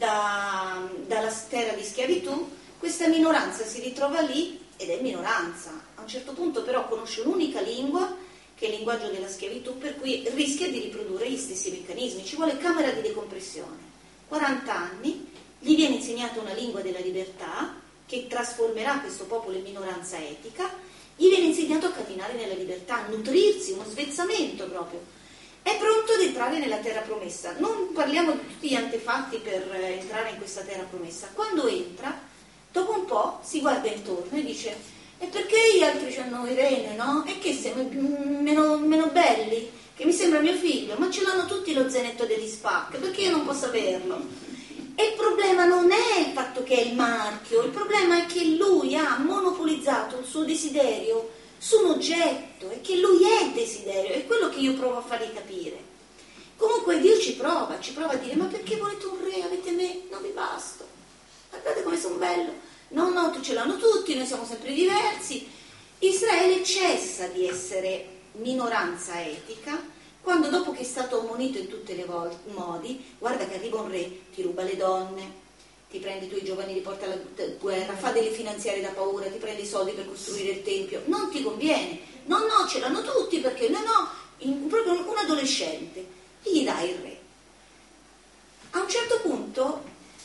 B: da, dalla terra di schiavitù. Questa minoranza si ritrova lì ed è minoranza. A un certo punto però conosce un'unica lingua, che è il linguaggio della schiavitù, per cui rischia di riprodurre gli stessi meccanismi. Ci vuole camera di decompressione. quaranta anni, gli viene insegnata una lingua della libertà che trasformerà questo popolo in minoranza etica, gli viene insegnato a camminare nella libertà, a nutrirsi, uno svezzamento proprio. È pronto ad entrare nella terra promessa. Non parliamo di tutti gli antefatti per entrare in questa terra promessa. Quando entra, dopo un po' si guarda intorno e dice: e perché gli altri hanno Irene, no? E che siamo meno, meno belli? Che mi sembra mio figlio, ma ce l'hanno tutti lo zainetto degli Spac, perché io non posso averlo? E il problema non è il fatto che è il marchio, il problema è che lui ha monopolizzato il suo desiderio su un oggetto, e che lui è desiderio, è quello che io provo a fargli capire. Comunque Dio ci prova, ci prova a dire: ma perché volete un re? Avete me? Non vi basto. Guardate come sono bello. No, no, tu ce l'hanno tutti, noi siamo sempre diversi. Israele cessa di essere minoranza etica quando, dopo che è stato ammonito in tutti i modi, guarda che arriva un re, ti ruba le donne, ti prende i tuoi giovani, li porta alla guerra, fa delle finanziarie da paura, ti prende i soldi per costruire il tempio, non ti conviene, no no ce l'hanno tutti perché no no, in, proprio un adolescente, gli dai il re. A un certo punto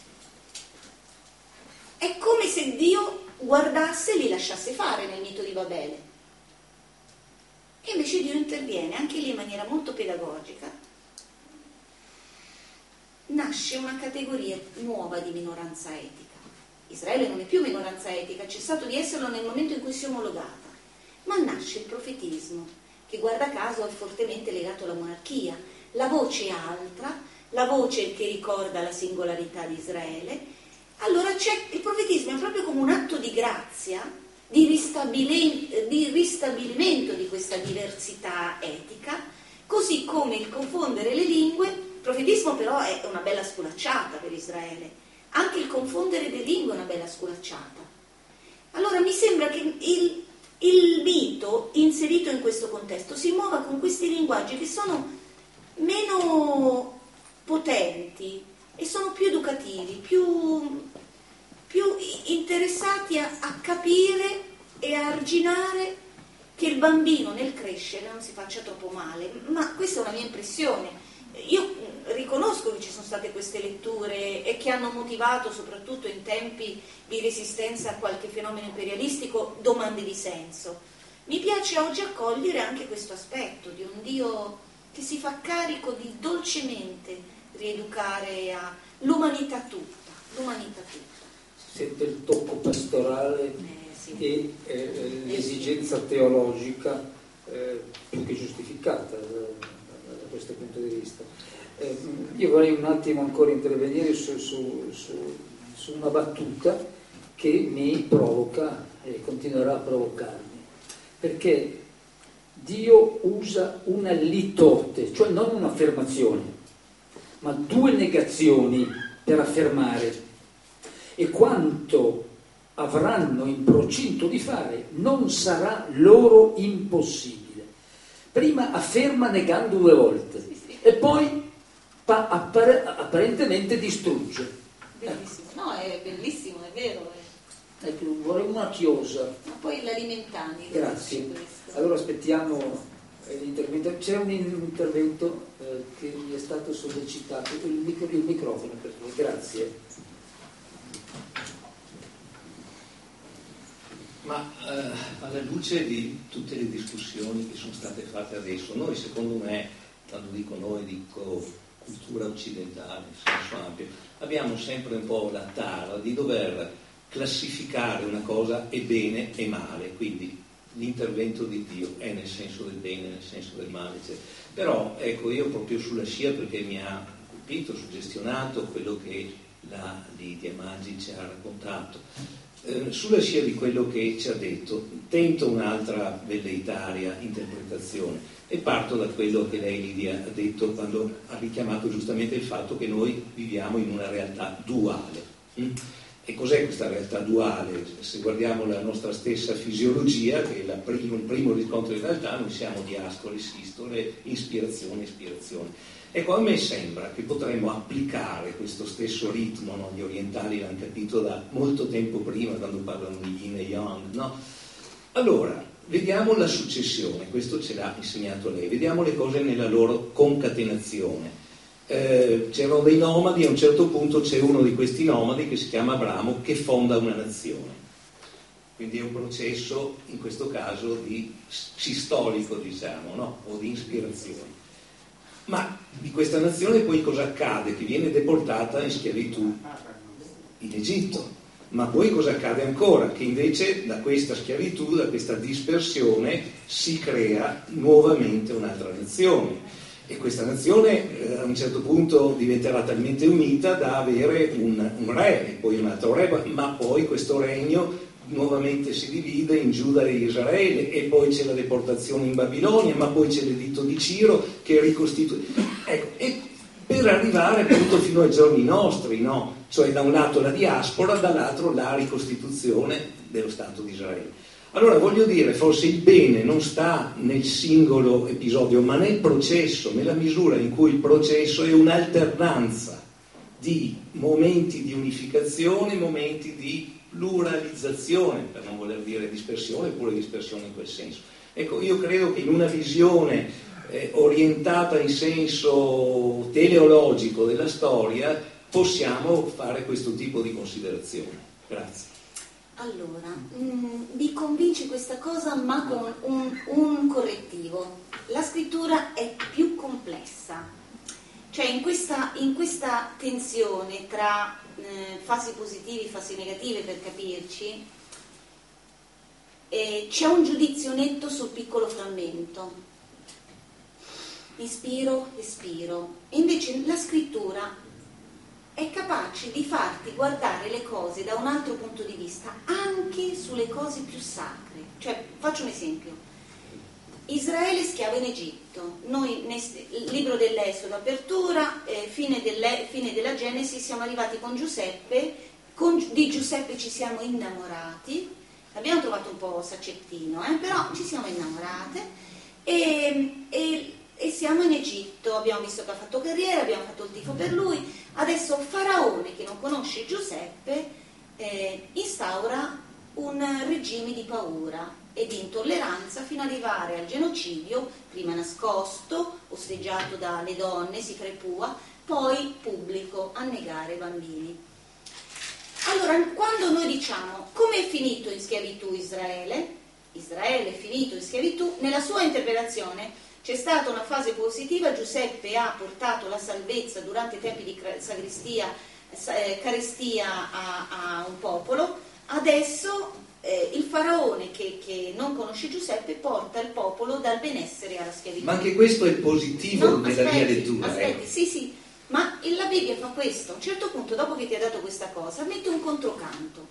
B: è come se Dio guardasse e li lasciasse fare nel mito di Babele. E invece Dio interviene, anche lì in maniera molto pedagogica. Nasce una categoria nuova di minoranza etica. Israele non è più minoranza etica, ha cessato di esserlo nel momento in cui si è omologata. Ma nasce il profetismo, che guarda caso è fortemente legato alla monarchia. La voce è altra, la voce che ricorda la singolarità di Israele. Allora c'è il profetismo, è proprio come un atto di grazia, di, ristabili- di ristabilimento di questa diversità etica, così come il confondere le lingue. Il profetismo però è una bella sculacciata per Israele, anche il confondere le lingue è una bella sculacciata. Allora mi sembra che il, il mito inserito in questo contesto si muova con questi linguaggi che sono meno potenti e sono più educativi, più, più interessati a, a capire e a arginare che il bambino nel crescere non si faccia troppo male. Ma questa è una mia impressione. Io riconosco che ci sono state queste letture e che hanno motivato, soprattutto in tempi di resistenza a qualche fenomeno imperialistico, domande di senso. Mi piace oggi accogliere anche questo aspetto di un Dio che si fa carico di dolcemente rieducare a l'umanità tutta, l'umanità tutta.
A: Si sente il tocco pastorale
B: eh, sì.
A: e eh, l'esigenza teologica eh, più che giustificata da, da questo punto di vista. Eh, io vorrei un attimo ancora intervenire su, su, su, su una battuta che mi provoca e continuerà a provocarmi, perché Dio usa una litote, cioè non un'affermazione, ma due negazioni per affermare, e quanto avranno in procinto di fare non sarà loro impossibile. Prima afferma negando due volte e poi pa- appare- apparentemente distrugge.
B: Bellissimo, no, è bellissimo, è vero. È...
A: Ecco, vorrei una chiosa.
B: Ma poi l'alimentani.
A: Grazie. Allora aspettiamo l'intervento. C'è un intervento eh, che mi è stato sollecitato. Il, micro, il microfono, per favore. Grazie.
F: Ma eh, alla luce di tutte le discussioni che sono state fatte adesso, noi secondo me, quando dico noi dico cultura occidentale in senso ampio, abbiamo sempre un po' la tara di dover classificare una cosa e bene e male, quindi l'intervento di Dio è nel senso del bene, nel senso del male, eccetera. Però ecco, io proprio sulla scia, perché mi ha colpito, suggestionato quello che la Lidia Maggi ci ha raccontato, eh, sulla scia di quello che ci ha detto, tento un'altra velleitaria interpretazione e parto da quello che lei, Lidia, ha detto quando ha richiamato giustamente il fatto che noi viviamo in una realtà duale. Mm? E cos'è questa realtà duale? Se guardiamo la nostra stessa fisiologia, che è la primo, il primo riscontro di realtà, noi siamo diaspore, sistole, ispirazione, ispirazione. Ecco, a me sembra che potremmo applicare questo stesso ritmo, no? Gli orientali l'hanno capito da molto tempo prima, quando parlano di yin e yang, no? Allora, vediamo la successione, questo ce l'ha insegnato lei, vediamo le cose nella loro concatenazione. Eh, c'erano dei nomadi, a un certo punto c'è uno di questi nomadi che si chiama Abramo, che fonda una nazione, quindi è un processo in questo caso di sistolico, diciamo, no? O di ispirazione. Ma di questa nazione poi cosa accade? Che viene deportata in schiavitù in Egitto. Ma poi cosa accade ancora? Che invece da questa schiavitù, da questa dispersione si crea nuovamente un'altra nazione. E questa nazione eh, a un certo punto diventerà talmente unita da avere un, un re e poi un altro re, ma poi questo regno nuovamente si divide in Giuda e Israele, e poi c'è la deportazione in Babilonia, ma poi c'è l'editto di Ciro che ricostituisce. Ecco, e per arrivare appunto fino ai giorni nostri, no? Cioè da un lato la diaspora, dall'altro la ricostituzione dello Stato di Israele. Allora voglio dire, forse il bene non sta nel singolo episodio, ma nel processo, nella misura in cui il processo è un'alternanza di momenti di unificazione, momenti di pluralizzazione, per non voler dire dispersione, oppure dispersione in quel senso. Ecco, io credo che in una visione eh, orientata in senso teleologico della storia possiamo fare questo tipo di considerazione. Grazie.
B: Allora, mh, mi convince questa cosa, ma con un, un correttivo. La scrittura è più complessa, cioè in questa, in questa tensione tra eh, fasi positive e fasi negative, per capirci, eh, c'è un giudizio netto sul piccolo frammento. Ispiro, espiro. E invece la scrittura è capace di farti guardare le cose da un altro punto di vista, anche sulle cose più sacre. Cioè, faccio un esempio. Israele schiavo in Egitto. Noi nel libro dell'Esodo, apertura, eh, fine, delle, fine della Genesi, siamo arrivati con Giuseppe, con, di Giuseppe ci siamo innamorati, l'abbiamo trovato un po' saccettino, eh, però ci siamo innamorate e... e E siamo in Egitto, abbiamo visto che ha fatto carriera, abbiamo fatto il tifo per lui. Adesso Faraone, che non conosce Giuseppe, eh, instaura un regime di paura e di intolleranza fino ad arrivare al genocidio, prima nascosto, osteggiato dalle donne, si crepua, poi pubblico, annegare i bambini. Allora, quando noi diciamo come è finito in schiavitù Israele, Israele è finito in schiavitù, nella sua interpretazione c'è stata una fase positiva, Giuseppe ha portato la salvezza durante i tempi di sagrestia, eh, carestia a, a un popolo, adesso eh, il faraone che, che non conosce Giuseppe porta il popolo dal benessere alla schiavitù.
F: Ma anche questo è positivo
B: no,
F: nella
B: aspetti,
F: mia lettura.
B: Aspetti,
F: eh.
B: sì, sì, ma la Bibbia fa questo, a un certo punto, dopo che ti ha dato questa cosa, mette un controcanto.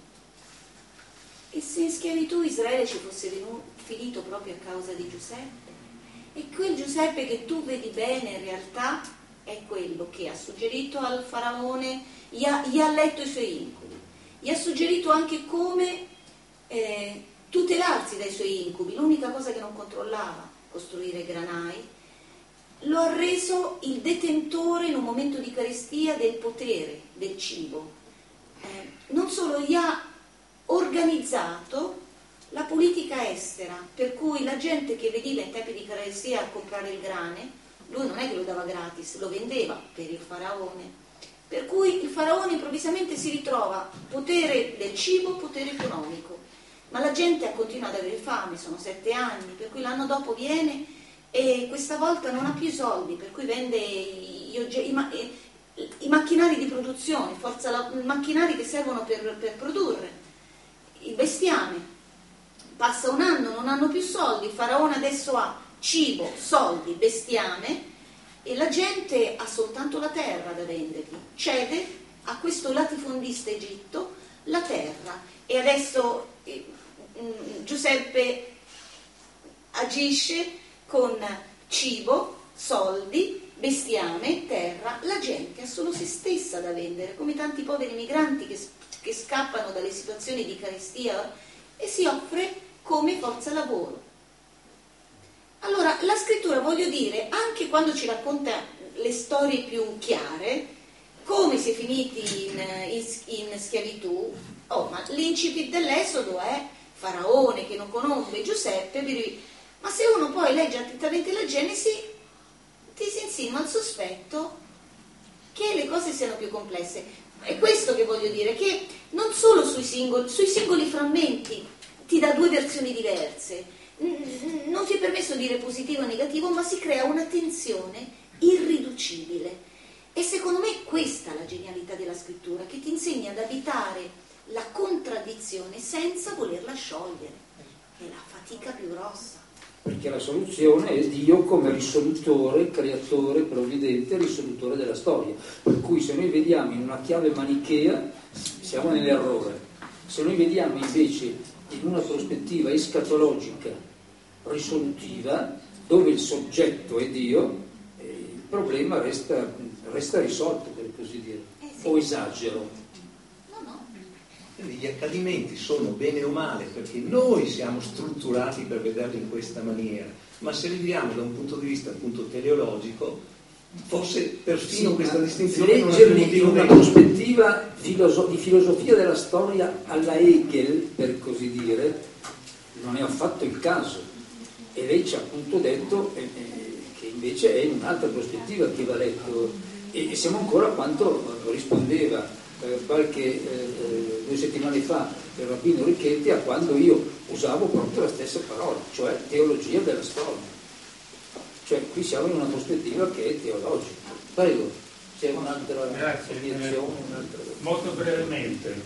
B: E se in schiavitù Israele ci fosse venuto, finito proprio a causa di Giuseppe? E quel Giuseppe che tu vedi bene in realtà è quello che ha suggerito al faraone, gli ha, gli ha letto i suoi incubi, gli ha suggerito anche come eh, tutelarsi dai suoi incubi, l'unica cosa che non controllava, costruire granai, lo ha reso il detentore in un momento di carestia del potere, del cibo. Eh, non solo gli ha organizzato la politica estera, per cui la gente che veniva in tempi di carestia a comprare il grane, lui non è che lo dava gratis, lo vendeva per il faraone, per cui il faraone improvvisamente si ritrova potere del cibo, potere economico, ma la gente ha continuato ad avere fame, sono sette anni, per cui l'anno dopo viene e questa volta non ha più i soldi, per cui vende gli oggetti, i, ma, i, i macchinari di produzione, forza la, i macchinari che servono per, per produrre, il bestiame. Passa un anno, non hanno più soldi, il faraone adesso ha cibo, soldi, bestiame e la gente ha soltanto la terra da vendergli. Cede a questo latifondista Egitto la terra e adesso eh, Giuseppe agisce con cibo, soldi, bestiame, terra. La gente ha solo se stessa da vendere, come tanti poveri migranti che, che scappano dalle situazioni di carestia e si offre come forza lavoro. Allora, la scrittura, voglio dire, anche quando ci racconta le storie più chiare, come si è finiti in, in, in schiavitù, oh, ma l'incipit dell'Esodo è Faraone che non conobbe Giuseppe, ma se uno poi legge attentamente la Genesi, ti si insinua il sospetto che le cose siano più complesse. È questo che voglio dire, che non solo sui singoli, sui singoli frammenti ti dà due versioni diverse, non ti è permesso di dire positivo o negativo, ma si crea una tensione irriducibile. E secondo me è questa la genialità della scrittura, che ti insegna ad abitare la contraddizione senza volerla sciogliere. È la fatica più grossa.
A: Perché la soluzione è Dio come risolutore, creatore, provvidente, risolutore della storia. Per cui se noi vediamo in una chiave manichea siamo nell'errore. Se noi vediamo invece in una prospettiva escatologica risolutiva, dove il soggetto è Dio, eh, il problema resta, resta risolto, per così dire.
B: Eh sì.
A: O esagero?
B: No, no.
F: Quindi gli accadimenti sono bene o male perché noi siamo strutturati per vederli in questa maniera, ma se li vediamo da un punto di vista appunto teleologico, forse perfino
A: sì,
F: questa distinzione non ha
A: leggerli
F: più motivo
A: in una
F: di...
A: prospettiva filoso- di filosofia della storia alla Hegel, per così dire, non è affatto il caso. E lei ci ha appunto detto eh, che invece è in un'altra prospettiva che va letto, e, e siamo ancora a quanto rispondeva eh, qualche eh, due settimane fa il rabbino Richetti a quando io usavo proprio la stessa parola, cioè teologia della storia. Cioè qui siamo in una prospettiva che è teologica. Prego, c'è un'altra obiezione? Un'altra...
C: Molto brevemente.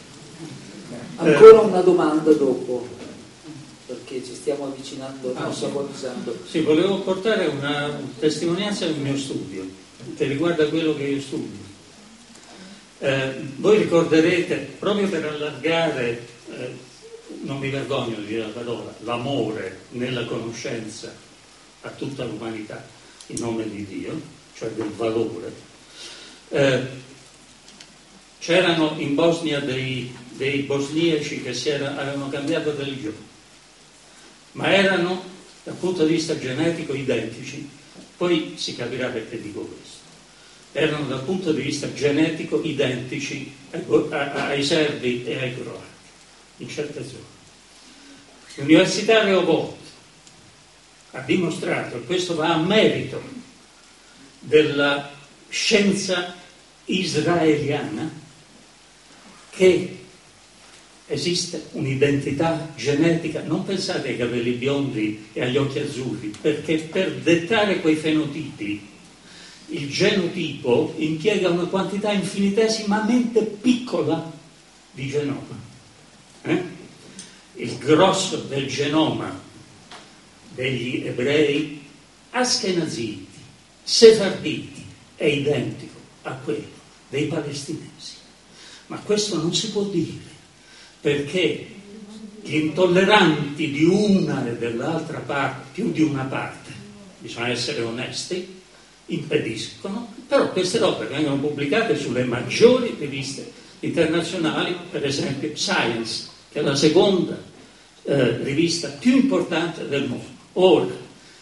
A: Ancora una domanda dopo, perché ci stiamo avvicinando,
C: ah,
A: non
C: sì.
A: stiamo avvisando.
C: Sì, volevo portare una testimonianza del mio studio, che riguarda quello che io studio. Eh, voi ricorderete, proprio per allargare, eh, non mi vergogno di dire la parola, l'amore nella conoscenza a tutta l'umanità, in nome di Dio, cioè del valore, eh, c'erano in Bosnia dei, dei bosniaci che si era, avevano cambiato religione, ma erano dal punto di vista genetico identici, poi si capirà perché dico questo, erano dal punto di vista genetico identici ai, ai serbi e ai croati, in certe zone. L'Università Rehovot ha dimostrato, e questo va a merito della scienza israeliana, che esiste un'identità genetica. Non pensate ai capelli biondi e agli occhi azzurri, perché per dettare quei fenotipi il genotipo impiega una quantità infinitesimamente piccola di genoma. Eh? Il grosso del genoma degli ebrei askenaziti, sefarditi è identico a quello dei palestinesi. Ma questo non si può dire, perché gli intolleranti di una e dell'altra parte, più di una parte, bisogna essere onesti, impediscono, però queste robe vengono pubblicate sulle maggiori riviste internazionali, per esempio Science, che è la seconda eh, rivista più importante del mondo. Ora,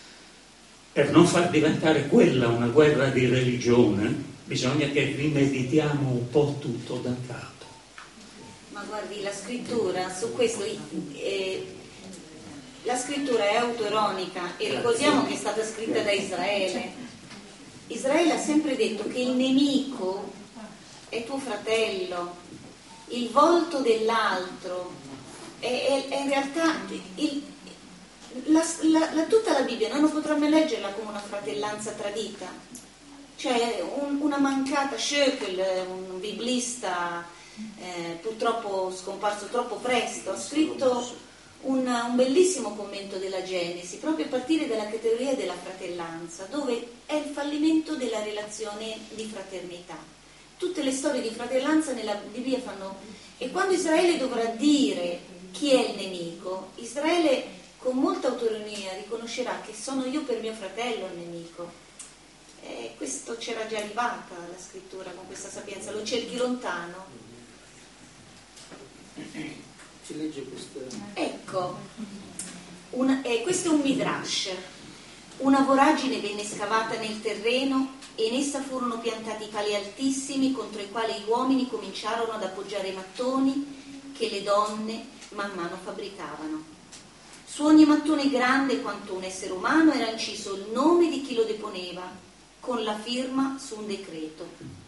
C: per non far diventare quella una guerra di religione, bisogna che rimeditiamo un po' tutto da capo.
B: Ma guardi, la scrittura su questo, eh, la scrittura è autoironica e ricordiamo che è stata scritta da Israele. Israele ha sempre detto che il nemico è tuo fratello, il volto dell'altro, è, è, è in realtà il, la, la, la, tutta la Bibbia noi non potremmo leggerla come una fratellanza tradita, cioè un, una mancata. Schöckel, un biblista eh, purtroppo scomparso troppo presto, ha scritto un, un bellissimo commento della Genesi proprio a partire dalla categoria della fratellanza, dove è il fallimento della relazione di fraternità. Tutte le storie di fratellanza nella Bibbia fanno, e quando Israele dovrà dire chi è il nemico, Israele con molta autonomia riconoscerà che sono io per mio fratello il nemico. E questo c'era già arrivata la scrittura con questa sapienza, lo cerchi lontano.
A: Ci legge questo.
B: Ecco, una, eh, questo è un midrash. Una voragine venne scavata nel terreno e in essa furono piantati pali altissimi contro i quali gli uomini cominciarono ad appoggiare i mattoni che le donne man mano fabbricavano. Su ogni mattone grande quanto un essere umano era inciso il nome di chi lo deponeva, con la firma su un decreto.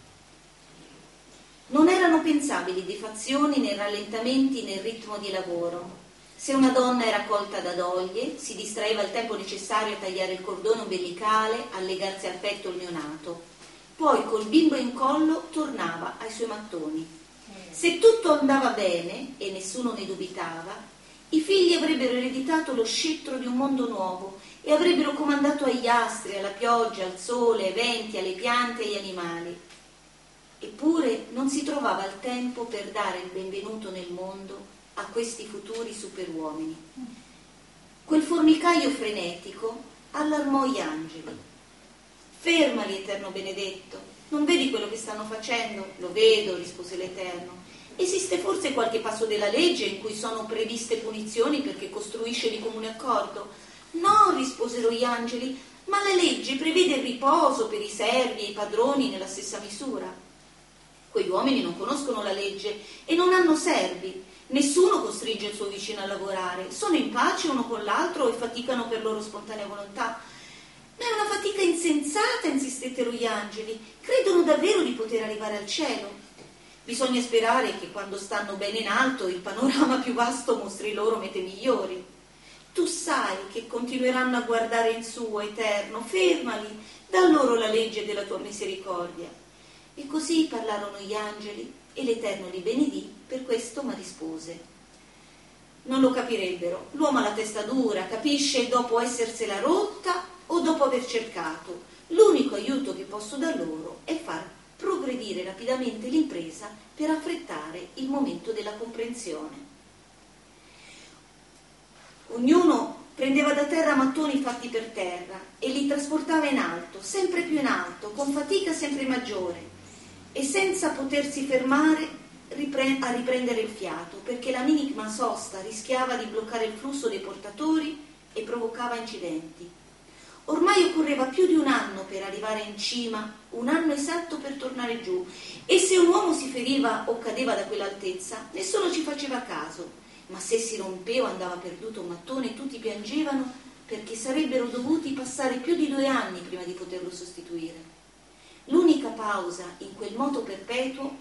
B: Non erano pensabili defazioni né rallentamenti nel ritmo di lavoro. Se una donna era colta da doglie, si distraeva il tempo necessario a tagliare il cordone ombelicale, a legarsi al petto il neonato. Poi col bimbo in collo tornava ai suoi mattoni. Se tutto andava bene, e nessuno ne dubitava, i figli avrebbero ereditato lo scettro di un mondo nuovo e avrebbero comandato agli astri, alla pioggia, al sole, ai venti, alle piante e agli animali. Eppure non si trovava il tempo per dare il benvenuto nel mondo a questi futuri superuomini. Quel formicaio frenetico allarmò gli angeli. Fermali, Eterno benedetto, non vedi quello che stanno facendo? Lo vedo, rispose l'Eterno. Esiste forse qualche passo della legge in cui sono previste punizioni perché costruisce di comune accordo? No, risposero gli angeli, ma la legge prevede il riposo per i servi e i padroni nella stessa misura. Quegli uomini non conoscono la legge e non hanno servi. Nessuno costringe il suo vicino a lavorare, sono in pace uno con l'altro e faticano per loro spontanea volontà. Ma è una fatica insensata, insistettero gli angeli, credono davvero di poter arrivare al cielo. Bisogna sperare che quando stanno bene in alto il panorama più vasto mostri loro mete migliori. Tu sai che continueranno a guardare in su, eterno, fermali, dà loro la legge della tua misericordia. E così parlarono gli angeli, e l'Eterno li benedì, per questo ma rispose. Non lo capirebbero, l'uomo ha la testa dura, capisce dopo essersela rotta o dopo aver cercato. L'unico aiuto che posso dar loro è far progredire rapidamente l'impresa per affrettare il momento della comprensione. Ognuno prendeva da terra mattoni fatti per terra e li trasportava in alto, sempre più in alto, con fatica sempre maggiore, e senza potersi fermare a riprendere il fiato, perché la minima sosta rischiava di bloccare il flusso dei portatori e provocava incidenti. Ormai occorreva più di un anno per arrivare in cima, un anno esatto per tornare giù, e se un uomo si feriva o cadeva da quell'altezza, nessuno ci faceva caso, ma se si rompeva o andava perduto un mattone, tutti piangevano perché sarebbero dovuti passare più di due anni prima di poterlo sostituire. L'unica pausa in quel moto perpetuo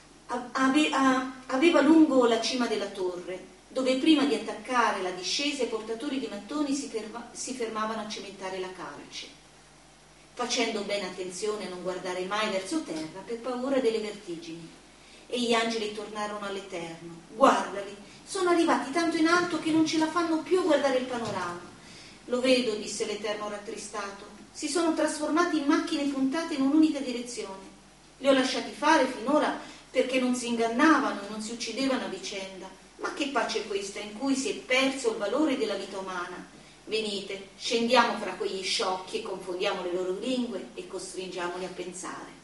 B: aveva lungo la cima della torre, dove prima di attaccare la discesa i portatori di mattoni si, ferma, si fermavano a cementare la calce, facendo bene attenzione a non guardare mai verso terra per paura delle vertigini. E gli angeli tornarono all'Eterno. Guardali, sono arrivati tanto in alto che non ce la fanno più a guardare il panorama. Lo vedo, disse l'Eterno rattristato. Si sono trasformati in macchine puntate in un'unica direzione. Li ho lasciati fare finora perché non si ingannavano e non si uccidevano a vicenda. Ma che pace è questa in cui si è perso il valore della vita umana? Venite, scendiamo fra quegli sciocchi e confondiamo le loro lingue e costringiamoli a pensare.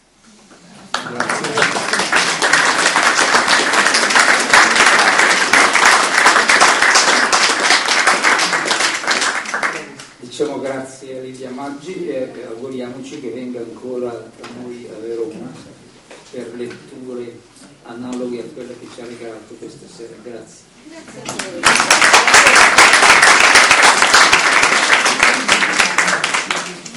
A: Grazie. Diciamo grazie a Lidia Maggi e auguriamoci che venga ancora da noi a Verona per letture analoghe a quelle che ci ha regalato questa sera. Grazie.
B: Grazie a voi.